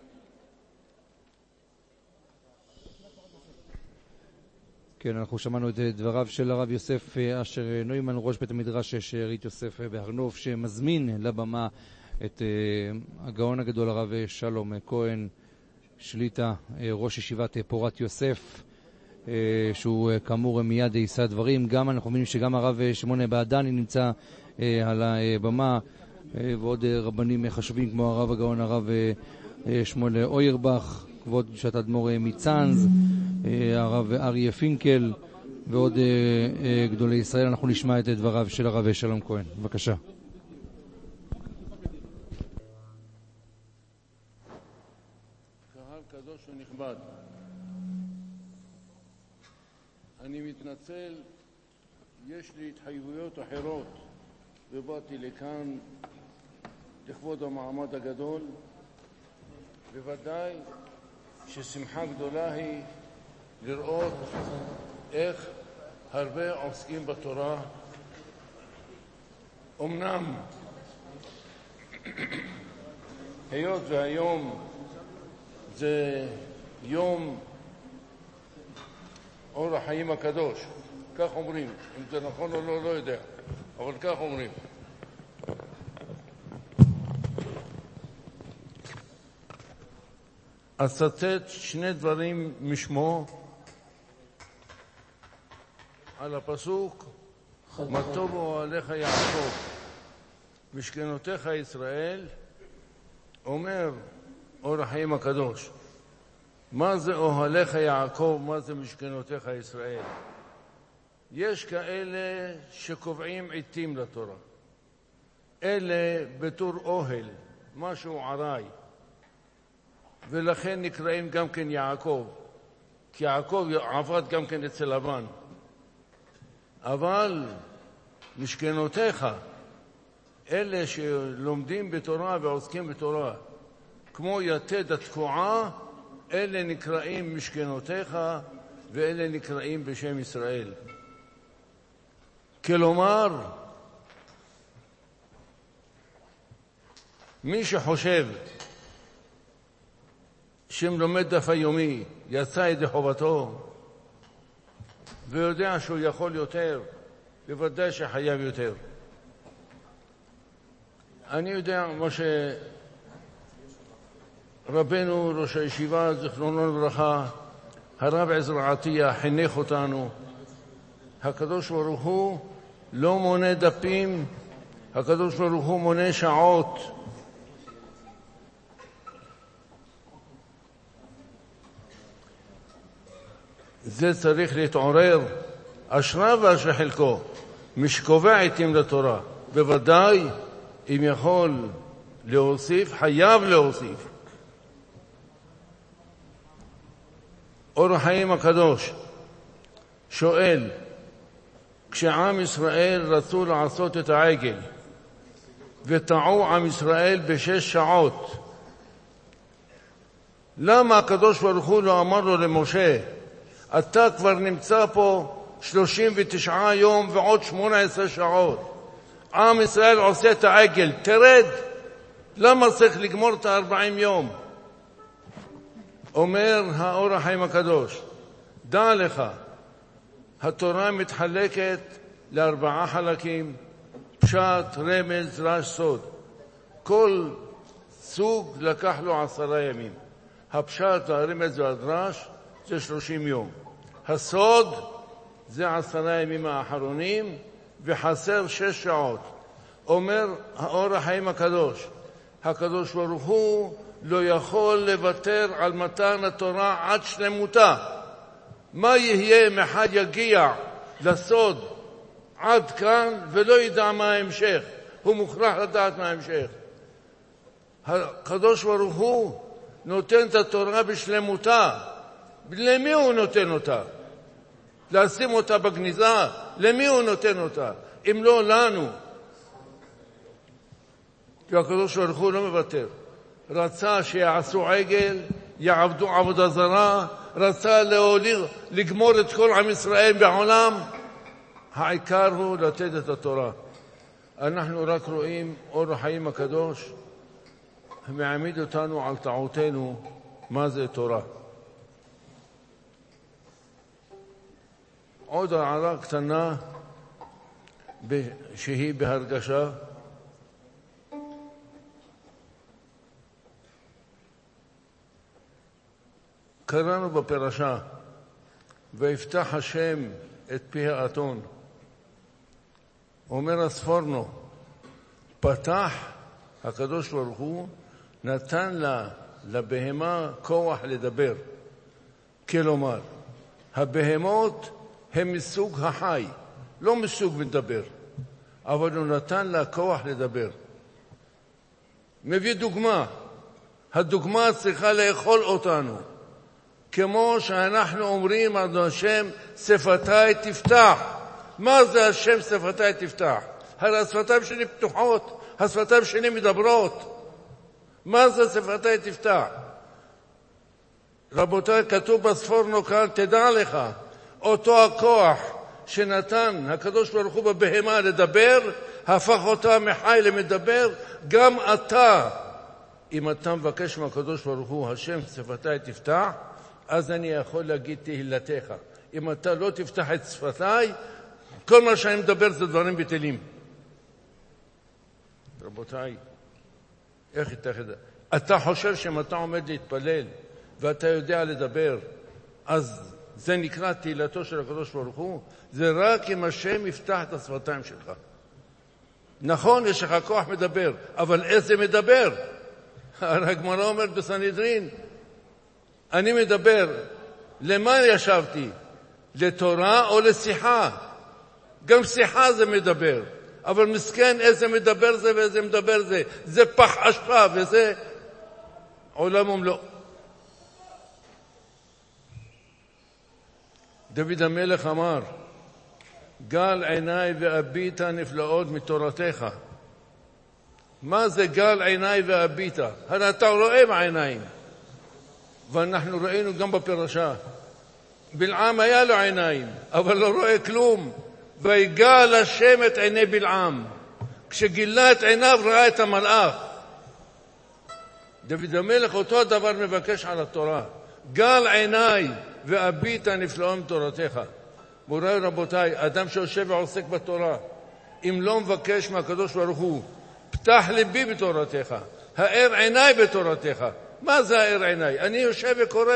כן, אנחנו שמענו את דבריו של הרב יוסף אשר נוימן, ראש בית המדרש שארית יוסף בהר נוף, שמזמין לבמה את הגאון הגדול הרב שלום כהן שליטה, ראש ישיבת פורת יוסף, שהוא כאמור מיד יישא דברים. גם אנחנו מבינים שגם הרב שמעון בעדני נמצא על הבמה, ועוד רבנים חשובים כמו הרב הגאון הרב שמואל אוירבך, כבוד קדושת האדמו"ר מצאנז, הרב אריה פינקל ועוד גדולי ישראל. אנחנו נשמע את דבריו של הרב שלום כהן. בבקשה. קהל קדוש ונכבד, אני מתנצל, יש לי התחייבויות אחרות ובאתי לכאן לכבוד המעמד הגדול. בוודאי ששמחה גדולה היא לראות איך הרבה עוסקים בתורה. אמנם היות והיום זה יום אור החיים הקדוש. כך אומרים. אם זה נכון או לא, לא יודע. אבל כך אומרים. אצטט שני דברים משמו על הפסוק מה טוב אוהליך יעקב משכנותיך ישראל. אומר אור החיים הקדוש, מה זה אוהליך יעקב, מה זה משכנותיך ישראל? יש כאלה שקובעים עיתים לתורה, אלה בתור אוהל, משהו עראי, ולכן נקראים גם כן יעקב, כי יעקב עבד גם כן אצל לבן. אבל משכנותיך, אלה שלומדים בתורה ועוסקים בתורה, כמו יתד התקועה, אלה נקראים משכנותיך, ואלה נקראים בשם ישראל. כלומר, מי שחושב שאם לומד דף היומי יצא ידי חובתו ויודע שהוא יכול יותר, בוודאי שחייב יותר. אני יודע מה שרבנו ראש הישיבה זיכרונו לברכה הרב עזרא עטיה חינך אותנו, הקדוש ברוך הוא לא מונה דפים, הקדוש ברוך הוא מונה שעות. זה צריך להתעורר, אשריו ואשרי חלקו, מי שקובע עיתים לתורה, בוודאי אם יכול להוסיף, חייב להוסיף. אור החיים הקדוש שואל, כשעם ישראל רצו לעשות את העגל וטעו עם ישראל בשש שעות, למה הקדוש ברוך הוא לא אמר לו למשה, אתה כבר נמצא פה שלושים ותשעה יום ועוד שמונה עשרה שעות, עם ישראל עושה את העגל, תרד, למה צריך לגמור את הארבעים יום? אומר האור החיים הקדוש, דע לך, התורה מתחלקת לארבעה חלקים, פשט, רמז, רש, סוד. כל סוג לקח לו עשרה ימים. הפשט, הרמז והדרש זה שלושים יום. הסוד זה עשרה ימים האחרונים, וחסר שש שעות. אומר האור החיים הקדוש, הקדוש ברוך הוא לא יכול לוותר על מתן התורה עד שלמותה. מה יהיה מחד יגיע לסוד עד כאן ולא ידע מה ההמשך? הוא מוכרח לדעת מה ההמשך. הקדוש ברוך הוא נותן את התורה בשלמותה. למי הוא נותן אותה? לשים אותה בגניזה? למי הוא נותן אותה? אם לא לנו. כי הקדוש ברוך הוא לא מוותר. רצה שיעשו עגל, יעבדו עבודה זרה, רצה להוליך, לגמור את כל עם ישראל בעולם. העיקר הוא לתת את התורה. אנחנו רק רואים אור החיים הקדוש מעמיד אותנו על טעותנו מה זה תורה. עוד הערה קטנה שהיא בהרגשה. קראנו בפרשה ויפתח השם את פי האתון. אומר הספורנו, פתח הקדוש ברוך הוא, נתן לה לבהמה כוח לדבר. כלומר, הבהמות הם מסוג החי, לא מסוג מדבר, אבל הוא נתן לה כוח לדבר. מביא דוגמה, הדוגמה צריכה לאכול אותנו, כמו שאנחנו אומרים על השם שפתיי תפתח. מה זה השם שפתיי תפתח? הרי השפתיים שלי פתוחות, השפתיים שלי מדברות. מה זה שפתיי תפתח? רבותיי, כתוב בספורנו כאן, תדע לך, אותו הכוח שנתן הקדוש ברוך הוא בבהמה לדבר, הפך אותה מחי למדבר. גם אתה, אם אתה מבקש מהקדוש ברוך הוא, השם שפתיי תפתח, אז אני יכול להגיד תהילתך. אם אתה לא תפתח את שפתיי, כל מה שאני מדבר זה דברים בטלים. רבותיי, איך יתכן? אתה חושב שאם אתה עומד להתפלל ואתה יודע לדבר, אז זה נקרא תהילתו של הקדוש ברוך הוא? זה רק אם השם יפתח את השפתיים שלך. נכון, יש לך כוח מדבר, אבל איזה מדבר? הגמרא אומרת בסנהדרין, אני מדבר, למה ישבתי? לתורה או לשיחה? גם שיחה זה מדבר, אבל מסכן איזה מדבר זה ואיזה מדבר זה. זה פח אשפה וזה עולם ומלואו. דוד המלך אמר, גל עיניי ואביטה נפלאות מתורתך. מה זה גל עיניי ואביטה? הרי אתה רואה בעיניים, ואנחנו ראינו גם בפרשה. בלעם היה לו עיניים, אבל לא רואה כלום. ויגל השם את עיני בלעם. כשגילה את עיניו ראה את המלאך. דוד המלך אותו הדבר מבקש על התורה. גל עיניי ואביטה נפלאות מתורתך. מוריי רבותיי, אדם שיושב ועוסק בתורה, אם לא מבקש מהקדוש ברוך הוא, פתח ליבי בתורתך, האר עיניי בתורתך. מה זה האר עיניי? אני יושב וקורא.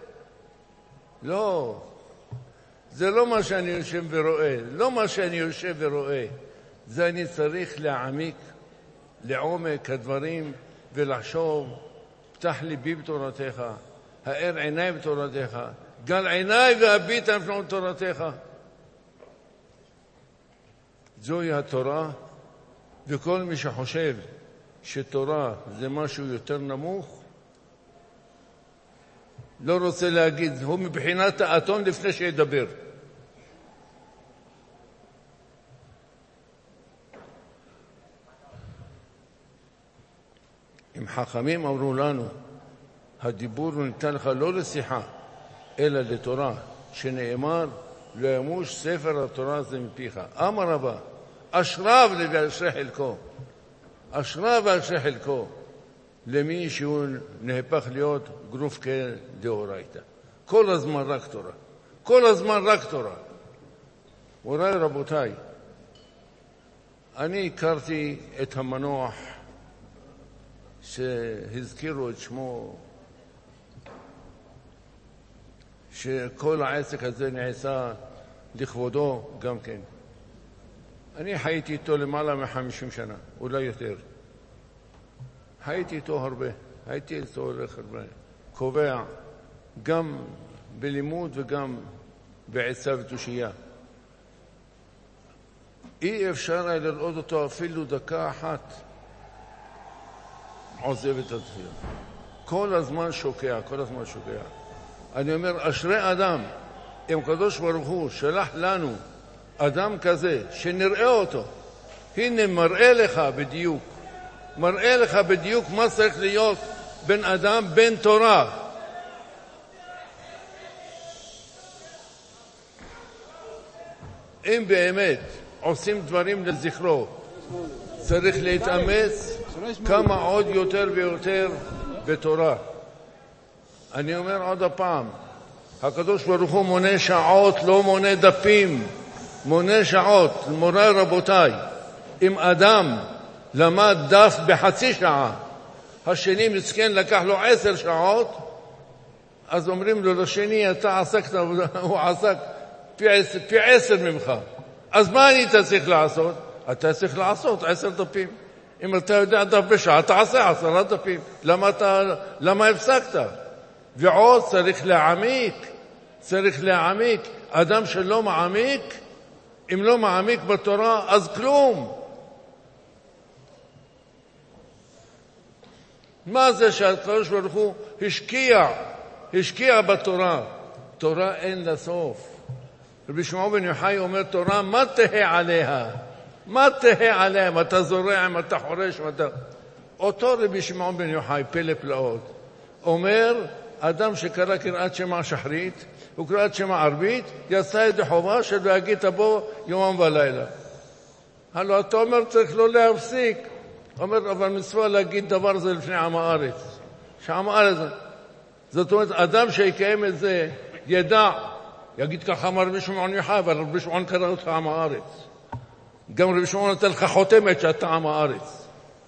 לא, זה לא מה שאני יושב ורואה, לא מה שאני יושב ורואה. זה אני צריך להעמיק לעומק הדברים ולחשוב, פתח ליבי בתורתך, האר עיניי בתורתך, גל עיניי ואביטה נפלאות בתורתך. זוהי התורה, וכל מי שחושב שתורה זה משהו יותר נמוך, לא רוצה להגיד, הוא מבחינת האתון לפני שידבר. אם חכמים אמרו לנו, הדיבור ניתן לך לא לשיחה, אלא לתורה, שנאמר, לא ימוש ספר התורה הזה מפיך. אמר רבה, אשריו ואשרי חלקו. אשריו ואשרי חלקו. למי שהוא נהפך להיות גרוף כדאורייתא. כל הזמן רק תורה. כל הזמן רק תורה. מוריי רבותיי, אני הכרתי את המנוח שהזכירו את שמו, שכל העסק הזה נעשה לכבודו גם כן. אני חייתי איתו למעלה מחמישים שנה, אולי יותר. חייתי איתו הרבה, הייתי איתו הולך הרבה. קובע גם בלימוד וגם בעצה ותושייה. אי אפשר היה לראות אותו אפילו דקה אחת עוזב את התפילה. כל הזמן שוקע, כל הזמן שוקע. אני אומר, אשרי אדם, אם קדוש ברוך הוא שלח לנו אדם כזה, שנראה אותו, הנה מראה לך בדיוק, מראה לך בדיוק מה צריך להיות בן אדם, בן תורה. אם באמת עושים דברים לזכרו, צריך להתאמץ כמה עוד יותר ויותר בתורה. אני אומר עוד הפעם, הקדוש ברוך הוא מונה שעות, לא מונה דפים, מונה שעות. מוריי רבותיי, אם אדם למד דף בחצי שעה, השני מסכן לקח לו עשר שעות, אז אומרים לו לשני, אתה עסקת, הוא עסק פי עשר, פי עשר ממך. אז מה אני צריך לעשות? אתה צריך לעשות עשר דפים. אם אתה יודע דף בשעה, תעשה עשרה דפים. למה אתה, למה הפסקת? ועוד צריך להעמיק, צריך להעמיק. אדם שלא מעמיק, אם לא מעמיק בתורה, אז כלום. מה זה שהקדוש ברוך הוא השקיע, השקיע בתורה? תורה אין לה סוף. רבי שמעון בן יוחאי אומר, תורה, מה תהה עליה? מה תהה עליה? מה אתה זורע, מה אתה חורש, מה אתה... אותו רבי שמעון בן יוחאי, פלא פלאות, אומר, אדם שקרא קריאת שמע שחרית, הוא קריאת שמע ערבית, יצא ידי חובה של והגית בו יומם ולילה. הלוא אתה אומר, צריך לא להפסיק. אומר, אבל מצווה להגיד דבר זה לפני עם הארץ. שעם הארץ, זאת אומרת, אדם שיקיים את זה ידע, יגיד ככה אמר רבי שמעון יוחאי, אבל רבי שמעון קרא אותך עם הארץ. גם רבי שמעון נתן לך חותמת שאתה עם הארץ.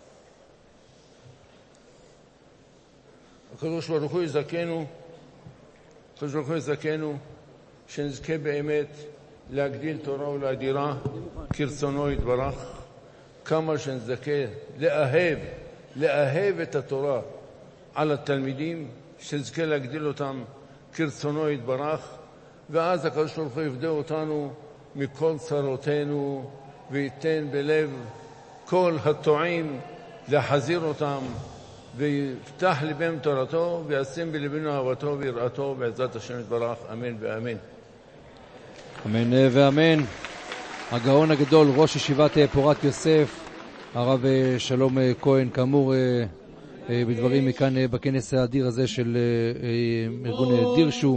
הקדוש ברוך הוא יזכנו, הקדוש ברוך הוא יזכנו, שנזכה באמת להגדיל תורה ולהדירה כרצונו יתברך, כמה שנזכה לאהב, לאהב את התורה על התלמידים, שנזכה להגדיל אותם כרצונו יתברך, ואז הקדוש ברוך הוא יפדה אותנו מכל צרותינו, וייתן בלב כל הטועים להחזיר אותם, ויפתח לבם תורתו, וישים בלבנו אהבתו ויראתו, בעזרת השם יתברך, אמן ואמן. אמן ואמן. הגאון הגדול, ראש ישיבת פורת יוסף, הרב שלום כהן, כאמור בדברים מכאן בכנס האדיר הזה של ארגון דירשו,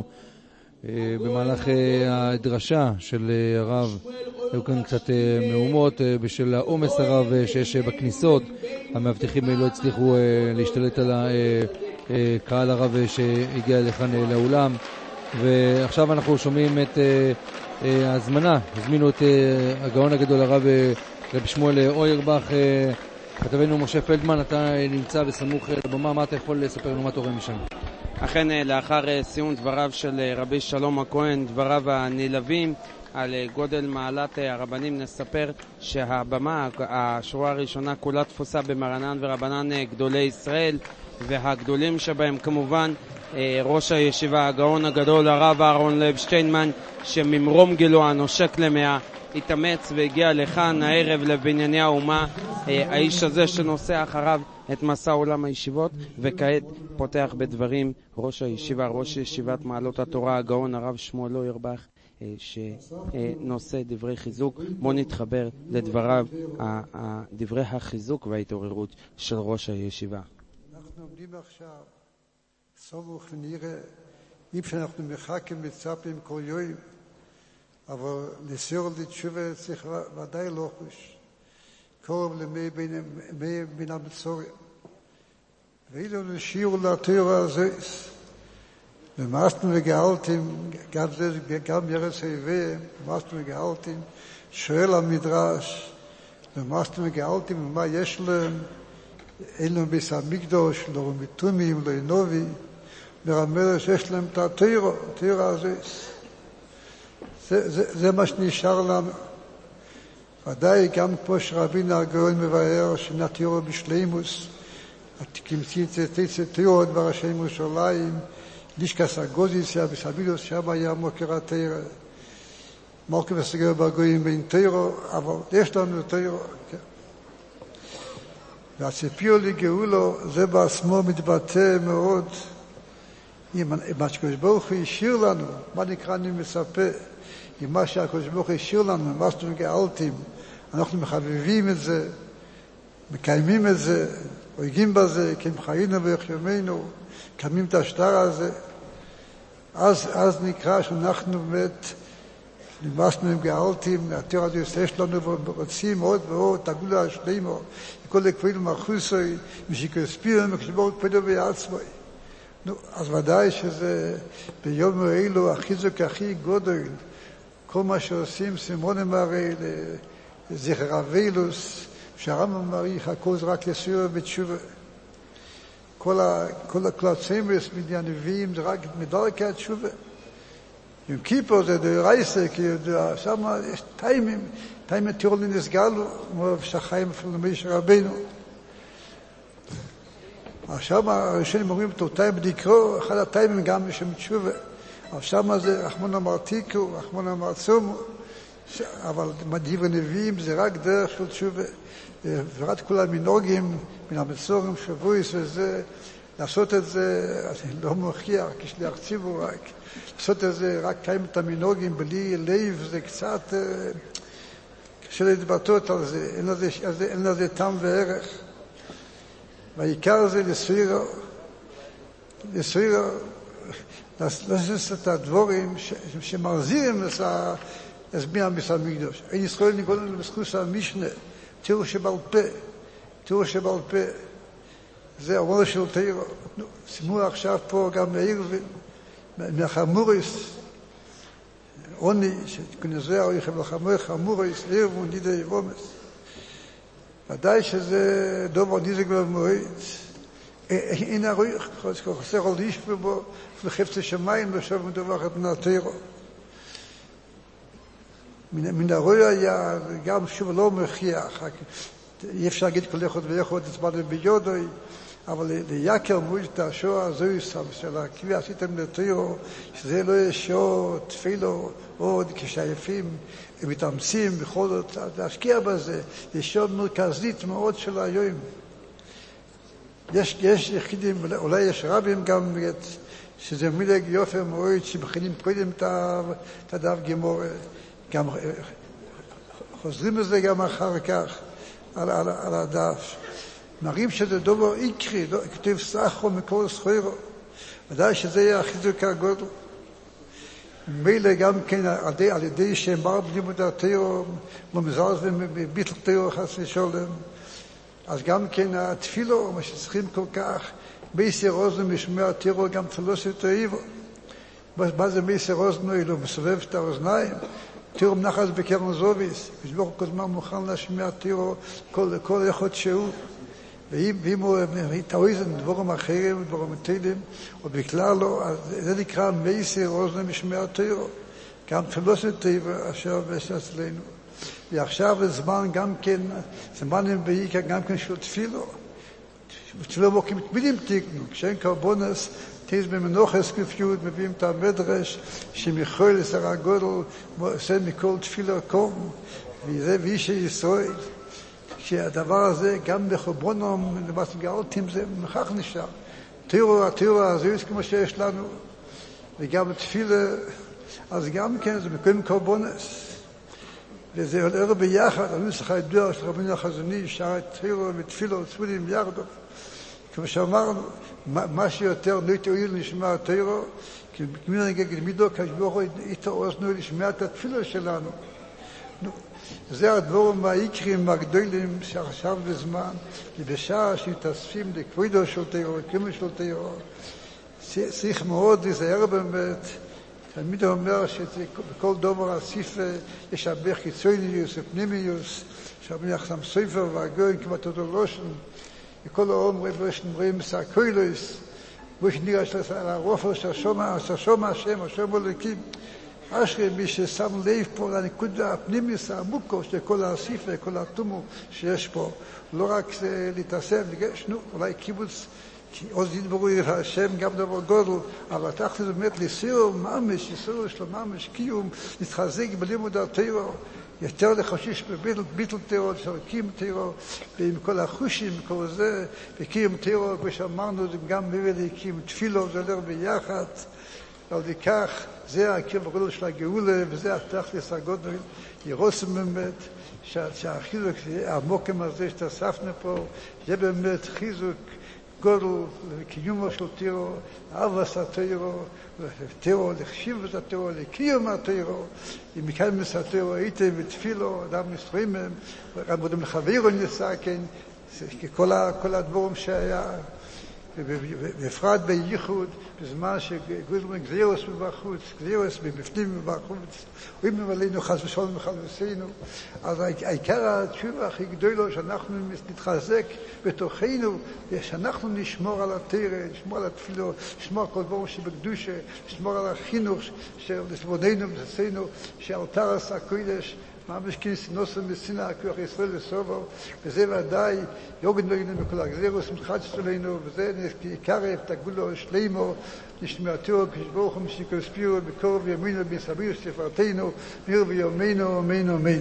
במהלך הדרשה של הרב היו כאן קצת מהומות בשל העומס הרב שיש בכניסות. המאבטחים לא הצליחו להשתלט על הקהל הרב שהגיע לכאן לאולם, ועכשיו אנחנו שומעים את ההזמנה. הזמינו את הגאון הגדול הרב רב שמואל אוירבך. כתבנו משה פלדמן, אתה נמצא בסמוך לבמה, מה אתה יכול לספר לנו מה אתה רואה משם? אכן, לאחר סיום דבריו של רבי שלום הכהן, דבריו הנלווים על גודל מעלת הרבנים, נספר שהבמה, השורה הראשונה, כולה תפוסה במרנן ורבנן גדולי ישראל, והגדולים שבהם כמובן ראש הישיבה, הגאון הגדול, הרב אהרון לב שטיינמן, שממרום גילו הנושק למאה, התאמץ והגיע לכאן הערב לבנייני האומה, האיש הזה שנושא אחריו את מסע עולם הישיבות. וכעת פותח בדברים ראש הישיבה, ראש ישיבת מעלות התורה, הגאון הרב שמואל אוירבך, שנושא דברי חיזוק. בוא נתחבר לדבריו, דברי החיזוק וההתעוררות של ראש הישיבה. אנחנו עומדים עכשיו סמוך ונראה, אם שאנחנו מחכים מצפים כל יום, אבל ניסיון לתשובה צריך ודאי לא חוש. קורב למי בין המצורים. ואילו נשיאו לתורה הזה, ומאסנו וגאלתים, גם זה, גם ירץ היווה, ומאסנו וגאלתים, שואל המדרש, ומאסנו וגאלתים, ומה יש להם? אין להם ביס המקדוש, לא מתומים, לא נובי, מרמר שיש להם את התורה, התורה הזה. זה, זה, זה מה שנשאר לנו. ודאי גם כמו שרבינו הגאון מבאר, שנתירו בשלימוס, התקמצית תצא תירו דבר השם ירושלים, לישקס הגוזיסיה בסבידוס, שם היה מוקר התורה. מוקר וסגר בגויים בין תירו, אבל יש לנו תירו. כן. והציפיות לגאולו, זה בעצמו מתבטא מאוד. אם הקדוש ברוך הוא השאיר לנו, מה נקרא אני מצפה? אם מה שהקדוש ברוך הוא השאיר לנו, מה שאנחנו גאלתים, אנחנו מחבבים את זה, מקיימים את זה, הוגים בזה, כי הם חיינו ויחיומנו, קיימים את השטר הזה, אז, אז נקרא שאנחנו באמת נמאסנו עם גאלתים, התורה יש לנו ורוצים עוד ועוד, תגולה השלימו, כל הכפיל מרחוסוי, משיקספירים, וכשבור פדו בעצמוי. נו, אז ודאי שזה ביום האלו החיזוק הכי גודל, כל מה שעושים סימונים הרי לזכר אבילוס, שהרמב"ם מעריך הכל זה רק יסור בתשובה. כל הקלצמרס מן הנביאים זה רק מדרכי התשובה. יום כיפור זה דרייסה, כי שם יש טיימים, טיימים תיאורלים נסגלו, כמו שחיים אפילו מיש רבינו. עכשיו הראשונים אומרים אותו טיים בדקרו, אחד הטיימים גם בשם תשובה. אבל שם זה רחמון אמרתיקו, רחמון אמרצומו, אבל דברי נביאים זה רק דרך של תשובה. ורק כל המנהוגים מן המצורים שבויס וזה, לעשות את זה, אני לא מוכיח, כשליח ציבור רק, לעשות את זה רק קיים את המנהוגים בלי לב, זה קצת קשה להתבטאות על זה, אין לזה, אין לזה טעם וערך. והעיקר זה לסבירו, לסבירו, לעשות את הדבורים שמרזירים את בני המסע המקדוש. אין ישראל ניגון לבסחוס המשנה, תראו שבעל פה, תראו שבעל פה. זה ארמון של תירו. שימו עכשיו פה גם מאיר מהחמוריס, עוני, שכנזר או יחב לחמור חמוריס, עיר ונידי רומס. ודאי שזה דובר ניזק במועד. אין הרוח, חוסר על איש בו, וחפץ השמיים, ושב מדווח את נעתירו. מן הרוע היה, גם שוב לא מכריח, אי אפשר להגיד כל אחד ואחד הצבענו ביודוי, אבל ליקר מועד את השואה, זו יסם של הקביע עשיתם לתירו, שזה לא ישו תפילו עוד כשעייפים, הם מתאמצים בכל זאת, להשקיע בזה, ישו מרכזית מאוד של היום. יש, יש יחידים, אולי יש רבים גם, שזה מילג יופי מאוד, שמכינים קודם את הדף גמור, גם חוזרים לזה גם אחר כך, על, על, על הדף. מראים שזה דבר עיקרי, לא, כתוב סחו מכל סחוירו. ודאי שזה יהיה החיזוק הגודל. מילא גם כן על ידי, על ידי שהם באו בלימוד התיאור, במזרז וביטל תיאור חס ושולם. אז גם כן התפילו, מה שצריכים כל כך, מייסר אוזנו משמע התיאור גם תפילוס יותר איבו. מה זה מייסר אוזנו? הוא מסובב את האוזניים. תיאור מנחס בקרן זוביס, ושבור כל זמן מוכן להשמיע תיאור כל, כל אחד שהוא. ואם הוא יתאויזן דבורם אחרים, דבורם מטילים, או בכלל לא, אז זה נקרא מייסר אוזנו משמע תיאור. גם תפילוס יותר אשר ועשה אצלנו. ועכשיו הזמן גם כן, זמנים בעיקר גם כן של תפילו. תפילו מוקים תמידים תקנו, כשאין קרבונס, תיז במנוחס כפיות, מביאים את המדרש, שמכל לשר הגודל, עושה מכל תפילה קום, וזה ואיש ישראל. שהדבר הזה, גם בחברונום, למעשה גאלתים, זה מכך נשאר. תיאור, התיאור הזה, כמו שיש לנו, וגם תפילה, אז גם כן, זה מקום קרבונס. וזה עולה ביחד, הנוסח הידוע של רבינו החזוני, שער תיאור ותפילה וצמודים יחד. כמו שאמרנו, מה שיותר לא יתאויל לשמוע תיאור, כי כמובן נגיד מידו כשבורו יתאוזנו לשמוע את התפילה שלנו. זה הדבורים העיקריים הגדולים שעכשיו בזמן, ובשעה שמתאספים לכבודו של תיאור, כמו של תיאור, צריך מאוד להיזהר באמת. תמיד אומר שבכל דובר הסיפה יש הרבה חיצוניוס ופנימיוס, שהרבה יחסם סופר והגויים כמעט אותו לושן, וכל האומרים רואים סעקוילוס, בו שנראה של הרופר ששומע, ששומע השם, השם הולכים. אשרי מי ששם לב פה לנקודה הפנימיוס העמוקו של כל הסיפה, כל התומו שיש פה, לא רק להתעסק, נו, אולי קיבוץ, כי עוז ידברו אל השם גם דבר גודל, אבל תחת זה באמת לסיור ממש, לסיור שלו ממש, קיום, להתחזק בלימוד התיאור, יותר לחשיש בביטל תיאור, שרקים תיאור, ועם כל החושים, כל זה, וקיום תיאור, כמו שאמרנו, זה גם מביא להקים תפילו, זה הולך ביחד, אבל לכך, זה הקיר בגודל של הגאולה, וזה התכלס הגודל, ירוסם באמת, שהחיזוק, המוקם הזה שתאספנו פה, זה באמת חיזוק, גודל לקיומו של תיאור, אהבס התיאור, תיאור לחשיב את התיאור, לקיום התיאור, אם מכאן מסתיאור הייתם ותפילו, אדם נסתרימם, גם בודם לחבירו נסקן, כל הדבורים שהיה, ובפרט בייחוד, בזמן שגוזרים גזירוס מבחוץ, גזירוס מבפנים מבחוץ, רואים עלינו חס ושלום וחלוסינו, אז העיקר התשובה הכי גדולה שאנחנו נתחזק בתוכנו, שאנחנו נשמור על התורה, נשמור על התפילה, נשמור על כל דבר שבקדושה, נשמור על החינוך של לכבודנו ובססנו, שאלתר עשה קודש, ממש כניס נוסם מסינה, כוח ישראל לסובו, וזה ודאי יוגן בגנו מכל הגזירוס מתחדש שלנו, וזה עיקר תגולו שלימו, נשמעתו כשברוך ומשיקו ספירו, בקרוב ימינו בסביר שפרתנו, מיר ויומנו, אמן אמן.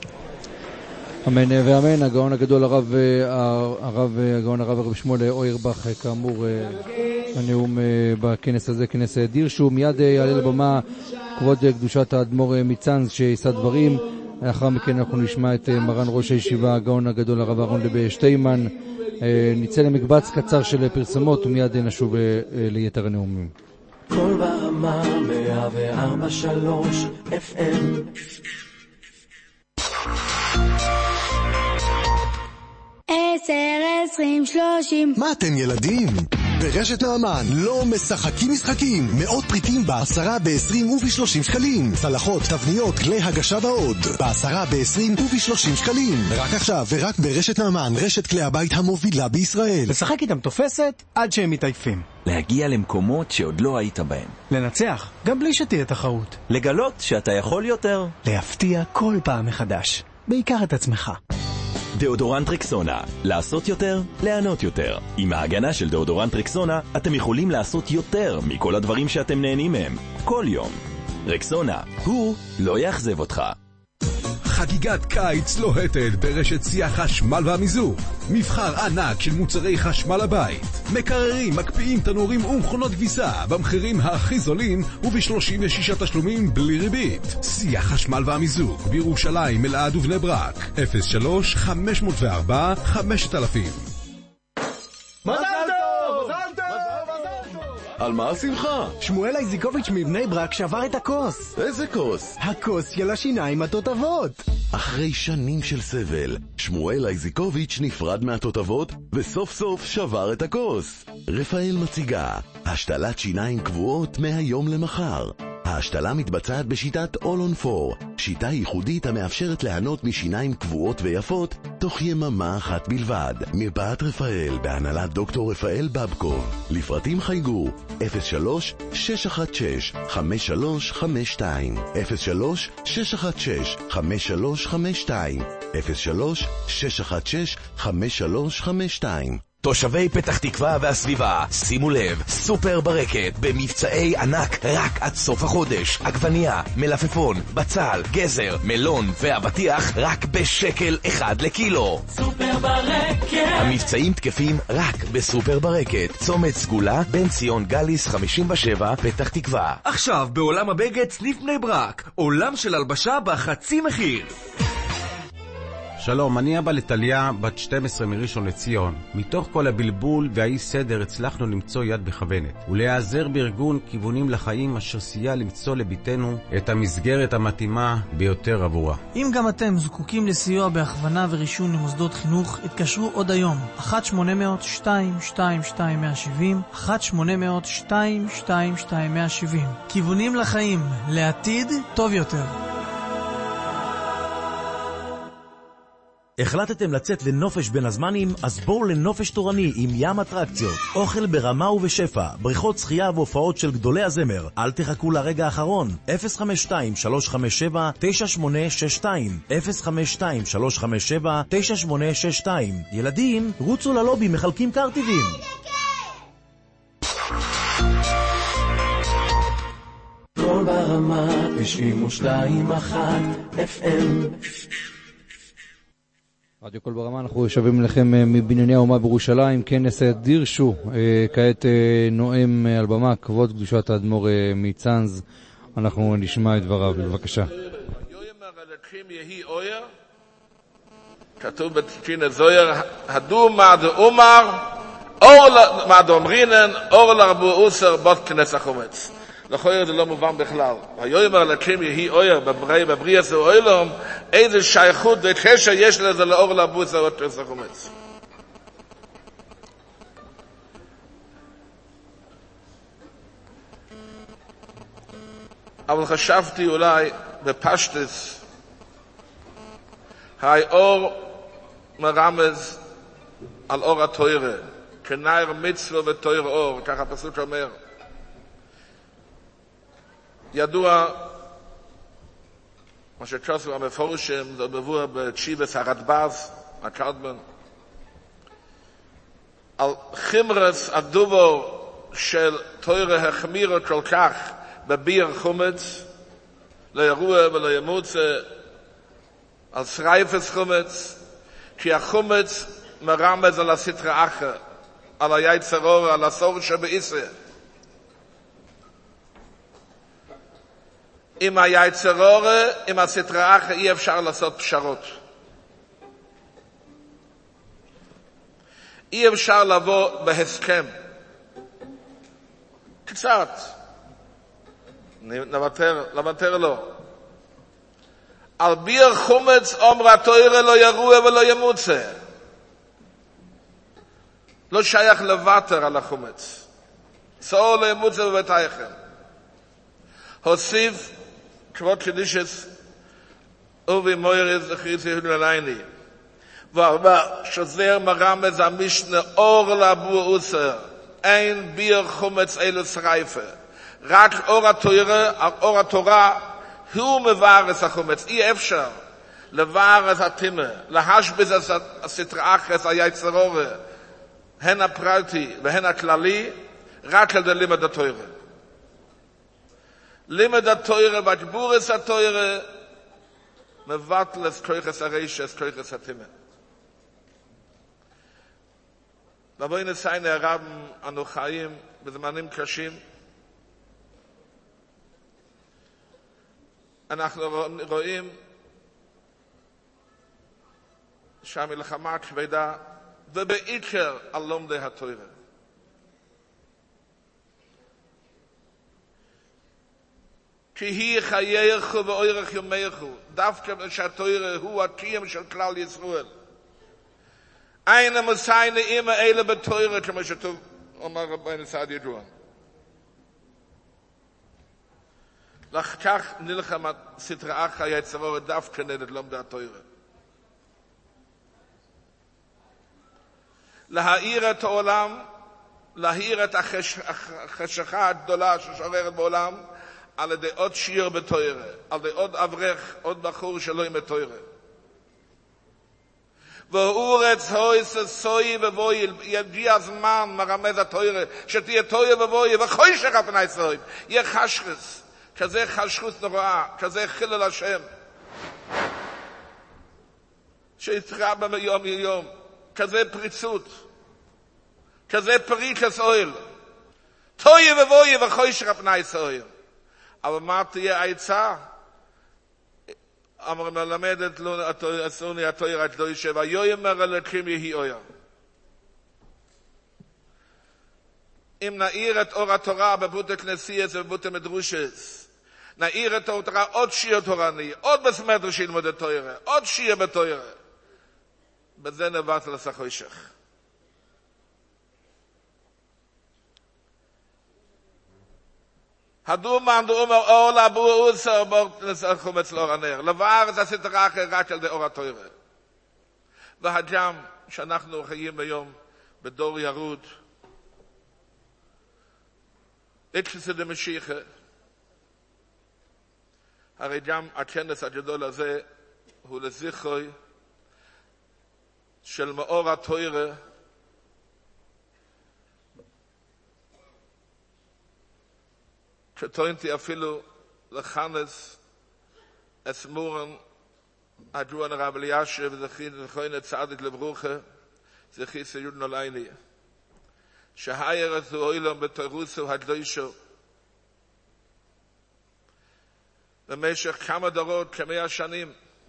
אמן ואמן. הגאון הגדול הרב, הרב, הגאון הרב הרב שמואל אוירבך, כאמור, הנאום בכנס הזה, כנס דירשו. מיד יעלה לבמה כבוד קדושת האדמו"ר מצאנז שיישא דברים. לאחר מכן אנחנו נשמע את מרן ראש הישיבה, הגאון הגדול הרב אהרון לב שטיימן. נצא למקבץ קצר של פרסומות ומיד נשוב ליתר הנאומים. כל ברמה מאה וארבע שלוש אף אם. עשר עשרים שלושים. מה אתם ילדים? ברשת נעמן לא משחקים משחקים. מאות פריטים בעשרה, בעשרים ובשלושים שקלים. צלחות, תבניות, כלי הגשה ועוד. בעשרה, בעשרים ובשלושים שקלים. רק עכשיו ורק ברשת נעמן, רשת כלי הבית המובילה בישראל. לשחק איתם תופסת עד שהם מתעייפים. להגיע למקומות שעוד לא היית בהם. לנצח, גם בלי שתהיה תחרות. לגלות שאתה יכול יותר. להפתיע כל פעם מחדש. בעיקר את עצמך. דאודורנט רקסונה, לעשות יותר, לענות יותר. עם ההגנה של דאודורנט רקסונה, אתם יכולים לעשות יותר מכל הדברים שאתם נהנים מהם, כל יום. רקסונה, הוא לא יאכזב אותך. חגיגת קיץ לוהטת ברשת שיא החשמל והמיזוג. מבחר ענק של מוצרי חשמל הבית. מקררים, מקפיאים, תנורים ומכונות כביסה במחירים הכי זולים וב-שלושים ושש תשלומים בלי ריבית. שיא החשמל והמיזוג בירושלים, אלעד ובני ברק. אפס שלוש חמש אפס ארבע חמשת אלפים. מזל טוב! מזל טוב! על מה השמחה? שמואל אייזיקוביץ' מבני ברק שבר את הכוס. איזה כוס? הכוס של השיניים התותבות. אחרי שנים של סבל, שמואל אייזיקוביץ' נפרד מהתותבות וסוף סוף שבר את הכוס. רפאל מציגה השתלת שיניים קבועות מהיום למחר. ההשתלה מתבצעת בשיטת All on four, שיטה ייחודית המאפשרת ליהנות משיניים קבועות ויפות תוך יממה אחת בלבד. מרפאת רפאל בהנהלת דוקטור רפאל בבקוב. לפרטים חייגו אפס שלוש שש אחת שש חמש שלוש חמש שתיים, אפס שלוש שש אחת שש חמש שלוש חמש שתיים, אפס שלוש שש אחת שש חמש שלוש חמש שתיים. תושבי פתח תקווה והסביבה, שימו לב, סופר ברקת במבצעי ענק רק עד סוף החודש. עגבנייה, מלפפון, בצל, גזר, מלון והבטיח רק בשקל אחד לקילו. סופר ברקת. המבצעים תקפים רק בסופר ברקת. צומת סגולה, בן ציון גליס חמישים ושבע, פתח תקווה. עכשיו בעולם הבגד סניף בני ברק, עולם של הלבשה בחצי מחיר. שלום, אני אבא לטליה, בת שתים עשרה מראשון לציון. מתוך כל הבלבול והאי סדר הצלחנו למצוא יד בכוונת ולהיעזר בארגון כיוונים לחיים אשר סייע למצוא לביתנו את המסגרת המתאימה ביותר עבורה. אם גם אתם זקוקים לסיוע בהכוונה ורישום למוסדות חינוך, התקשרו עוד היום אחת שמונה אפס אפס שתיים שתיים שתיים שבע אפס אפס, אחת שמונה אפס אפס שתיים שתיים שתיים שבע אפס. כיוונים לחיים, לעתיד טוב יותר. החלטתם לצאת לנופש בין הזמנים? אז בואו לנופש תורני עם ים אטרקציות. אוכל ברמה ובשפע, בריכות שחייה והופעות של גדולי הזמר. אל תחכו לרגע האחרון. אפס חמש שתיים שלוש חמש שבע תשע שמונה שש שתיים, אפס חמש שתיים שלוש חמש שבע תשע שמונה שש שתיים. ילדים, רוצו ללובי, מחלקים קרטיבים. כל ברמה תשעים ושתיים אחת אף אם. רדיו כל ברמה, אנחנו שווים לכם מבנייני האומה בירושלים, כנס דירשו, כעת נואם על במה, כבוד קדושת האדמו"ר מצאנז, אנחנו נשמע את דבריו, בבקשה. כתוב בתקינה זויר, הדו מה דאומר, אור מה דאומרינן, אור לרבו אוסר, בוט כנס החומץ. לכויר זה לא מובן בכלל. היומר לקים יהי אויר בבריא עשו אוילום, איזה שייכות וקשר יש לזה לאור לבוס האות כנס החומץ. אבל חשבתי אולי בפשטס, האור מרמז על אור התוירה, כנער מצווה ותויר אור, ככה הפסוק אומר. ידוע, מה שצ'וסו המפורשים, זה מבוא בצ'יבס הרדב"ז, הקלדמן, על חמרס הדובור של תוירה החמירו כל כך בביר חומץ, לא ירוע ולא ימוצה, על שרייפס חומץ, כי החומץ מרמז על הסטרה אחר, על היצר אור, על הסור שבאיסר. עם היצר אור, עם הסטרה אחר, אי אפשר לעשות פשרות. אי אפשר לבוא בהסכם. קצת. נוותר, נוותר לו. על ביר חומץ אומרה תוירה לא ירוע ולא ימוצה. לא שייך לוותר על החומץ. צאו לאמוצה בביתייכם. הוסיף כבוד קדישס אובי מוירס וחריץ יהוד ללייני. וארבע שוזר מרמז המשנה אור לאבו אוסר. אין ביר חומץ אלו שרייפה. רק אור התורה, אור התורה הוא מבארס החומץ. אי אפשר לבארס התימה, להשבז הסטרא אחרס היצרור, הן הפרטי והן הכללי, רק על לימוד התורה. לימוד התורה והגבורס התורה מבטל את כוחס הרשע, את כוחס התימה. ובואי נסיינה הרב, אנו חיים בזמנים קשים. אנחנו רואים שהמלחמה כבדה, ובעיקר על לומדי התורה. כי היא חייך ואורך יומך, דווקא שהתורה הוא הקיים של כלל ישראל. אין המסיינה אימא אלה בתורה, כמו שטוב אומר רבי סעד ידוען. לכך נלחם סטרא אחרא היצרור דווקא נגד לומדי התורה. להאיר את העולם, להאיר את החשכה הגדולה ששוררת בעולם, על ידי עוד שיר בתורה, על ידי עוד אברך, עוד בחור שלא עם התורה. ואורץ הויס סוי ובויל, יגיע הזמן מרמז התורה, שתהיה תורה ובויל, וחושך על פני ישראל, יהיה חשכס, כזה חשכוס נוראה, כזה חילל השם, שיתרבה מיום ליום, כזה פריצות, כזה פריצס אוהל, תויה ובויה וחושך הפני ישראל. אבל מה תהיה העצה? אמר מלמדת לו אסוני התויר הקדושה, ויאמר אלוקים יהי אויה. אם נאיר את אור התורה בבית הכנסיות ובבית המדרשות, נאיר את אור התורה עוד שיר תורני, עוד בסמדר שילמוד את תורה, עוד שיר בתורה, בזה נבט על החושך. הדומן דאומר אור לאבו אוסר נסר חומץ לאור הנר. לבארץ הסטרא אחרא רק על די אור התורה. והגם שאנחנו חיים היום בדור ירוד, אקשס דמשיחה, הרי גם הכנס הגדול הזה הוא לזכרוי של מאור התורה, שטוענתי אפילו לחנס אסמורן הדרון הרב אלישיב וזכין צדיק לברוכה זכי סיוד נולייני שהייר הזו אוילום בתורוסו הקדושו במשך כמה דורות, כמאה שנים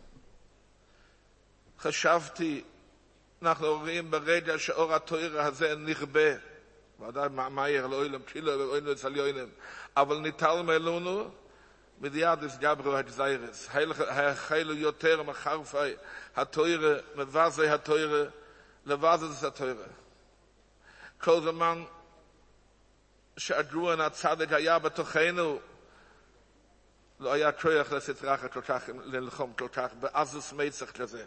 חשבתי, אנחנו רואים ברגע שאור התורה הזה נכבה, ודאי מאיר לאוילם קילו ואוילם לצליונים, אבל ניטל מלונו מדיאדס גברו הגזיירס, החלו יותר מחרפי התורה, מבזה התורה, לבזת התורה. כל זמן שהגרוען הצדק היה בתוכנו, לא היה כוח לסטרא כל כך, ללחום כל כך, בעזוס מצח כזה.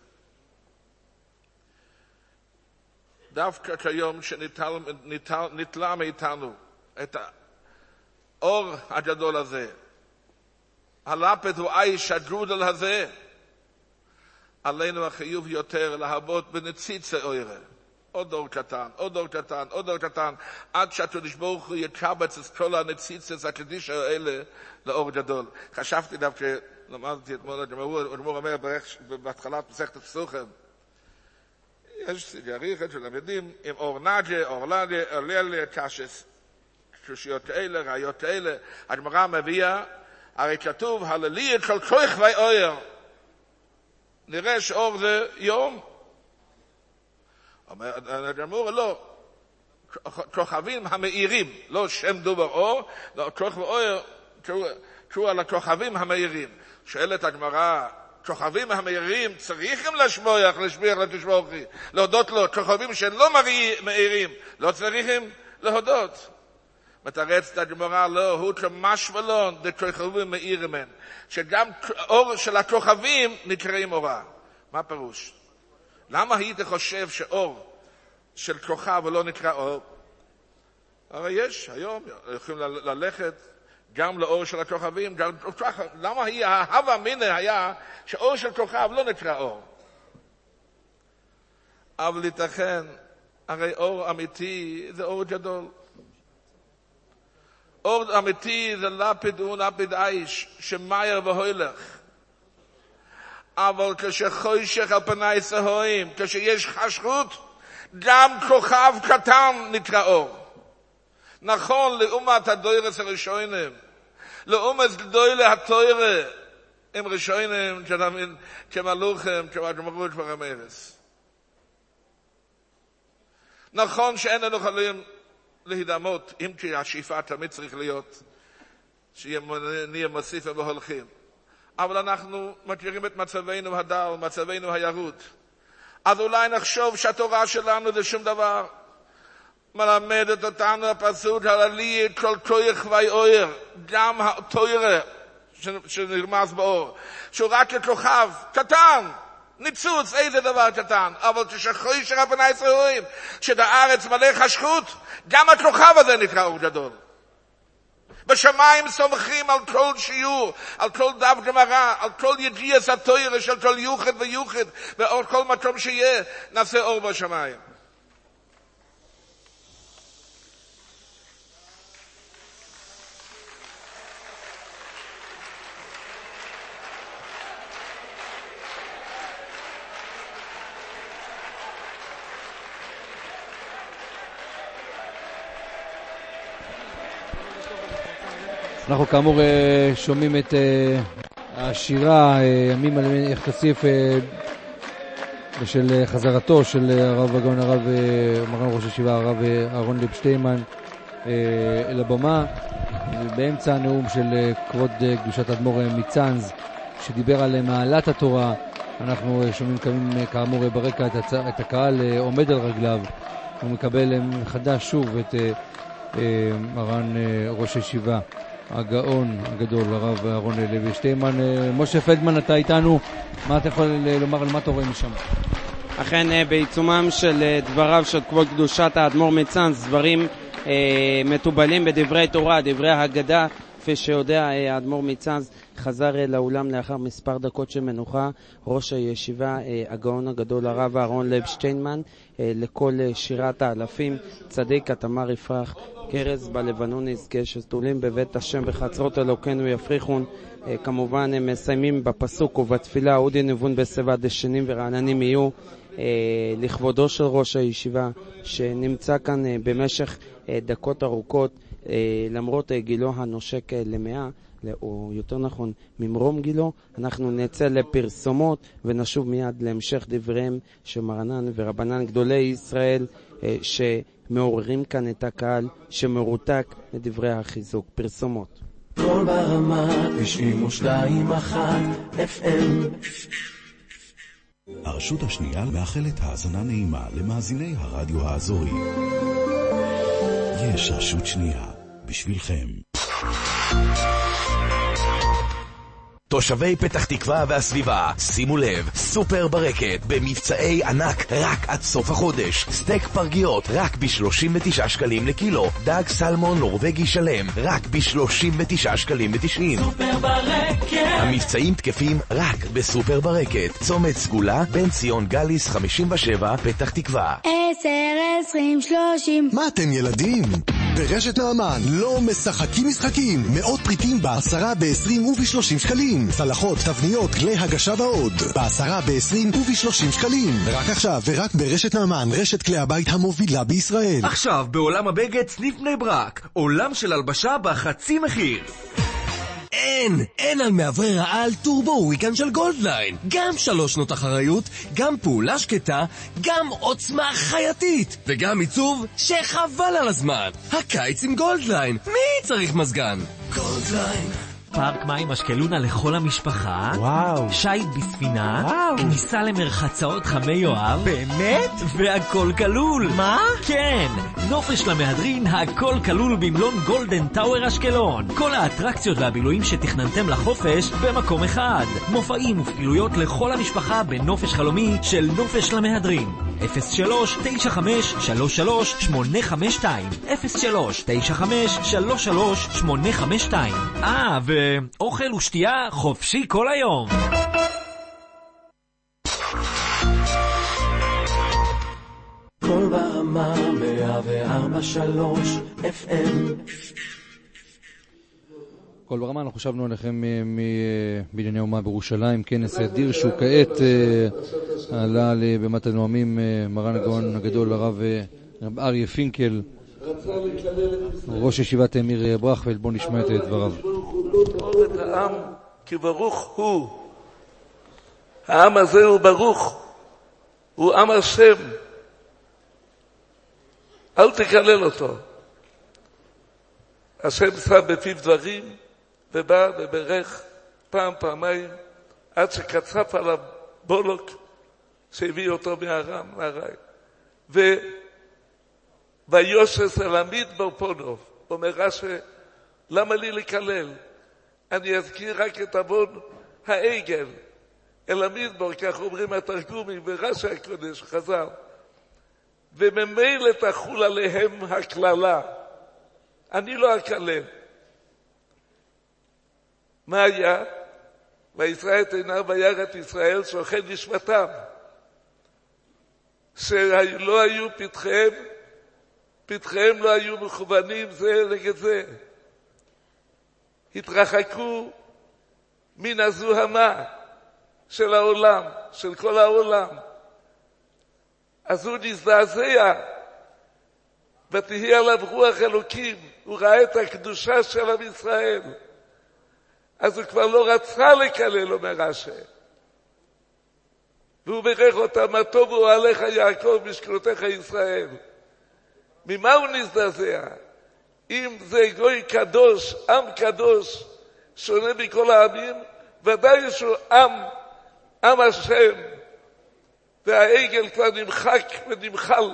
דווקא כיום שנטלה מאיתנו את האור הגדול הזה, הלפת הוא איש הגרודל הזה, עלינו החיוב יותר להרבות בנציצה אוירה. עוד אור קטן, עוד אור קטן, עוד אור קטן, עד שהקדוש ברוך הוא יקבץ את כל הנציצות הקדיש האלה לאור גדול. חשבתי דווקא, למדתי אתמול, אדמו"ר אומר בהתחלת מסכת פסוחים, יש יריחת של המדים עם אור נג'ה, אור לדה, אורללה, קשס, קושיות כאלה, ראיות כאלה. הגמרא מביאה, הרי כתוב, הלליה כל כוח ואויר. נראה שאור זה יום. הגמרא לא, כוכבים המאירים, לא שם דובר אור, לא כוח ואויר, קראו על הכוכבים המאירים. שואלת הגמרא, כוכבים המאירים צריכים לשמוח, לשביח לתשבוכי, להודות לו. כוכבים שלא מאירים, לא צריכים להודות. מתרץ את הגמרא, לא, הוא כמשמלון דכוכבים מאירים, שגם אור של הכוכבים נקראים אורה. מה פירוש? למה היית חושב שאור של כוכב לא נקרא אור? הרי יש, היום יכולים ללכת גם לאור של הכוכבים, גם, למה היא, ההווה מינה היה שאור של כוכב לא נקרא אור? אבל ייתכן, הרי אור אמיתי זה אור גדול. אור אמיתי זה לפיד ולפיד איש שמאיר והולך. אבל כשחושך על פני סהורים, כשיש חשכות, גם כוכב קטן נקרא אור. נכון, לאומת הדוירס הראשונים, לאומת גדולי התוירה, הם ראשונים כמלוכים, כמגמרות ורמרס. נכון שאין לנו יכולים להידמות, אם כי השאיפה תמיד צריך להיות, שנהיה מוסיפים והולכים. אבל אנחנו מכירים את מצבנו הדל, מצבנו הירוד. אז אולי נחשוב שהתורה שלנו זה שום דבר. מלמדת אותנו הפסוק הללי כל כוח ואור, גם התורה שנרמז באור, שהוא רק ככוכב קטן, ניצוץ, איזה דבר קטן, אבל כשחושך על פני סהורים, כשהארץ מלא חשכות, גם הכוכב הזה נקרא אור גדול. בשמיים סומכים על כל שיעור, על כל דף גמרא, על כל ידיעת התורה של כל יוחד ויוחד, ועוד כל מקום שיהיה, נעשה אור בשמיים. אנחנו כאמור שומעים את השירה ימים על איך תוסיף של חזרתו של הרב הגאון הרב מרן ראש הישיבה הרב אהרון ליב שטיינמן אל הבמה, באמצע הנאום של כבוד קדושת אדמו"ר מצאנז שדיבר על מעלת התורה. אנחנו שומעים כאמור ברקע את הקהל עומד על רגליו, הוא מקבל מחדש שוב את מרן ראש הישיבה הגאון הגדול, הרב אהרון לוי שטיינמן. משה פלדמן, אתה איתנו, מה אתה יכול לומר על מה אתה רואה משם? אכן בעיצומם של דבריו של כבוד קדושת האדמו"ר מצאנז, דברים אה, מטובלים בדברי תורה, דברי ההגדה, כפי שיודע האדמו"ר מצאנז חזר לאולם לאחר מספר דקות של מנוחה. ראש הישיבה הגאון הגדול הרב אהרון לייב שטיינמן, לכל שירת האלפים צדיק התמר יפרח, קרס בלבנון יזכה, שתולים בבית השם בחצרות אלוקינו יפריחון. כמובן הם מסיימים בפסוק ובתפילה אודי נבון בסבא דשנים ורעננים יהיו, לכבודו של ראש הישיבה שנמצא כאן במשך דקות ארוכות, למרות גילו הנושק למאה, או יותר נכון ממרום גילו. אנחנו נצא לפרסומות ונשוב מיד להמשך דבריהם של מרנן ורבנן גדולי ישראל שמעוררים כאן את הקהל שמרותק לדברי החיזוק. פרסומות. כל ברמה תשעים ושתיים אחת אף אם. הרשות השנייה מאחלת האזנה נעימה למאזיני הרדיו האזורי. יש רשות שנייה בשבילכם. תושבי פתח תקווה והסביבה, שימו לב, סופר ברקת במבצעי ענק רק עד סוף החודש. סטייק פרגיות רק ב-שלושים ותשעה שקלים לקילו, דג סלמון נורווגי שלם רק ב-שלושים ותשעה שקלים ותשעים. סופר ברקת. המבצעים תקפים רק בסופר ברקת, צומת סגולה, בן ציון גליס חמישים ושבע, פתח תקווה. עשר, עשרים, שלושים. מה אתם ילדים? ברשת נעמן לא משחקים משחקים, מאות פריטים בעשרה, בעשרים ובשלושים שקלים. צלחות, תבניות, כלי הגשה ועוד בעשרה, בעשרים ובשלושים שקלים. רק עכשיו ורק ברשת נעמן, רשת כלי הבית המובילה בישראל. עכשיו בעולם הבגד סניף בני ברק, עולם של הלבשה בחצי מחיר. אין, אין על מעברי רעל טורבו וויקנד של גולדליין. גם שלוש שנות אחריות, גם פעולה שקטה, גם עוצמה חייתית, וגם עיצוב שחבל על הזמן. הקיץ עם גולדליין, מי צריך מזגן? גולדליין, פארק מים אשקלונה לכל המשפחה. וואו. שייט בספינה. וואו. כניסה למרחצאות חמי יואב. באמת? והכל כלול. מה? כן. נופש למהדרין, הכל כלול במלון גולדן טאוור אשקלון. כל האטרקציות והבילויים שתכננתם לחופש במקום אחד. מופעים ופעילויות לכל המשפחה בנופש חלומי של נופש למהדרין. אפס שלוש תשע חמש שלוש שלוש שמונה חמש שתיים אפס שלוש תשע חמש שלוש שלוש שמונה חמש שתיים. אה, ואוכל ושתייה חופשי כל היום. כל ברמה מאה וארבע שלוש אף אם. כל ברמה, אנחנו חשבנו עליכם מבנייני האומה בירושלים, כנס אדיר שהוא כעת עלה לבמת הנואמים מרן הגאון הגדול הרב אריה פינקל, ראש ישיבת אמיר ברכפלד. בואו נשמע את דבריו. את העם כי ברוך הוא, העם הזה הוא ברוך, הוא עם השם, אל תקלל אותו. השם שם בפיו דברים ובא וברך פעם פעמיים עד שקצף עליו בולוק שהביא אותו מהרם מהרי. ויושס אל המדבר פונוב, אומר רש"י, למה לי לקלל? אני אזכיר רק את אבון העגל אל המדבר, כך אומרים התרגומים ורש"י הקודש חז"ל, וממילא תחול עליהם הכללה, אני לא אקלל. מה היה? וישראל את עיניו וירא את ישראל שוכן נשמתם, שלא היו פתחיהם, פתחיהם לא היו מכוונים זה נגד זה, התרחקו מן הזוהמה של העולם, של כל העולם. אז הוא נזדעזע, ותהיה עליו רוח אלוקים, הוא ראה את הקדושה של עם ישראל, אז הוא כבר לא רצה לקלל, אומר רש"י, והוא ברך אותם, מה טוב הוא עליך יעקב משכנותיך ישראל. ממה הוא נזדעזע? אם זה גוי קדוש, עם קדוש, שונה מכל העמים, ודאי שהוא עם, עם השם, והעגל כבר נמחק ונמחל.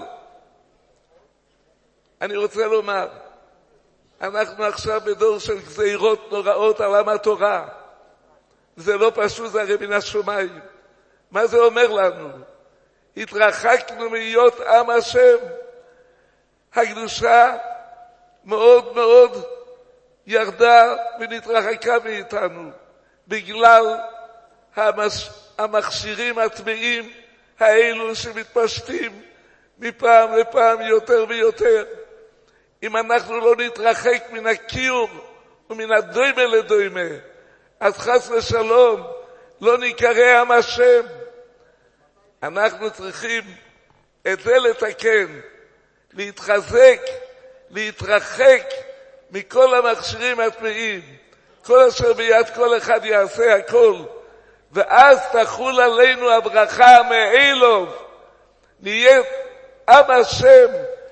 אני רוצה לומר, אנחנו עכשיו בדור של גזירות נוראות על עם התורה. זה לא פשוט, זה הרי מן השמיים. מה זה אומר לנו? התרחקנו להיות עם השם. הקדושה מאוד מאוד ירדה ונתרחקה מאיתנו, בגלל המש... המכשירים הטמאים האלו שמתפשטים מפעם לפעם יותר ויותר. אם אנחנו לא נתרחק מן הקיור ומן הדוימה לדוימה, אז חס ושלום לא נקרא עם השם. אנחנו צריכים את זה לתקן, להתחזק, להתרחק מכל המכשירים הטמאים, כל אשר ביד כל אחד יעשה הכל, ואז תחול עלינו הברכה מאלוב, נהיה עם השם,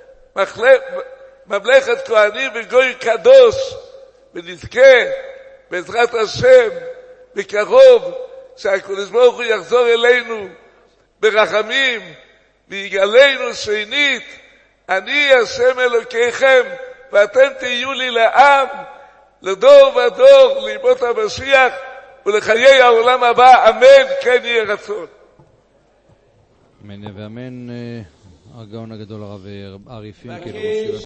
ממלכת כהנים וגוי קדוש, ונזכה בעזרת השם בקרוב שהקדוש ברוך הוא יחזור אלינו ברחמים ויגלנו שנית, אני השם אלוקיכם ואתם תהיו לי לעם לדור ודור לימות המשיח ולחיי העולם הבא, אמן. כן יהיה רצון. אמן ואמן. הגאון הגדול הרב אריה פינקל,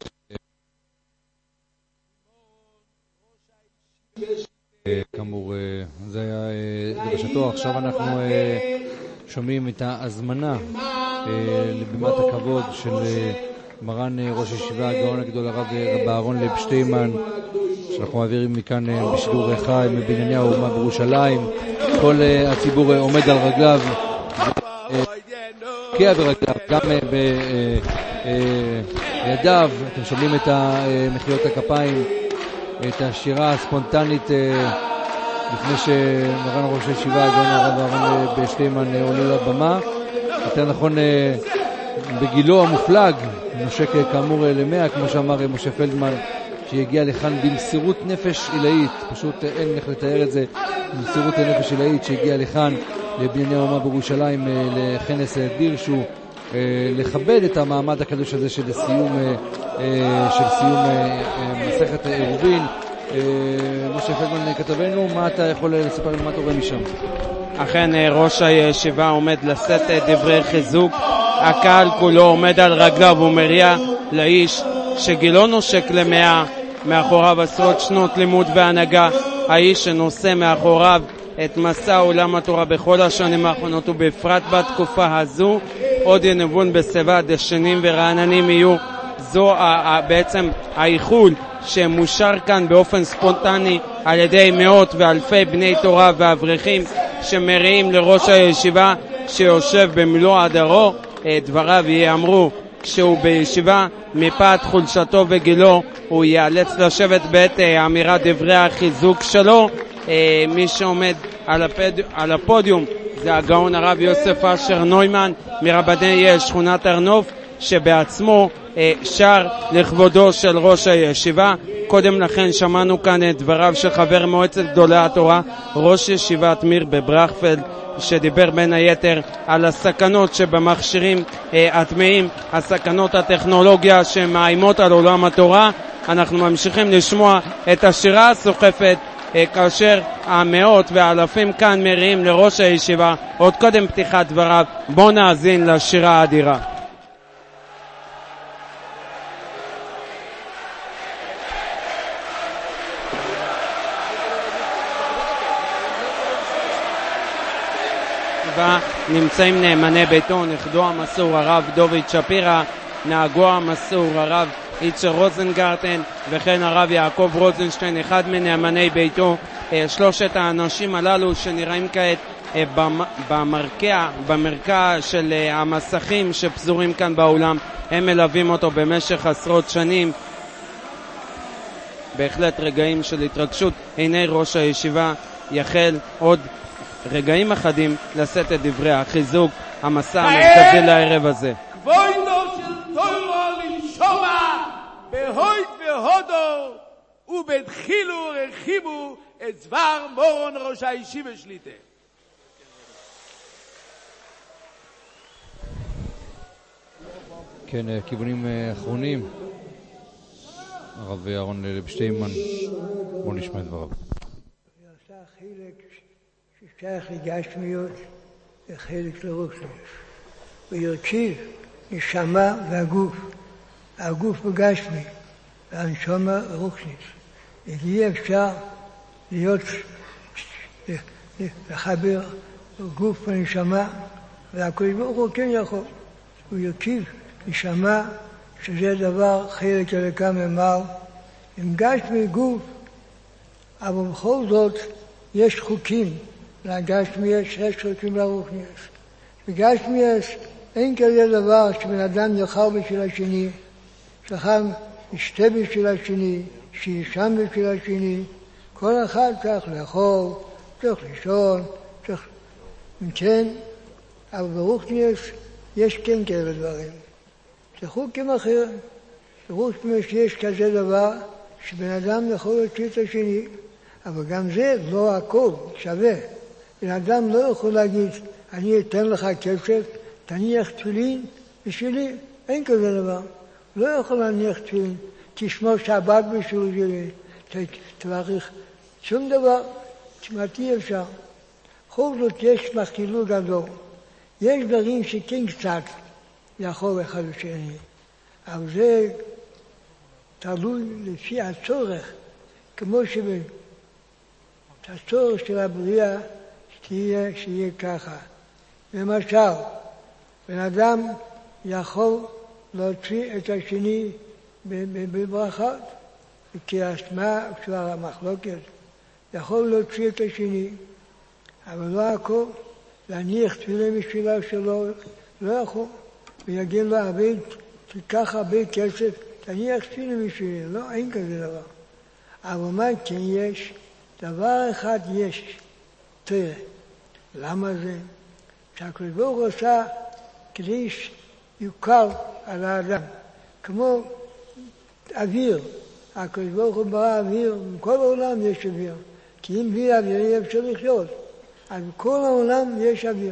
כאמור זה היה דרשתו. עכשיו אנחנו שומעים את ההזמנה לבימת הכבוד של מרן ראש הישיבה הגאון הגדול הרב רב אהרון לייב שטיימן, שאנחנו מעבירים מכאן בשידור חי מבנייני האומה בירושלים. כל הציבור עומד על רגליו, קיה ברגליו, גם בידיו. אתם שומעים את מחיאות הכפיים, את השירה הספונטנית לפני שמרן ראש הישיבה הגאון הרב אהרון לייב שטיימן עולה לבמה. יותר נכון בגילו המופלג, נושק כאמור למאה, כמו שאמר משה פלדמן, שהגיע לכאן במסירות נפש עילאית, פשוט אין איך לתאר את זה, במסירות נפש עילאית שהגיע לכאן לבנייני האומה בירושלים לכנס דירשו, לכבד את המעמד הקדוש הזה של סיום, של סיום מסכת עירובין. משה פלדמן כתבנו, מה אתה יכול לספר לנו מה אתה רואה משם? אכן ראש הישיבה עומד לשאת דברי חיזוק, הקהל כולו עומד על רגליו ומריע לאיש שגילו נושק למאה, מאחוריו עשרות שנות לימוד והנהגה, האיש שנושא מאחוריו את מסע עולם התורה בכל השנים האחרונות ובפרט בתקופה הזו. עוד ינבון בשיבה דשנים ורעננים יהיו. זו בעצם האיחול שמושר כאן באופן ספונטני על ידי מאות ואלפי בני תורה ואברכים שמריעים לראש הישיבה שיושב במלוא הדרו. דבריו יאמרו כשהוא בישיבה, מפאת חולשתו וגילו הוא ייאלץ לשבת בעת אמירת דברי החיזוק שלו. מי שעומד על, הפד... על הפודיום זה הגאון הרב יוסף אשר נוימן מרבני שכונת הרנוף, שבעצמו שר לכבודו של ראש הישיבה. קודם לכן שמענו כאן את דבריו של חבר מועצת גדולי התורה, ראש ישיבת מיר בברכפלד, שדיבר בין היתר על הסכנות שבמכשירים הטמאים, הסכנות הטכנולוגיה שמאיימות על עולם התורה. אנחנו ממשיכים לשמוע את השירה הסוחפת כאשר המאות והאלפים כאן מריעים לראש הישיבה. עוד קודם פתיחת דבריו, בוא נאזין לשירה האדירה. נמצאים נאמני ביתו, נכדו המסור הרב דוד שפירא, נהגו המסור הרב איצ'ר רוזנגרטן, וכן הרב יעקב רוזנשטיין, אחד מנאמני ביתו. שלושת האנשים הללו שנראים כעת במרקע, במרקע של המסכים שפזורים כאן באולם, הם מלווים אותו במשך עשרות שנים. בהחלט רגעים של התרגשות. הנה ראש הישיבה יחל עוד רגעים אחדים לשאת את דברי החיזוק, המסע המרכזי לערב הזה. כבודו של תורה לנשמה בהויט והודו ובדחילו רחיבו את דבר מורון ראש הישיבה שליטה. כן, כיוונים אחרונים. הרב אהרון לבשטיימן, בוא נשמע את דבריו. שייך לגשמיות וחלק לרוחניות. וירכיב נשמה והגוף. הגוף בגשמי והנשמה רוחנית. אי אפשר להיות לחבר גוף ונשמה, והקדוש ברוך הוא כן יכול. הוא ירכיב נשמה, שזה דבר חלק אלוקה ממעל, עם גשמי גוף, אבל בכל זאת יש חוקים. לגשמיאס יש חוקים לרוחניאס. בגשמיאס אין כזה דבר שבן אדם יאכל בשביל השני, שחם ישתה בשביל השני, שישם בשביל השני. כל אחד צריך לאכול, צריך לישון, צריך... כן, אבל ברוחניאס יש כן כאלה דברים. זה חוקים אחרים. ברוחניאס יש כזה דבר שבן אדם יכול להוציא את השני, אבל גם זה לא הכל שווה. בן אדם לא יכול להגיד, אני אתן לך כסף, תניח תפילין בשבילי. אין כזה דבר. לא יכול להניח תפילין, תשמור שבת בשבילי, תברך שום דבר, תשמעתי אפשר. בכל זאת יש מחילו גדול. יש דברים שכן קצת יכול אחד לשני, אבל זה תלוי לפי הצורך, כמו שהצורך של הבריאה תהיה, שיהיה ככה. למשל, בן אדם יכול להוציא את השני בברכות, כי השמע, כבר המחלוקת, יכול להוציא את השני, אבל לא הכל, להניח תפילה בשבילה שלו, לא יכול, ויגיד לו, עבד, תיקח הרבה כסף, תניח תפילה בשבילה, לא, אין כזה דבר. אבל מה כן יש? דבר אחד יש, תראה, למה זה? שהקדוש ברוך הוא עשה כדי שיוקל על האדם, כמו אוויר, הקדוש ברוך הוא ברא אוויר, בכל העולם יש אוויר. כי אם בלי אוויר יהיה אפשר לחיות. אז בכל העולם יש אוויר.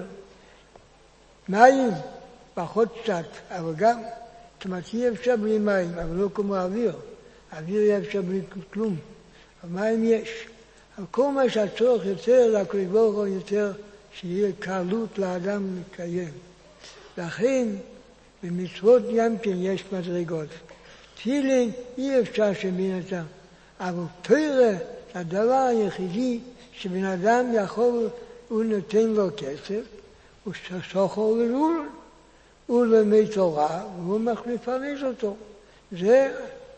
מים, פחות קצת, אבל גם, כמעט יהיה אפשר בלי מים, אבל לא כמו האוויר. האוויר יהיה אפשר בלי כלום. המים יש. אבל כל מה שהצורך יותר, לקדוש ברוך הוא יותר, שיהיה קלות לאדם לקיים. לכן, במצוות גם כן יש מדרגות. תפילין אי אפשר שבן אדם, אבל תורה זה הדבר היחידי שבן אדם יכול, הוא נותן לו כסף, הוא סוחר לגאול, הוא לומד תורה, והוא מפרנס אותו. זה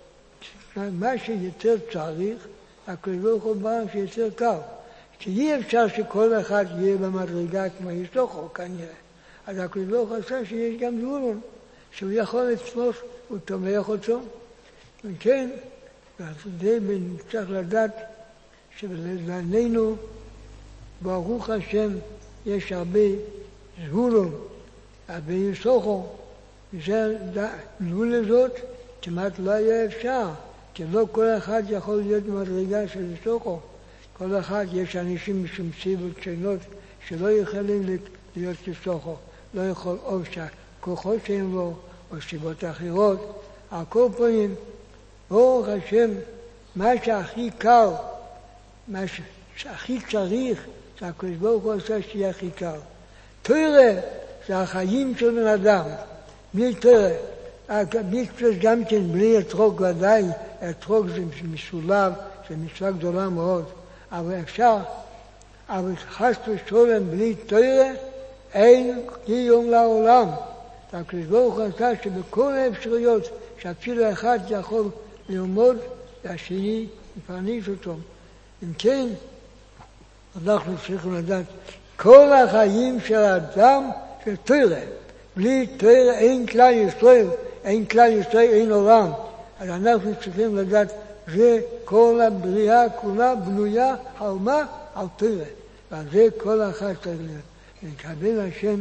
מה שיותר צריך, הקדוש ברוך הוא ברא שיותר קל. כי אי אפשר שכל אחד יהיה במדרגה כמו ישתוכו כנראה. אז הקדוש ברוך הוא עשה שיש גם גאולון, שהוא יכול לתמוך, הוא תומך אותו. וכן, זה צריך לדעת שבלעדינו, ברוך השם, יש הרבה זבולון, הרבה ישתוכו. וזה גאולה זאת כמעט לא היה אפשר, כי לא כל אחד יכול להיות במדרגה של ישתוכו. כל אחד יש אנשים משום סיבות שונות שלא יכולים להיות ישתוכו. לא יכול או שהכוחות שהם בו, או סיבות אחרות. על כל פנים, ברוך השם, מה שהכי קל, מה שהכי צריך, זה הקדוש ברוך הוא עושה שיהיה הכי קל. תורה זה החיים של בן אדם, בלי תורה. מצווה גם כן בלי אתרוג ודאי, אתרוג זה משולב, זה מצווה גדולה מאוד. אבל אפשר, אבל חס ושלום בלי תורה, אין קיום לעולם. הקדוש ברוך הוא עשה שבכל האפשרויות שאפילו אחד יכול ללמוד, והשני יפרנס אותו. אם כן, אנחנו צריכים לדעת, כל החיים של האדם זה תורה. בלי תורה אין כלל ישראל, אין כלל ישראל, אין עולם. אז אנחנו צריכים לדעת, זה כל הבריאה כולה בנויה על מה? על תורה. ועל זה כל אחד צריך להיות. ונקבל השם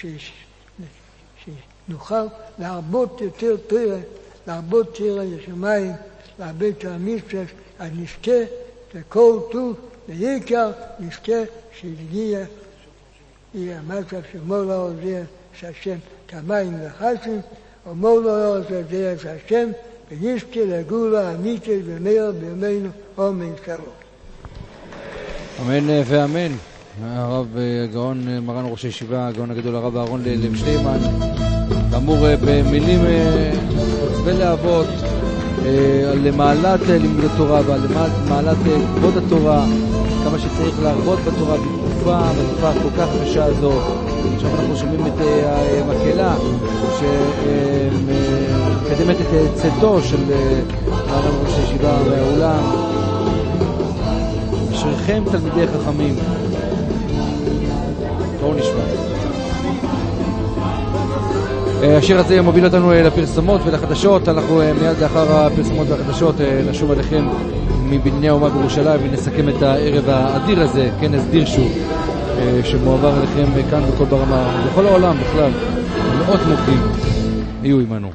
שנוכל להרבות יותר תורה, להרבות תורה לשמיים, להרבות את המצוות, אז נזכה לכל טוב, בעיקר נזכה שיגיע, יהיה המצב שמור לו עוזר שהשם כמים וחסים, ומור לו עוזר שהשם, ונזכה לגאולה אמיתית במהרה בימינו אמן שלום. אמן ואמן. הרב הגאון, מרן ראש הישיבה, הגאון הגדול הרב אהרון לב שטיימן, כאמור במילים חוצבי להבות על מעלת לימוד התורה ועל מעלת כבוד התורה, כמה שצריך להרבות בתורה בתקופה, בתקופה כל כך קשה הזו. עכשיו אנחנו שומעים את המקהלה שמקדמת את צאתו של מרן ראש הישיבה מהאולם. אשריכם תלמידי חכמים. בואו נשמע. השיר הזה מוביל אותנו לפרסומות ולחדשות. אנחנו מיד לאחר הפרסומות והחדשות נשוב עליכם מבנייני האומה בירושלים ונסכם את הערב האדיר הזה, כנס דירשו, שמועבר עליכם כאן בכל ברמה, בכל העולם בכלל, מאות מוקדים. יהיו עמנו.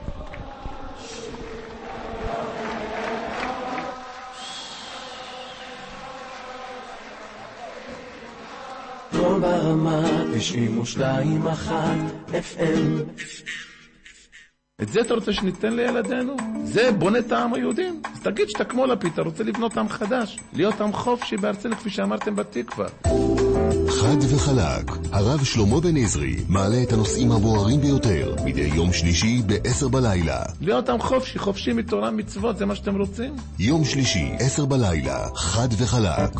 כל ברמה תשעים ושתיים אחת אף אם. את זה אתה רוצה שניתן לילדינו? זה בונה את העם היהודים. אז תגיד שאתה כמו לפיד, אתה רוצה לבנות עם חדש, להיות עם חופשי בארצנו כפי שאמרתם בתקווה. חד וחלק, הרב שלמה בן עזרי מעלה את הנושאים הבוערים ביותר מדי יום שלישי בעשר בלילה. להיות עם חופשי, חופשי מתורה מצוות, זה מה שאתם רוצים? יום שלישי, עשר בלילה, חד וחלק.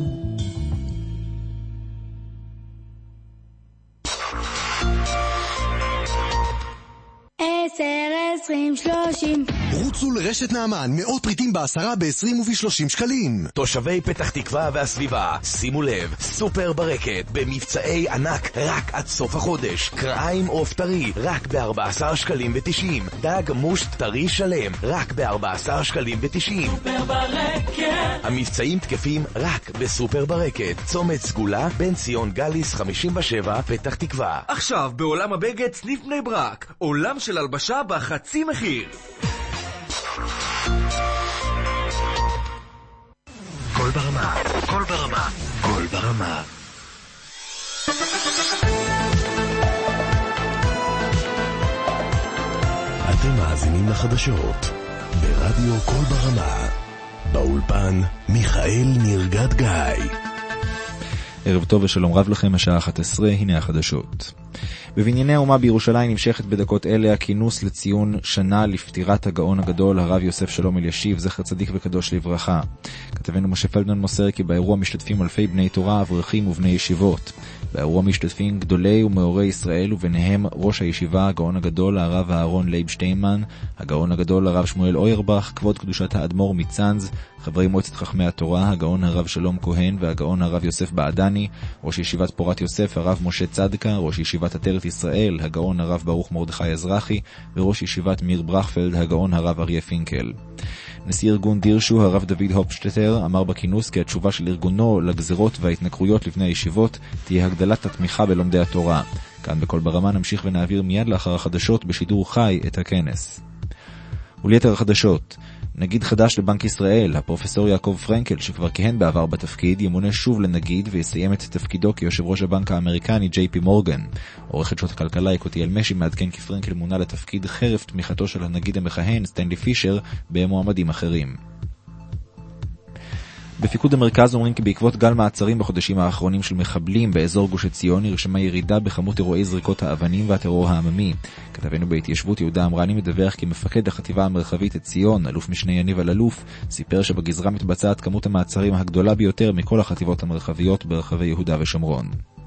עשר, עשרים, שלושים. רוצו לרשת נעמן, מאות פריטים בעשרה, בעשרים ובשלושים שקלים. תושבי פתח תקווה והסביבה, שימו לב, סופר ברקת במבצעי ענק רק עד סוף החודש. קרעיים עוף טרי רק ב-ארבעה עשר שקלים ותשעים. דג מושט טרי שלם רק ב-ארבעה עשר שקלים ותשעים. סופר ברקת. המבצעים תקפים רק בסופר ברקת. צומת סגולה, בן ציון גליס חמישים ושבע, פתח תקווה. עכשיו בעולם הבגד סניף בני ברק, עולם של הלבשה בחצי מחיר. קול ברמה, קול ברמה, קול ברמה. אתם מאזינים לחדשות ברדיו קול ברמה. באולפן מיכאל נרגד גיא. ערב טוב ושלום רב לכם, השעה אחת עשרה, הנה החדשות. בבנייני האומה בירושלים נמשכת בדקות אלה הכינוס לציון שנה לפטירת הגאון הגדול הרב יוסף שלום אלישיב, זכר צדיק וקדוש לברכה. כתבנו משה פלדמן מוסר כי באירוע משתתפים אלפי בני תורה, אברכים ובני ישיבות. באירוע משתתפים גדולי ומאורי ישראל, וביניהם ראש הישיבה הגאון הגדול הרב אהרון לייב שטיינמן, הגאון הגדול הרב שמואל אוירבך, כבוד קדושת האדמו"ר מצאנז, חברי מועצת חכמי התורה הגאון הרב שלום כהן והגאון הרב יוסף בעדני, ראש ישיבת פורת יוסף הרב משה צדקה, ראש ישיבת עטרת ישראל הגאון הרב ברוך מרדכי אזרחי, וראש ישיבת מיר ברכפלד הגאון הרב אריה פינקל. נשיא ארגון דירשו הרב דוד הופשטטר אמר בכינוס כי התשובה של ארגונו לגזרות וההתנכרויות לפני הישיבות תהיה הגדלת התמיכה בלומדי התורה. כאן בכל ברמה נמשיך ונעביר מיד לאחר החדשות בשידור חי את הכנס. וליתר החדשות, נגיד חדש לבנק ישראל, הפרופסור יעקב פרנקל, שכבר כהן בעבר בתפקיד, ימונה שוב לנגיד ויסיים את תפקידו כיושב ראש הבנק האמריקני ג'יי פי מורגן. עורכת שעות הכלכלה יקותיאל משי מעדכן כי פרנקל מונה לתפקיד חרף תמיכתו של הנגיד המכהן סטנלי פישר במועמדים אחרים. בפיקוד המרכז אומרים כי בעקבות גל מעצרים בחודשים האחרונים של מחבלים באזור גוש עציון נרשמה ירידה בכמות אירועי זריקות האבנים והטרור העממי. כתבנו בהתיישבות יהודה אמרני מדווח כי מפקד החטיבה המרחבית עציון, אלוף משנה יניב אלוף, סיפר שבגזרה מתבצעת כמות המעצרים הגדולה ביותר מכל החטיבות המרחביות ברחבי יהודה ושומרון.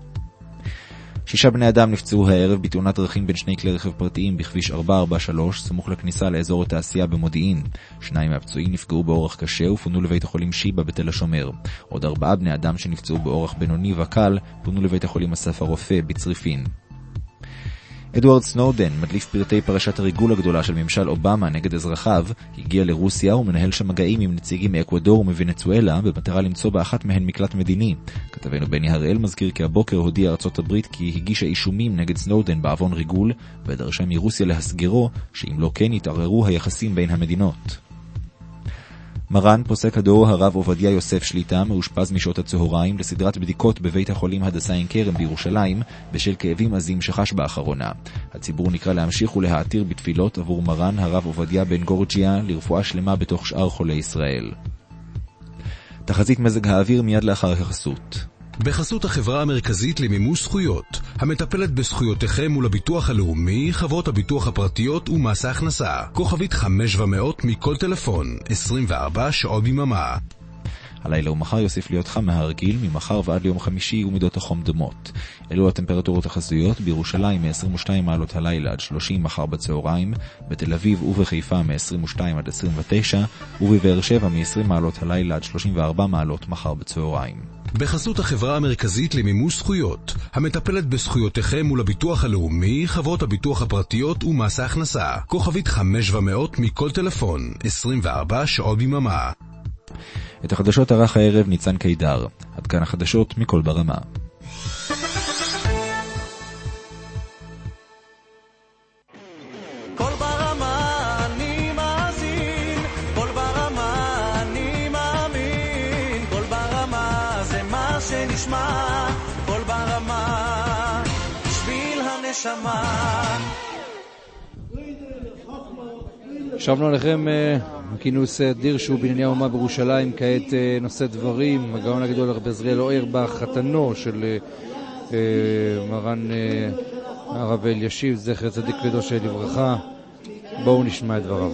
שישה בני אדם נפצעו הערב בתאונת דרכים בין שני כלי רכב פרטיים בכביש ארבע ארבע שלוש, סמוך לכניסה לאזור התעשייה במודיעין. שניים מהפצועים נפגעו באורח קשה ופונו לבית החולים שיבא בתל השומר. עוד ארבעה בני אדם שנפצעו באורח בינוני וקל פונו לבית החולים אסף הרופא בצריפין. אדוארד סנודן, מדליף פרטי פרשת הריגול הגדולה של ממשל אובמה נגד אזרחיו, הגיע לרוסיה ומנהל שם מגעים עם נציגים מאקוודור ומוונצואלה במטרה למצוא באחת מהן מקלט מדיני. כתבנו בני הראל מזכיר כי הבוקר הודיעה ארצות הברית כי הגישה אישומים נגד סנודן בעוון ריגול, ודרשה מרוסיה להסגרו שאם לא כן יתערערו היחסים בין המדינות. מרן פוסק הדור הרב עובדיה יוסף שליטה מאושפז משעות הצהריים לסדרת בדיקות בבית החולים הדסה עין כרם בירושלים בשל כאבים עזים שחש באחרונה. הציבור נקרא להמשיך ולהעתיר בתפילות עבור מרן הרב עובדיה בן גורג'יה לרפואה שלמה בתוך שאר חולי ישראל. תחזית מזג האוויר מיד לאחר החסות. בחסות החברה המרכזית למימוש זכויות, המטפלת בזכויותיכם מול הביטוח הלאומי, חברות הביטוח הפרטיות ומס ההכנסה. כוכבית חמש ומאות מכל טלפון, עשרים וארבע שעות ביממה. הלילה ומחר יוסיף להיות חם מהרגיל, ממחר ועד ליום חמישי ומידות החום דומות. אלו הטמפרטורות החסויות: בירושלים מ-עשרים ושתיים מעלות הלילה עד שלושים מחר בצהריים, בתל אביב ובחיפה מ-עשרים ושתיים עד עשרים ותשע, ובבאר שבע מ-עשרים מעלות הלילה עד שלושים וארבע מעלות מחר בצהריים. בחסות החברה המרכזית למימוש זכויות, המטפלת בזכויותיכם מול הביטוח הלאומי, חברות הביטוח הפרטיות ומס ההכנסה. כוכבית חמש ומאות מכל טלפון, עשרים וארבע שעות ביממה. את החדשות ערך הערב ניצן קידר. עד כאן החדשות מכל ברמה. כל ברמה אני מאזין, כל ברמה אני מאמין, כל ברמה זה מה שנשמע, כל ברמה בשביל הנשמה. שבנו עליכם כינוס דירשו בבנייני האומה בירושלים. כעת נושא דברים הגאון הגדול הרב עזריאל אוירבך, חתנו של מרן הרב אלישיב, זכר צדיק וקדוש לברכה. בואו נשמע את דבריו.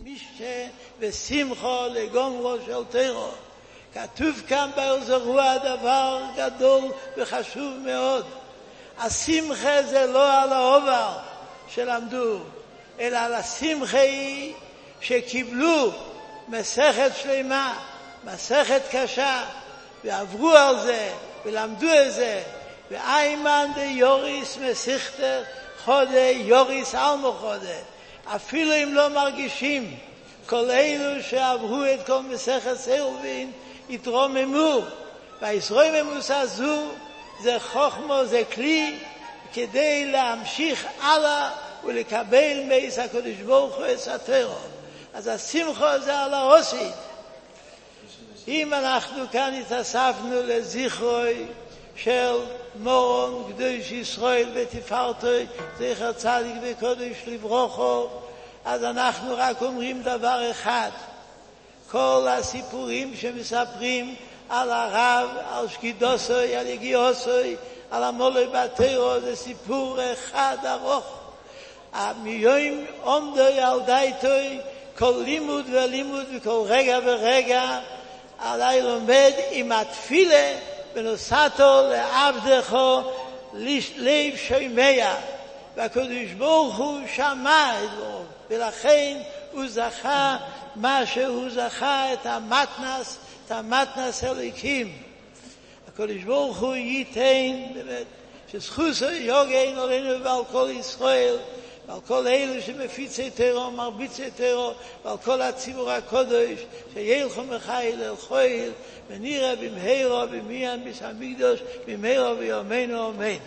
ושמחו לגומרו של תורה. כתוב כאן באירוע דבר גדול וחשוב מאוד. השמחה זה לא על העובר שלמדו, אלא על השמחה היא שקיבלו מסכת שלמה, מסכת קשה, ועברו על זה ולמדו את זה. ואיימן דה יוריס מסכתר חודה יוריס אלמו חודה. אפילו אם לא מרגישים, כל אלו שעברו את כל מסכת סרובין התרוממו, וההתרוממות הזו זה חוכמה, זה כלי כדי להמשיך הלאה ולקבל מייס הקדוש ברוך הוא את התורה. אז השמחה זה על העושית. אם אנחנו כאן התאספנו לזכרוי של מורון קדוש ישראל בתפארתו זכר צדיק וקדוש לברוכו, אז אנחנו רק אומרים דבר אחד: כל הסיפורים שמספרים על הרב, על שקידוסוי, על יגיעוסוי, על המולי בתירו, זה סיפור אחד ארוך. מיום עומדוי על דייטוי, כל לימוד ולימוד וכל רגע ורגע עלי לומד עם התפילה ונוסעתו לעבדך לב שומע, והקדוש ברוך הוא שמע את לו, ולכן הוא זכה מה שהוא זכה, את המתנס, את המתנס הליקים. הקדוש ברוך הוא ייתן באמת שזכוס יוגן עלינו ועל כל ישראל ועל כל אלו שמפיצי טרור, מרביצי טרור, ועל כל הציבור הקודש, שילכו מחיל אל חיל, ונראה במהרה במיין ביס המקדוש, במהרה ביומנו אמן.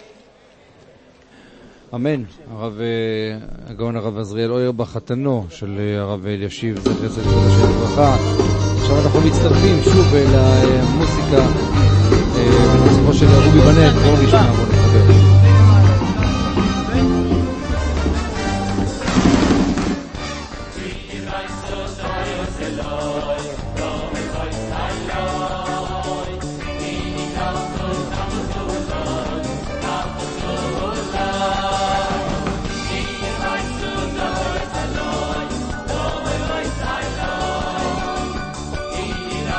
אמן. הרב הגאון הרב עזריאל אוירבך, חתנו של הרב אלישיב זכר צדיק וקדוש לברכה. עכשיו אנחנו מצטרפים שוב למוסיקה בנוסחו של רובי בנט. בואו נשמע, בואו נתחבר.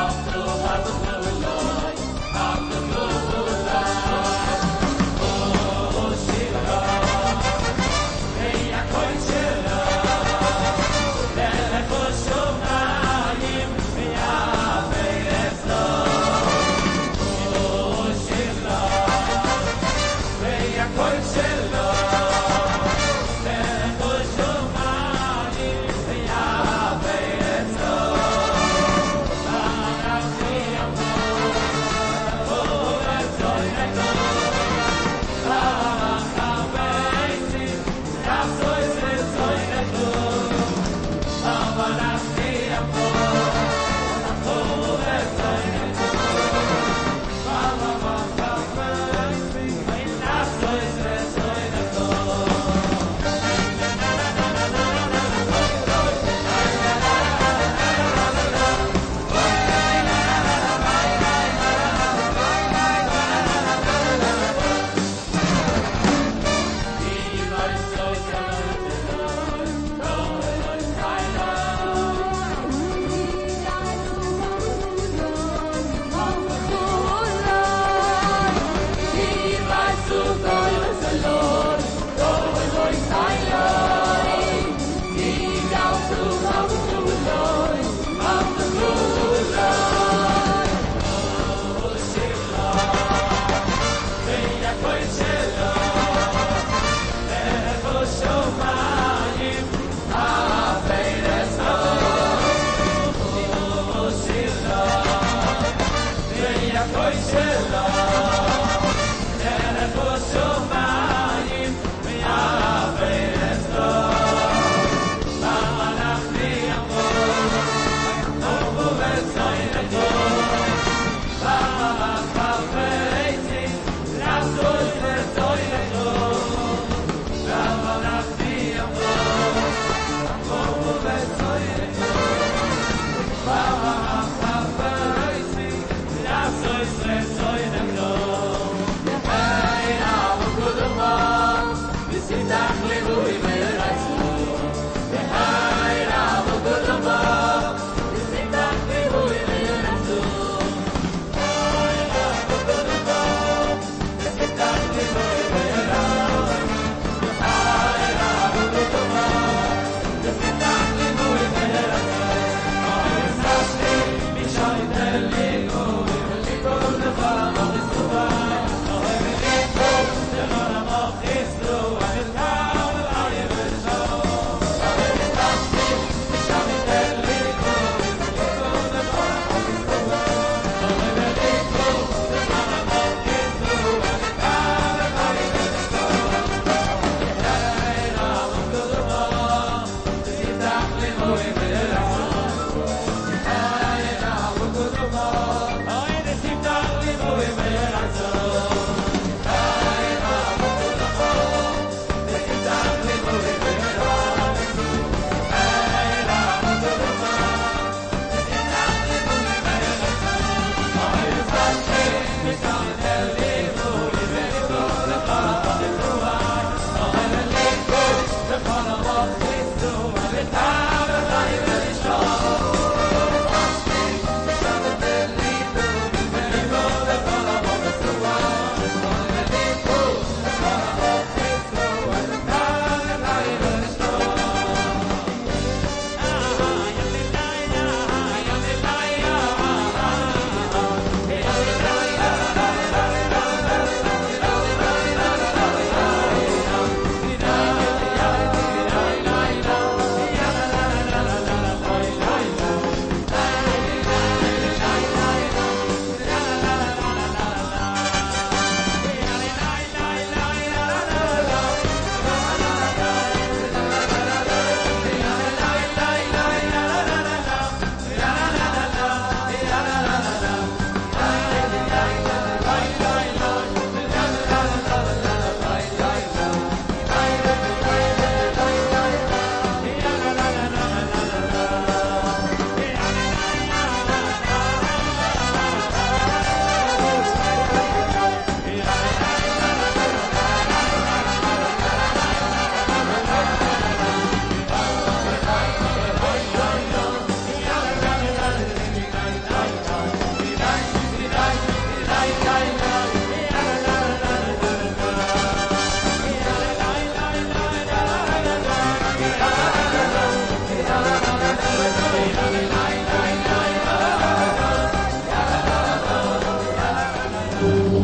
Oh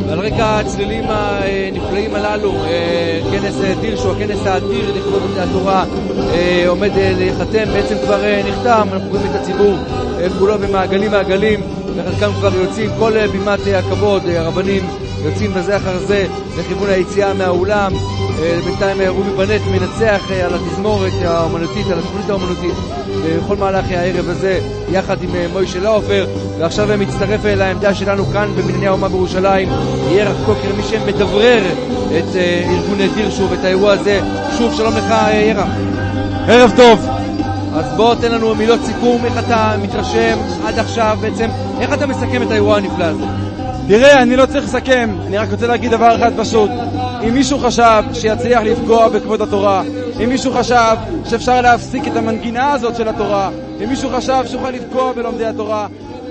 ועל רקע הצלילים הנפלאים הללו, כנס דירשו, הכנס האדיר לכבוד התורה, עומד להיחתם, בעצם כבר נחתם. אנחנו רואים את הציבור כולו במעגלים מעגלים, וחלקם כבר יוצאים, כל בימת הכבוד, הרבנים יוצאים בזה אחר זה לכיוון היציאה מהאולם. בינתיים רובי בנט מנצח על התזמורת האומנותית, על התוכנית האומנותית בכל מהלך הערב הזה יחד עם מוישה לאופר, ועכשיו הם מצטרף לעמדה שלנו כאן בבנייני האומה בירושלים ירח קוקר, מי שמדברר את ארגון דירשו ואת האירוע הזה. שוב שלום לך ירח. ערב טוב. אז בוא תן לנו מילות סיכום, איך אתה מתרשם עד עכשיו, בעצם איך אתה מסכם את האירוע הנפלא הזה? תראה, אני לא צריך לסכם, אני רק רוצה להגיד דבר אחד פשוט. אם מישהו חשב שיצליח לפגוע בכבוד התורה, אם מישהו חשב שאפשר להפסיק את המנגינה הזאת של התורה, אם מישהו חשב שאוכל לפגוע בלומדי התורה,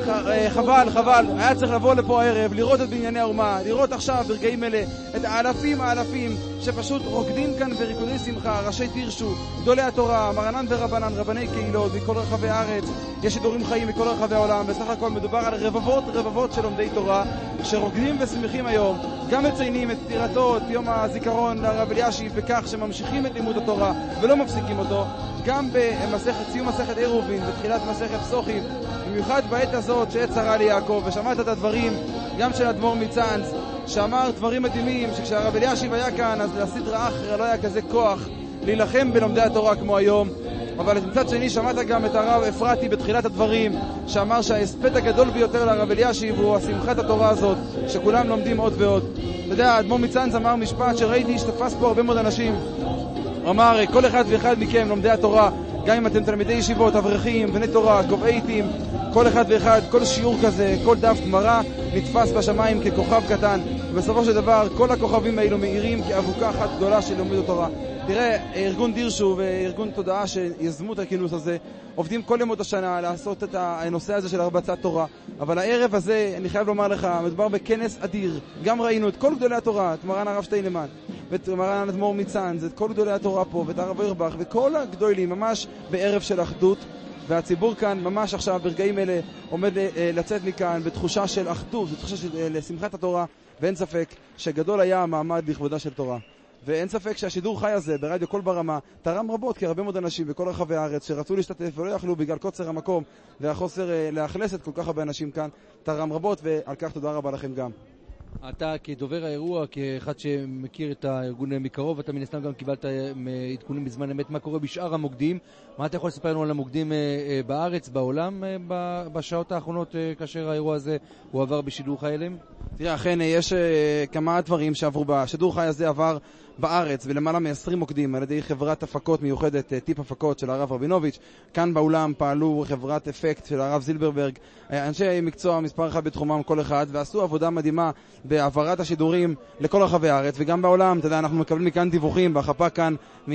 חבל, חבל, היה צריך לבוא לפה הערב, לראות את בנייני האומה, לראות עכשיו ברגעים אלה את האלפים האלפים שפשוט רוקדים כאן בריקודי שמחה, ראשי דירשו, גדולי התורה, מרנן ורבנן, רבני קהילות מכל רחבי הארץ, יש שידורים חיים מכל רחבי העולם. בסך הכל מדובר על רבבות רבבות של לומדי תורה שרוקדים ושמחים היום, גם מציינים את פטירתו, את יום הזיכרון לרב אלישיב, בכך שממשיכים את לימוד התורה ולא מפסיקים אותו, גם במסכת סיום מסכת עירובין בתחילת מסכת פסוחים, במיוחד בעת הזאת שעת צרה ליעקב. ושמעת את הדברים גם של אדמו"ר מצאנז שאמר דברים מדהימים, שכשהרב אלישיב היה כאן אז לסדרה אחרא לא היה כזה כוח להילחם בלומדי התורה כמו היום. אבל מצד שני שמעת גם את הרב אפרתי בתחילת הדברים שאמר שההספד הגדול ביותר לרב אלישיב הוא השמחת התורה הזאת שכולם לומדים עוד ועוד. אתה יודע, אדמו"ר מצאנז אמר משפט שראיתי שתפס פה הרבה מאוד אנשים. הוא אמר, כל אחד ואחד מכם לומדי התורה, גם אם אתם תלמידי ישיבות, אברכים, בני תורה, קובעיתים, כל אחד ואחד, כל שיעור כזה, כל דף גמרא נתפס בשמיים ככוכב קטן, ובסופו של דבר כל הכוכבים האלו מאירים כאבוקה אחת גדולה של לימוד התורה. תראה, ארגון דירשו וארגון תודעה שיזמו את הכינוס הזה עובדים כל ימות השנה לעשות את הנושא הזה של הרבצת תורה, אבל הערב הזה אני חייב לומר לך, מדובר בכנס אדיר. גם ראינו את כל גדולי התורה, את מרן הרב שטיינמן ואת מרן אדמו"ר מצאנז, את כל גדולי התורה פה ואת הרב אוירבך וכל הגדולים, ממש בערב של אחדות. והציבור כאן ממש עכשיו ברגעים אלה עומד לצאת מכאן בתחושה של אחדות, בתחושה של שמחת התורה, ואין ספק שגדול היה המעמד לכבודה של תורה. ואין ספק שהשידור חי הזה ברדיו קול ברמה תרם רבות, כי הרבה מאוד אנשים בכל רחבי הארץ שרצו להשתתף ולא יכלו בגלל קוצר המקום והחוסר לאכלס את כל כך הרבה אנשים כאן, תרם רבות, ועל כך תודה רבה לכם גם. אתה כדובר האירוע, כאחד שמכיר את הארגון מקרוב, אתה מן הסתם גם קיבלת עדכונים בזמן אמת מה קורה בשאר המוקדים. מה אתה יכול לספר לנו על המוקדים בארץ, בעולם, בשעות האחרונות כאשר האירוע הזה הוא עבר בשידור חי אליהם? תראה, אכן יש כמה דברים שעברו בשידור חי הזה, עבר בארץ ולמעלה מ-עשרים מוקדים על ידי חברת הפקות מיוחדת, טיפ הפקות של הרב רבינוביץ'. כאן באולם פעלו חברת אפקט של הרב זילברברג, אנשי מקצוע מספר אחד בתחומם כל אחד, ועשו עבודה מדהימה בהעברת השידורים לכל רחבי הארץ וגם בעולם. אתה יודע, אנחנו מקבלים מכאן דיווחים בחפה כאן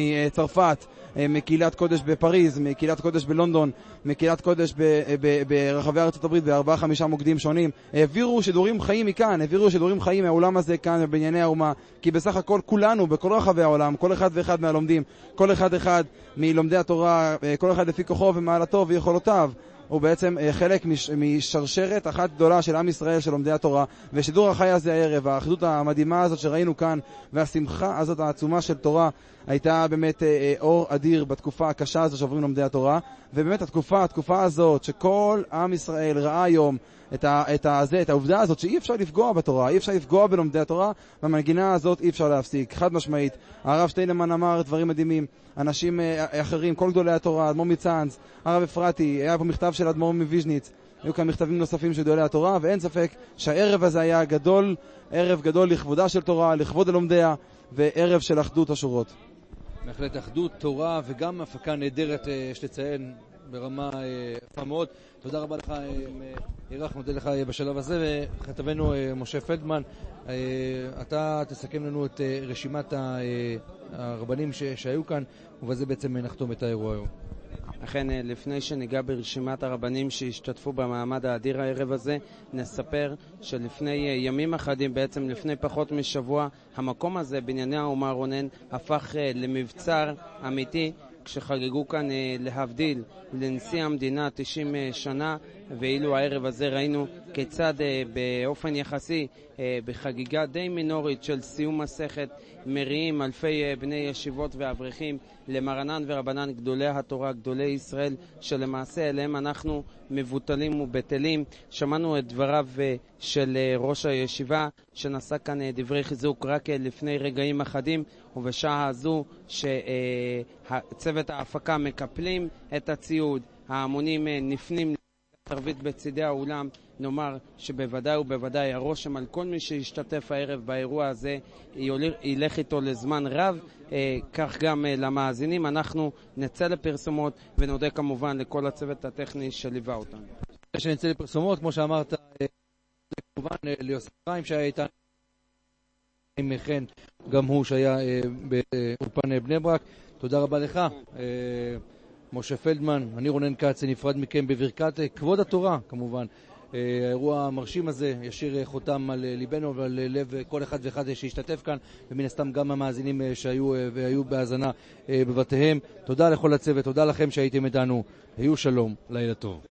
מצרפת, מקהילת קודש בפריז, מקהילת קודש בלונדון, מקהילת קודש ברחבי ארצות הברית, בארבעה חמישה מוקדים שונים. העבירו שידורים חיים מכאן, העבירו שידורים חיים מהעולם הזה כאן בבנייני האומה, כי בסך הכל כולנו בכל רחבי העולם, כל אחד ואחד מהלומדים, כל אחד אחד מלומדי התורה, כל אחד לפי כוחו ומעלתו ויכולותיו, הוא בעצם חלק משרשרת אחת גדולה של עם ישראל של לומדי התורה. ושידור החי הזה הערב, האחדות המדהימה הזאת שראינו כאן והשמחה הזאת העצומה של תורה, הייתה באמת אור אדיר בתקופה הקשה הזו שעוברים לומדי התורה. ובאמת התקופה, התקופה הזאת שכל עם ישראל ראה היום את ה, את הזה, את העובדה הזאת שאי אפשר לפגוע בתורה, אי אפשר לפגוע בלומדי התורה, והמנגינה הזאת אי אפשר להפסיק. חד משמעית, הרב שטיינמן אמר דברים מדהימים, אנשים אחרים, כל גדולי התורה, אדמו"ר מצאנז, הרב אפרתי, היה פה מכתב של אדמו"ר מוויז'ניץ, היו כאן מכתבים נוספים של גדולי התורה, ואין ספק שהערב הזה היה גדול, ערב גדול לכבודה של תורה, לכבוד לומדיה, וערב של אחדות השורות. בהחלט אחדות, תורה וגם הפקה נהדרת, יש לציין, ברמה יפה מאוד. תודה רבה לך, ירח, מודה לך בשלב הזה. וכתבנו משה פלדמן, אתה תסכם לנו את רשימת הרבנים שהיו כאן, ובזה בעצם נחתום את האירוע היום. אכן, לפני שניגע ברשימת הרבנים שהשתתפו במעמד האדיר הערב הזה, נספר שלפני ימים אחדים, בעצם לפני פחות משבוע, המקום הזה, בנייני האומה רונן, הפך למבצר אמיתי, כשחגגו כאן להבדיל לנשיא המדינה תשעים שנה, ואילו הערב הזה ראינו כיצד באופן יחסי בחגיגה די מינורית של סיום מסכת מריעים אלפי בני ישיבות ואברכים למרנן ורבנן גדולי התורה, גדולי ישראל, שלמעשה אליהם אנחנו מבוטלים ובטלים. שמענו את דבריו של ראש הישיבה שנשא כאן דברי חיזוק רק לפני רגעים אחדים, ובשעה הזו שצוות ההפקה מקפלים את הציוד, ההמונים נפנים תרבית בצדי האולם. נאמר שבוודאי ובוודאי הרושם על כל מי שישתתף הערב באירוע הזה ילך איתו לזמן רב, אה, כך גם אה, למאזינים. אנחנו נצא לפרסומות ונודה כמובן לכל הצוות הטכני שליווה אותנו. שנצא לפרסומות, כמו שאמרת, אה, כמובן אה, ליוסף חיים שהיה איתנו, עם חן, גם הוא שהיה אה, באופן בני ברק. תודה רבה לך. אה, משה פלדמן, אני רונן כץ, נפרד מכם בברכת כבוד התורה, כמובן. האירוע המרשים הזה ישיר חותם על ליבנו ועל לב כל אחד ואחד שהשתתף כאן, ומן הסתם גם המאזינים שהיו והיו בהאזנה בבתיהם. תודה לכל הצוות, תודה לכם שהייתם איתנו. היו שלום, לילה טוב.